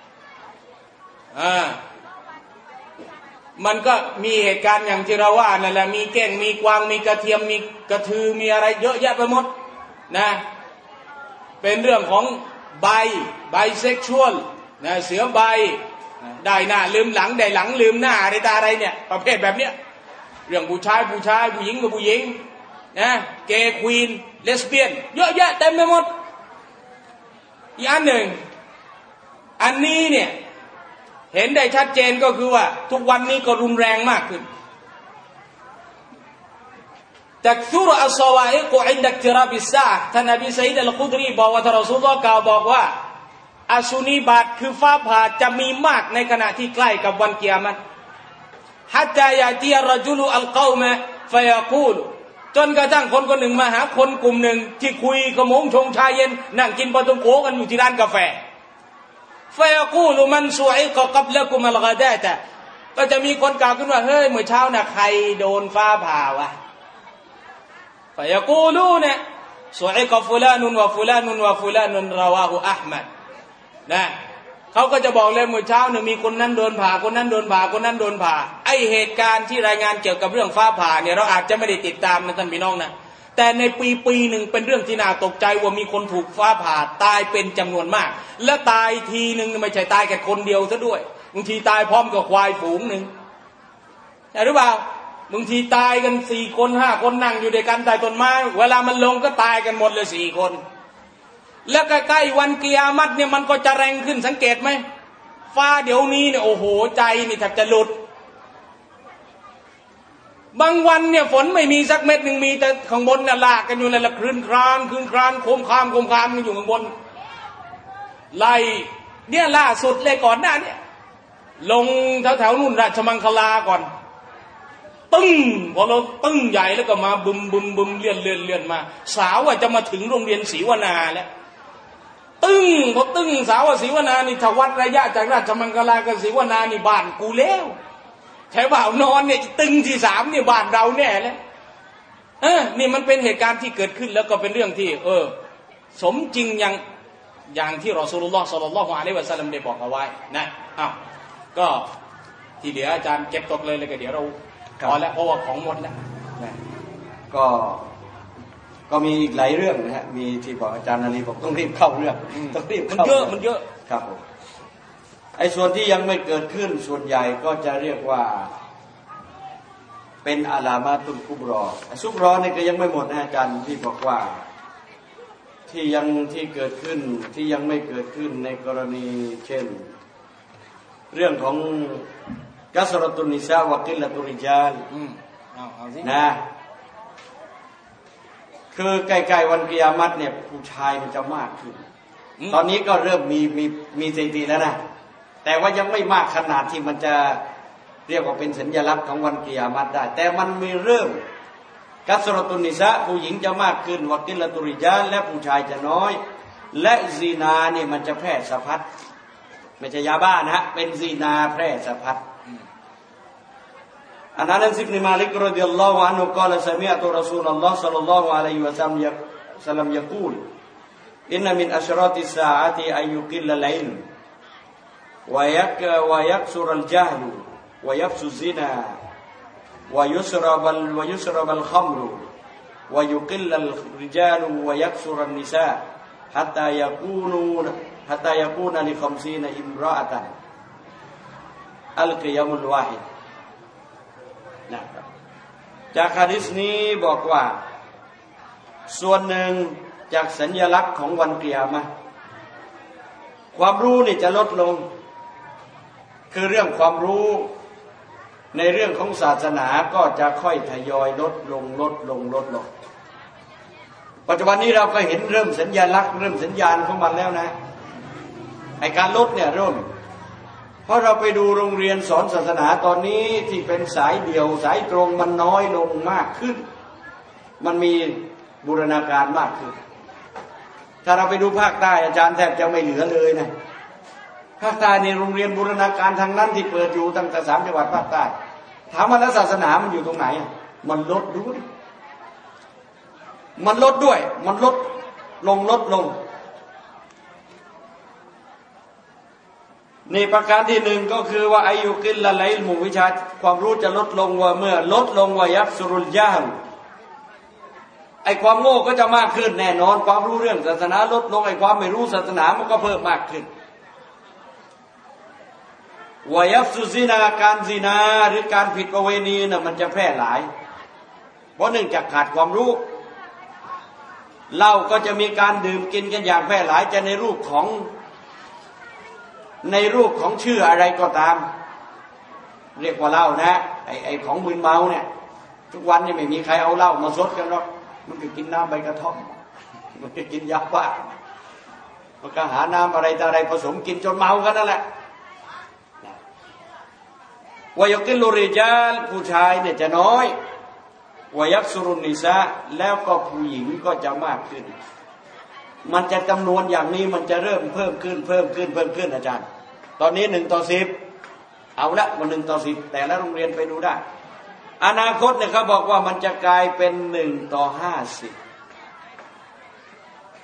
Speaker 1: มันก็มีเหตุการณ์อย่างที่เราว่านั่นแหละมีเก้งมีกวางมีกระเทียมมีกระทือมีอะไรเยอะแยะไปหมดนะเป็นเรื่องของไบเซ็กชวลนะเสือใบได้หน้าลืมหลังได้หลังลืมหน้าอะไรตาอะไรเนี่ยประเภทแบบเนี้ยเรื่องผู้ชายผู้หญิงกับผู้หญิงนะเกย์ควีนเลสเบี้ยนเยอะแยะเต็มไปหมดอีกอันหนึ่งอันนี้เนี่ยเห็นได้ชัดเจนก็คือว่าทุกวันนี้ก็รุนแรงมากขึ้นตักซุรอัศวาอิกุอินดักติราบิสซาท่านนบีซัยยิดอัลกุดรีบอกว่าท่านรอซูลุลลอฮ์กล่าวบอกว่าอาสุนีบาตคือฟ้าผ่าจะมีมากในขณะที่ใกล้กับวันกิยามะฮ์ฮัตตายาติรจุลอัลกอมะฟะยะกูลจนกระทั่งคนคนหนึ่งมาหาคนกลุ่มหนึ่งที่คุยขโมงชงชาเย็นนั่งกินปลาท่องโกกันอยู่ที่ร้านกาแฟฟะยะกูลมันซุอิกะกับละกุมัลกะดาตะก็จะมีคนกล่าวขึ้นว่าเฮ้ยเมื่อเช้าน่ะใครโดนฟ้าผ่าวะฟะยะกูลูนะซออีกฟุลานุนวะฟุลานุนวะฟุลานุนราวาฮุอะห์มัดนะเขาก็จะบอกเลยเมื่อเช้าเนี่ยมีคนนั้นโดนผ่าคนนั้นโดนผ่าคนนั้นโดนผ่าไอเหตุการณ์ที่รายงานเกี่ยวกับเรื่องฟ้าผ่าเนี่ยเราอาจจะไม่ได้ติดตามนะท่านพี่น้องนะแต่ในปีหนึ่งเป็นเรื่องที่น่าตกใจว่ามีคนถูกฟ้าผ่าตายเป็นจำนวนมากและตายทีหนึ่งไม่ใช่ตายแค่คนเดียวซะด้วยบางทีตายพร้อมกับควายฝูงหนึ่งใช่หรือเปล่าบางทีตายกัน4 คน5 คนนั่งอยู่ด้วยกันใต้ต้นไม้เวลามันลงก็ตายกันหมดเลย4 คนแล้วใกล้ๆวันกิยามัตเนี่ยมันก็จะแรงขึ้นสังเกตไหมฟ้าเดี๋ยวนี้เนี่ยโอ้โหใจนี่แทบจะหลุดบางวันเนี่ยฝนไม่มีสักเม็ดหนึ่งมีแต่ข้างบนน่ะลากกันอยู่เลยละคลื่นครานโคมคามกันอยู่ข้างบนไล่เนี่ยล่าสุดเลยก่อนหน้าเนี่ยลงแถวนู่นราชมังคลาก่อนตึ้งพอเราตึ้งใหญ่แล้วก็มาบึมเลื่อนมาสาวว่าจะมาถึงโรงเรียนศรีวนาแล้วตึ้งพอตึ้งสาวว่าศรีวนานี่ถ้าวัดระยะจากราชมังคลากับศรีวนานี่บ้านกูแล้วแถวบ่าวนอนเนี่ยตึ้งที่3เนี่ยบ้านเราแน่แล้วนี่มันเป็นเหตุการณ์ที่เกิดขึ้นแล้วก็เป็นเรื่องที่สมจริงอย่างที่รอซูลุลลอฮ์ ศ็อลลัลลอฮุอะลัยฮิวะซัลลัมได้บอกเอาไว้นะก็ที่เหลืออาจารย์เก็บตกเลยแล้วก็เดี๋ยวเราพอแล้วเพราะว่าของหมดแล้วนะ
Speaker 3: ก็มีอีกหลายเรื่องนะฮะมีที่บอกอาจารย์อาลีบอกต้องรีบเข้าเรื่องต้องรีบเข้า
Speaker 1: มันเยอะ
Speaker 3: ครับผมไอ้ส่วนที่ยังไม่เกิดขึ้นส่วนใหญ่ก็จะเรียกว่าเป็นอาลามาตุลกุบรอซุกรอเนี่ยก็ยังไม่หมดนะอาจารย์ที่บอกว่าที่เกิดขึ้นที่ยังไม่เกิดขึ้นในกรณีเช่นเรื่องของกัสรตุนนิสาวะกิลละตุริจาลนะคือใกล้ๆวันกิยามัตเนี่ยผู้ชายมันจะมากขึ้นตอนนี้ก็เริ่มมีสถิติแล้วนะแต่ว่ายังไม่มากขนาดที่มันจะเรียกว่าเป็นสัญลักษณ์ของวันกิยามัตได้แต่มันมีเริ่มกัสรตุนนิสาผู้หญิงจะมากขึ้นวะกิลละตุริจาลและผู้ชายจะน้อยและซีนาเนี่ยมันจะแพร่สะพัดไม่ใช่ยาบ้านะฮะเป็นซีนาแพร่สะพัดอันนั้นซิบนิมาลิกรดิยัลลอฮุอันฮุกล่าวซะมีอะตุรอซูลุลลอฮ์ศ็อลลัลลอฮุอะลัยฮิวะซัลลัมยะกูลอินนะมินอัชเราะติสซาอะติอัยยุกิลลัลอิลมวะยักซุรัลญะฮลุวะยัฟซุซินาวะยุสรบัลคัมรุวะยุกิลลัลริญาลวะยักซุรันนิซาฮัตตายะกูนลิ50อิมรออะตันอัลกิยามุลวาฮิดนะครับจากหะดีษนี้บอกว่าส่วนหนึ่งจากสัญลักษณ์ของวันกิยามะห์ความรู้นี่จะลดลงคือเรื่องความรู้ในเรื่องของศาสนาก็จะค่อยทยอยลดลงปัจจุบันนี้เราก็เห็นเริ่มสัญลักษณ์เริ่มสัญญาณของมันแล้วนะไอ้การลดเนี่ยเริ่มเพราะเราไปดูโรงเรียนสอนศาสนาตอนนี้ที่เป็นสายเดี่ยวสายตรงมันน้อยลงมากขึ้นมันมีบูรณาการมากขึ้นถ้าเราไปดูภาคใต้อาจารย์แทบจะไม่เหลือเลยนะภาคใต้ในโรงเรียนบูรณาการทางนั้นที่เปิดอยู่ตั้งแต่3 จังหวัดภาคใต้ถามว่าแล้วศาสนามันอยู่ตรงไหนมันลดด้วยมันลดลงนี่ประการที่1ก็คือว่าอายุกิลละไลลมุวิชาความรู้จะลดลงว่าเมื่อลดลงว่ายักซุรุลญะฮลไอ้ความโง่ก็จะมากขึ้นแน่นอนความรู้เรื่องศาสนาลดลงไอ้ความไม่รู้ศาสนามันก็เพิ่มมากขึ้นวายัฟซุซินาการซินาหรือการผิดประเวณีน่ะมันจะแพร่หลายเพราะเนื่องจากขาดความรู้เหล้าก็จะมีการดื่มกินกันอย่างแพร่หลายจะในรูปของชื่ออะไรก็ตามเรียกว่าเหล้านะไอ้ของมึนเมาเนี่ยทุกวันนี่ไม่มีใครเอาเหล้ามาซดกันหรอกมันก็กินน้ำใบกระท่อมมันก็กินยาบ้ามันก็หาน้ำอะไรต่ออะไรผสมกินจนเมากันนั่นแหละวายักิลลุริจาลผู้ชายเนี่ยจะน้อยวายักซุรุนนิซาแล้วก็ผู้หญิงก็จะมากขึ้นมันจะจำนวนอย่างนี้มันจะเริ่มเพิ่มขึ้นอาจารย์ตอนนี้1:10เอาละมัน1:10แต่ละโรงเรียนไปดูได้อนาคตเนี่ยเขาบอกว่ามันจะกลายเป็น1:50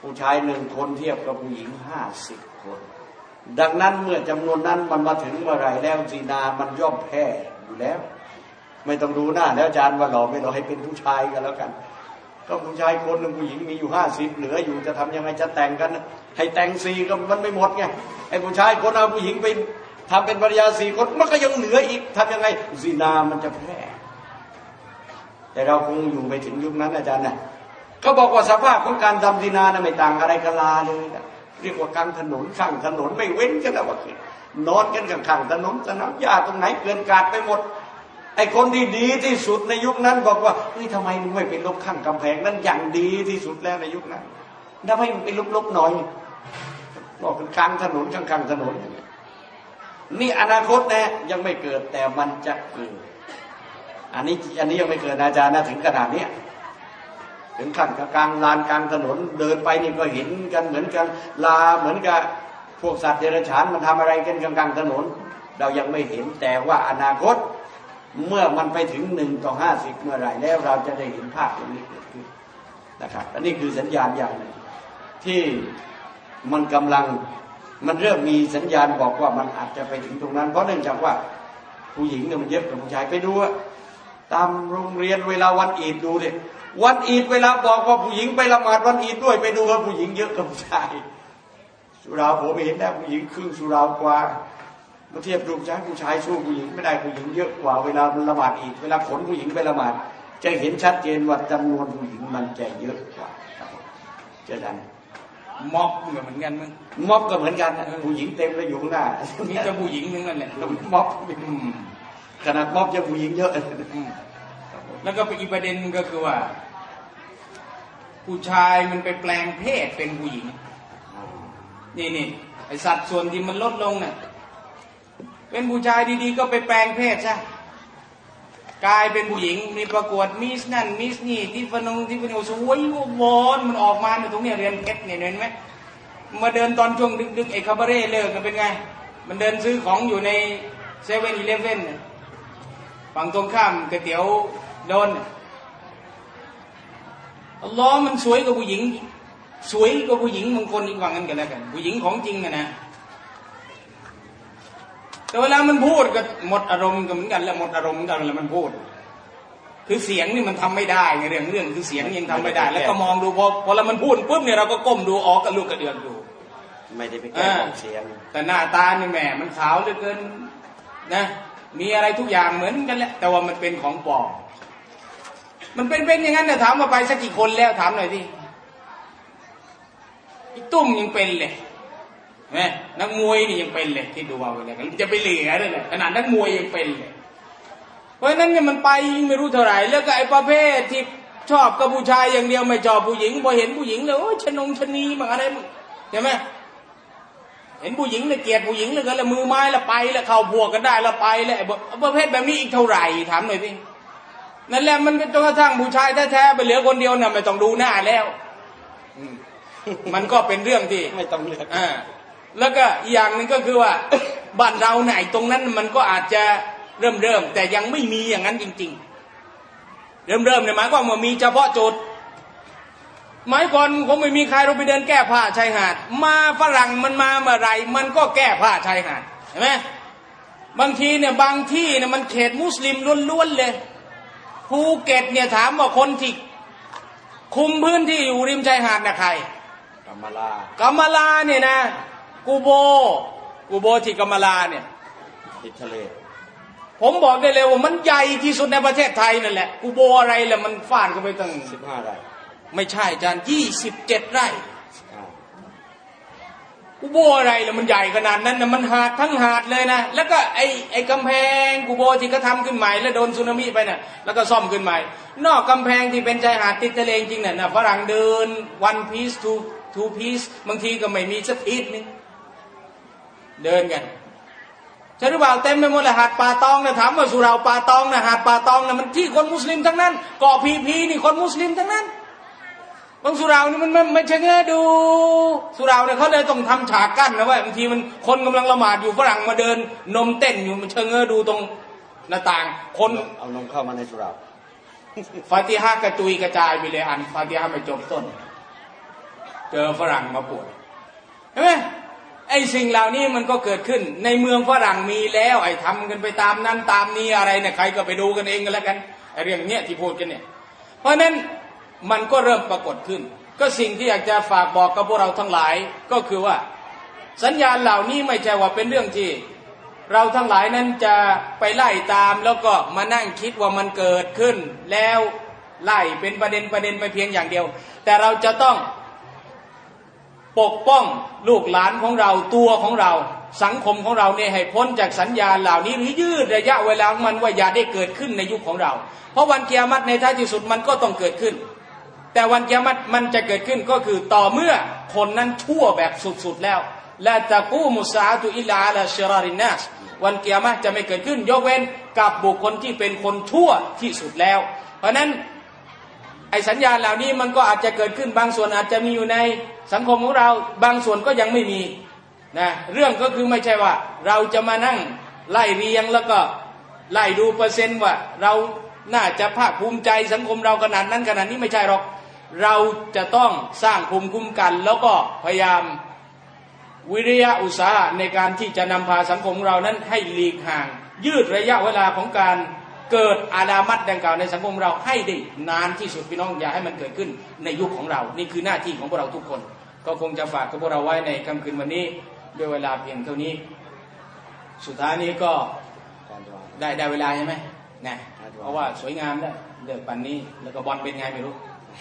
Speaker 3: ผู้ชาย1 คนเทียบกับผู้หญิง50 คนดังนั้นเมื่อจำนวนนั้นมันมาถึงเมื่อไรแล้วซินามันย่อมแพ้อยู่แล้วไม่ต้องดูหน้าแล้วอาจารย์ว่าหล่อไม่หล่อให้เป็นผู้ชายกันแล้วกันก็ผู้ชายคนหนึ่งผู้หญิงมีอยู่50เหลืออยู่จะทำยังไงจะแต่งกันให้แต่ง4ก็มันไม่หมดไงไอ้ผู้ชายคนเอาผู้หญิงไปทำเป็นภรรยา4 คนมันก็ยังเหลืออีกทำยังไงซินามันจะแพ้แต่เราคงอยู่ไปถึงยุคนั้นอาจารย์นะเขาบอกว่าสภาพของการทำซินานะไม่ต่างอะไรกับลาเลยนะเรียกว่ากลางถนนข้างถนนไม่เว้นกันแล้วว่านอนกันข้างถนนสนามหญ้าตรงไหนเกลื่อนกลาดไปหมดไอ้คนที่ดีที่สุดในยุคนั้นบอกว่าเฮ้ยทำไมมึงไม่ไปลบข้างกำแพงนั่นอย่างดีที่สุดแล้วในยุคนั้นทำไมมึงไปลบหน่อยบอกกันกลางถนนข้างถนนนี่อนาคตนะยังไม่เกิดแต่มันจะเกิดอันนี้ยังไม่เกิดอาจารย์นะถึงขนาดนี้ถึงขั้นกลางลานกลางถนนเดินไปนี่ก็เห็นกันเหมือนกันลาเหมือนกับพวกสัตว์เดรัจฉานมันทำอะไรกันกลางถนนเรายังไม่เห็นแต่ว่าอนาคตเมื่อมันไปถึง1:50เมื่อไหร่แล้วเราจะได้เห็นภาพตรงนี้เกิดขึ้นนะครับอันนี้คือสัญญาณอย่างหนึ่งที่มันกำลังมันเริ่มมีสัญญาณบอกว่ามันอาจจะไปถึงตรงนั้นเพราะเนื่องจากว่าผู้หญิงเนี่ยมันเยอะกว่าผู้ชายไปดูตามโรงเรียนเวลาวันอีดดูดิวันอีดเวลาบอกว่าผู้หญิงไปละหมาดวันอีดด้วยไปดูว่าผู้หญิงเยอะกว่าผู้ชายสุราผมเห็นได้ผู้หญิงครึ่งสุรากว่าเมื่อเทียบดูผู้ชายสู้ผู้หญิงไม่ได้ผู้หญิงเยอะกว่าเวลาละหมาดอีดเวลาขนผู้หญิงไปละหมาดจะเห็นชัดเจนว่าจำนวนผู้หญิงมันจะเยอะกว่าเจอกัน
Speaker 1: ม็อบเหมือนกันมึง
Speaker 3: ม็อบก็เหมือนกันผู้หญิงเต็มเลยอยู่ข้างหน้า
Speaker 1: มีแต่ผู้หญิงนึงนั่นแหละ
Speaker 3: ม็อบขนาดม็อบจะผู้หญิงเยอะ
Speaker 1: แล้วก็อีกประเด็นก็คือว่าผู้ชายมันไปแปลงเพศเป็นผู้หญิงนี่ไอสัดส่วนที่มันลดลงเนี่ยเป็นผู้ชายดีๆก็ไปแปลงเพศซะกลายเป็นผู้หญิงมีประกวดมิสนั่นมิสนี่ที่ฟนงสวยวอนมันออกมาในตรงนี้เรียนเพชรเนี่ยเห็นไหมมาเดินตอนช่วงดึกๆไอ้คาบาเร่เลิกกันเป็นไงมันเดินซื้อของอยู่ใน7-11ฝั่งตรงข้ามก๋วยเตี๋ยวโดนอัลลอฮ์มันสวยกว่าผู้หญิงสวยกว่าผู้หญิงบางคนอีกว่างั้นกันแล้วกันผู้หญิงของจริงนะแต่เวลามันพูดก็หมดอารมณ์กันเหมือนกันแล้วหมดอารมณ์กันแล้วมันพูดคือเสียงนี่มันทำไม่ได้ไงเรื่องคือเสียงยังทำไม่ได้แล้วก็มองดูพอแล้วมันพูดปุ๊บเนี่ยเราก็ก้มดูออกกับลูกกระเดือกดู
Speaker 3: ไม่ได้ไปแก้เสียง
Speaker 1: แต่หน้าตานี่แหมมันขาวเหลือเกินนะมีอะไรทุกอย่างเหมือนกันแหละแต่ว่ามันเป็นของปลอมมันเป็นอย่างนั้นเนี่ยถามมาไปสักกี่คนแล้วถามหน่อยสิอีตุ้มยังเป็นเลยนักมวยนี่ยังเป็นเลยที่ดูเอาไปเลยจะไปเหลือเลยแหละขนาดนักมวยยังเป็นเลยเพราะฉะนั้นเนี่ยมันไปไม่รู้เท่าไหร่แล้วก็ไอ้ประเภทที่ชอบกับผู้ชายอย่างเดียวไม่ชอบผู้หญิงพอเห็นผู้หญิงเลยโอ้ยชนีมั่งอะไรมั่งใช่ไหมเห็นผู้หญิงเนี่ยเกลียดผู้หญิงเลยก็ละมือไม้ละไปละเข้าพวกกันได้ละไปละประเภทแบบนี้อีกเท่าไหร่ถามหน่อยพี่นั่นแหละมันจนกระทั่งผู้ชายแท้ๆไปเหลือคนเดียวเนี่ยไม่ต้องดูหน้าแล้วมันก็เป็นเรื่องที่
Speaker 3: ไม่ต้องเลือก
Speaker 1: แล้วก็อีกอย่างนึงก็คือว่าบ้านเราไหนตรงนั้นมันก็อาจจะเริ่มแต่ยังไม่มีอย่างนั้นจริงๆเริ่มเนี่ยหมายความว่ามีเฉพาะจุดหมายก่อนผมไม่มีใครเราไปเดินแก้ผ้าชายหาดมาฝรั่งมันมาเมื่อไรมันก็แก้ผ้าชายหาดเห็นไหมบางทีเนี่ยบางที่เนี่ยมันเขตมุสลิมล้วนๆเลยภูเก็ตเนี่ยถามว่าคนที่คุมพื้นที่อยู่ริมชายหาดน่ะใคร
Speaker 3: กั
Speaker 1: มมาลาเนี่ยนะกูโบที่กัมมาลาเนี่ย
Speaker 3: ติดทะเล
Speaker 1: ผมบอกได้เลยว่ามันใหญ่ที่สุดในประเทศไทยนั่นแหละกูโบอะไรแหละมันฟาดกันไปตั้ง
Speaker 3: 15 ไร่
Speaker 1: ไม่ใช่อาจารย์27 ไร่กูโบอะไรล่ะมันใหญ่ขนาดนั้นนะมันหาดทั้งหาดเลยนะแล้วก็ไอ้กำแพงกูโบที่เขาทำขึ้นใหม่แล้วโดนสึนามิไปน่ะแล้วก็ซ่อมขึ้นใหม่นอกกำแพงที่เป็นชายหาดติดทะเลจริงน่ะฝรั่งเดิน one piece two piece บางทีก็ไม่มีสักทีนึงเดินกันใช่หรือเปล่าเต็มไปหมดเลยหาดป่าตองนะถามว่าสุเหร่าป่าตองนะหาดป่าตองนะมันที่คนมุสลิมทั้งนั้นเกาะพีนี่คนมุสลิมทั้งนั้นบางสุเหร่านี่มันไม่ใช่เงี้ยดูสุเหร่าเนี่ยเขาเลยต้องทำฉากกั้นนะว่าบางทีมันคนกำลังละหมาดอยู่ฝรั่งมาเดินนมเต้นอยู่มันเชิงเงยดูตรงหน้าต่างคน
Speaker 3: เอานมเข้ามาในสุเหร่า
Speaker 1: ฟาติฮะกระจุยกระจายไปเลยอ่านฟาติฮะไม่จบต้นเจอฝรั่งมาป่วยเห็นไหมไอ้สิ่งเหล่านี้มันก็เกิดขึ้นในเมืองฝรั่งมีแล้วไอ้ทำกันไปตามนั้นตามนี้อะไรเนี่ยใครก็ไปดูกันเองกันแล้วกันไอ้เรื่องเนี้ยที่พูดกันเนี่ยเพราะนั้นมันก็เริ่มปรากฏขึ้นก็สิ่งที่อยากจะฝากบอกกับพวกเราทั้งหลายก็คือว่าสัญญาณเหล่านี้ไม่ใช่ว่าเป็นเรื่องที่เราทั้งหลายนั้นจะไปไล่ตามแล้วก็มานั่งคิดว่ามันเกิดขึ้นแล้วไล่เป็นประเด็นไปเพียงอย่างเดียวแต่เราจะต้องปกป้องลูกหลานของเราตัวของเราสังคมของเราเนี่ยให้พ้นจากสัญญาณเหล่านี้หรือยืดระยะเวลาของมันว่าอย่าได้เกิดขึ้นในยุคของเราเพราะวันกิยามะฮ์ในท้ายที่สุดมันก็ต้องเกิดขึ้นแต่วันกิยามะฮ์มันจะเกิดขึ้นก็คือต่อเมื่อคนนั้นชั่วแบบสุดๆแล้วละตะกูมุสาตุอิลาละชิรารินนัสวันกิยามะฮ์จะไม่เกิดขึ้นยกเว้นกับบุคคลที่เป็นคนชั่วที่สุดแล้วเพราะนั้นไอ้สัญญาณเหล่านี้มันก็อาจจะเกิดขึ้นบางส่วนอาจจะมีอยู่ในสังคมของเราบางส่วนก็ยังไม่มีนะเรื่องก็คือไม่ใช่ว่าเราจะมานั่งไล่เรียงแล้วก็ไล่ดูเปอร์เซ็นต์ว่าเราน่าจะภาคภูมิใจสังคมเราขนาดนั้นขนาดนี้ไม่ใช่หรอกเราจะต้องสร้างภูมิคุ้มกันแล้วก็พยายามวิริยะอุตสาหะในการที่จะนำพาสังคมเรานั้นให้หลีกห่างยืดระยะเวลาของการเกิดอาลามัตดังกล่าวในสังคมเราให้ได้นานที่สุดพี่น้องอย่าให้มันเกิดขึ้นในยุคของเรานี่คือหน้าที่ของพวกเราทุกคนก็คงจะฝากกับพวกเราไว้ในค่ำคืนวันนี้ด้วยเวลาเพียงเท่านี้สุดท้ายนี้ก็ได้เวลาใช่ไหมนะเพราะว่าสวยงามได้เลิกปันนี้แล้วก็บอลเป็นไงไม่รู้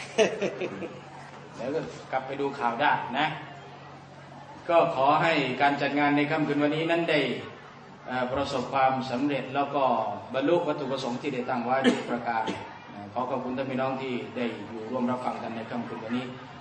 Speaker 1: แล้วก็กลับไปดูข่าวได้นะก็ขอให้การจัดงานในค่ำคืนวันนี้นั้นได้ประสบความสำเร็จแล้วก็บรรลุวัตถุประสงค์ที่ได้ตั้งไว้ทุกประการขอขอบคุณท่านพี่น้องที่ได้อยู่ร่วมรับฟังกันในค่ำคืนวันนี้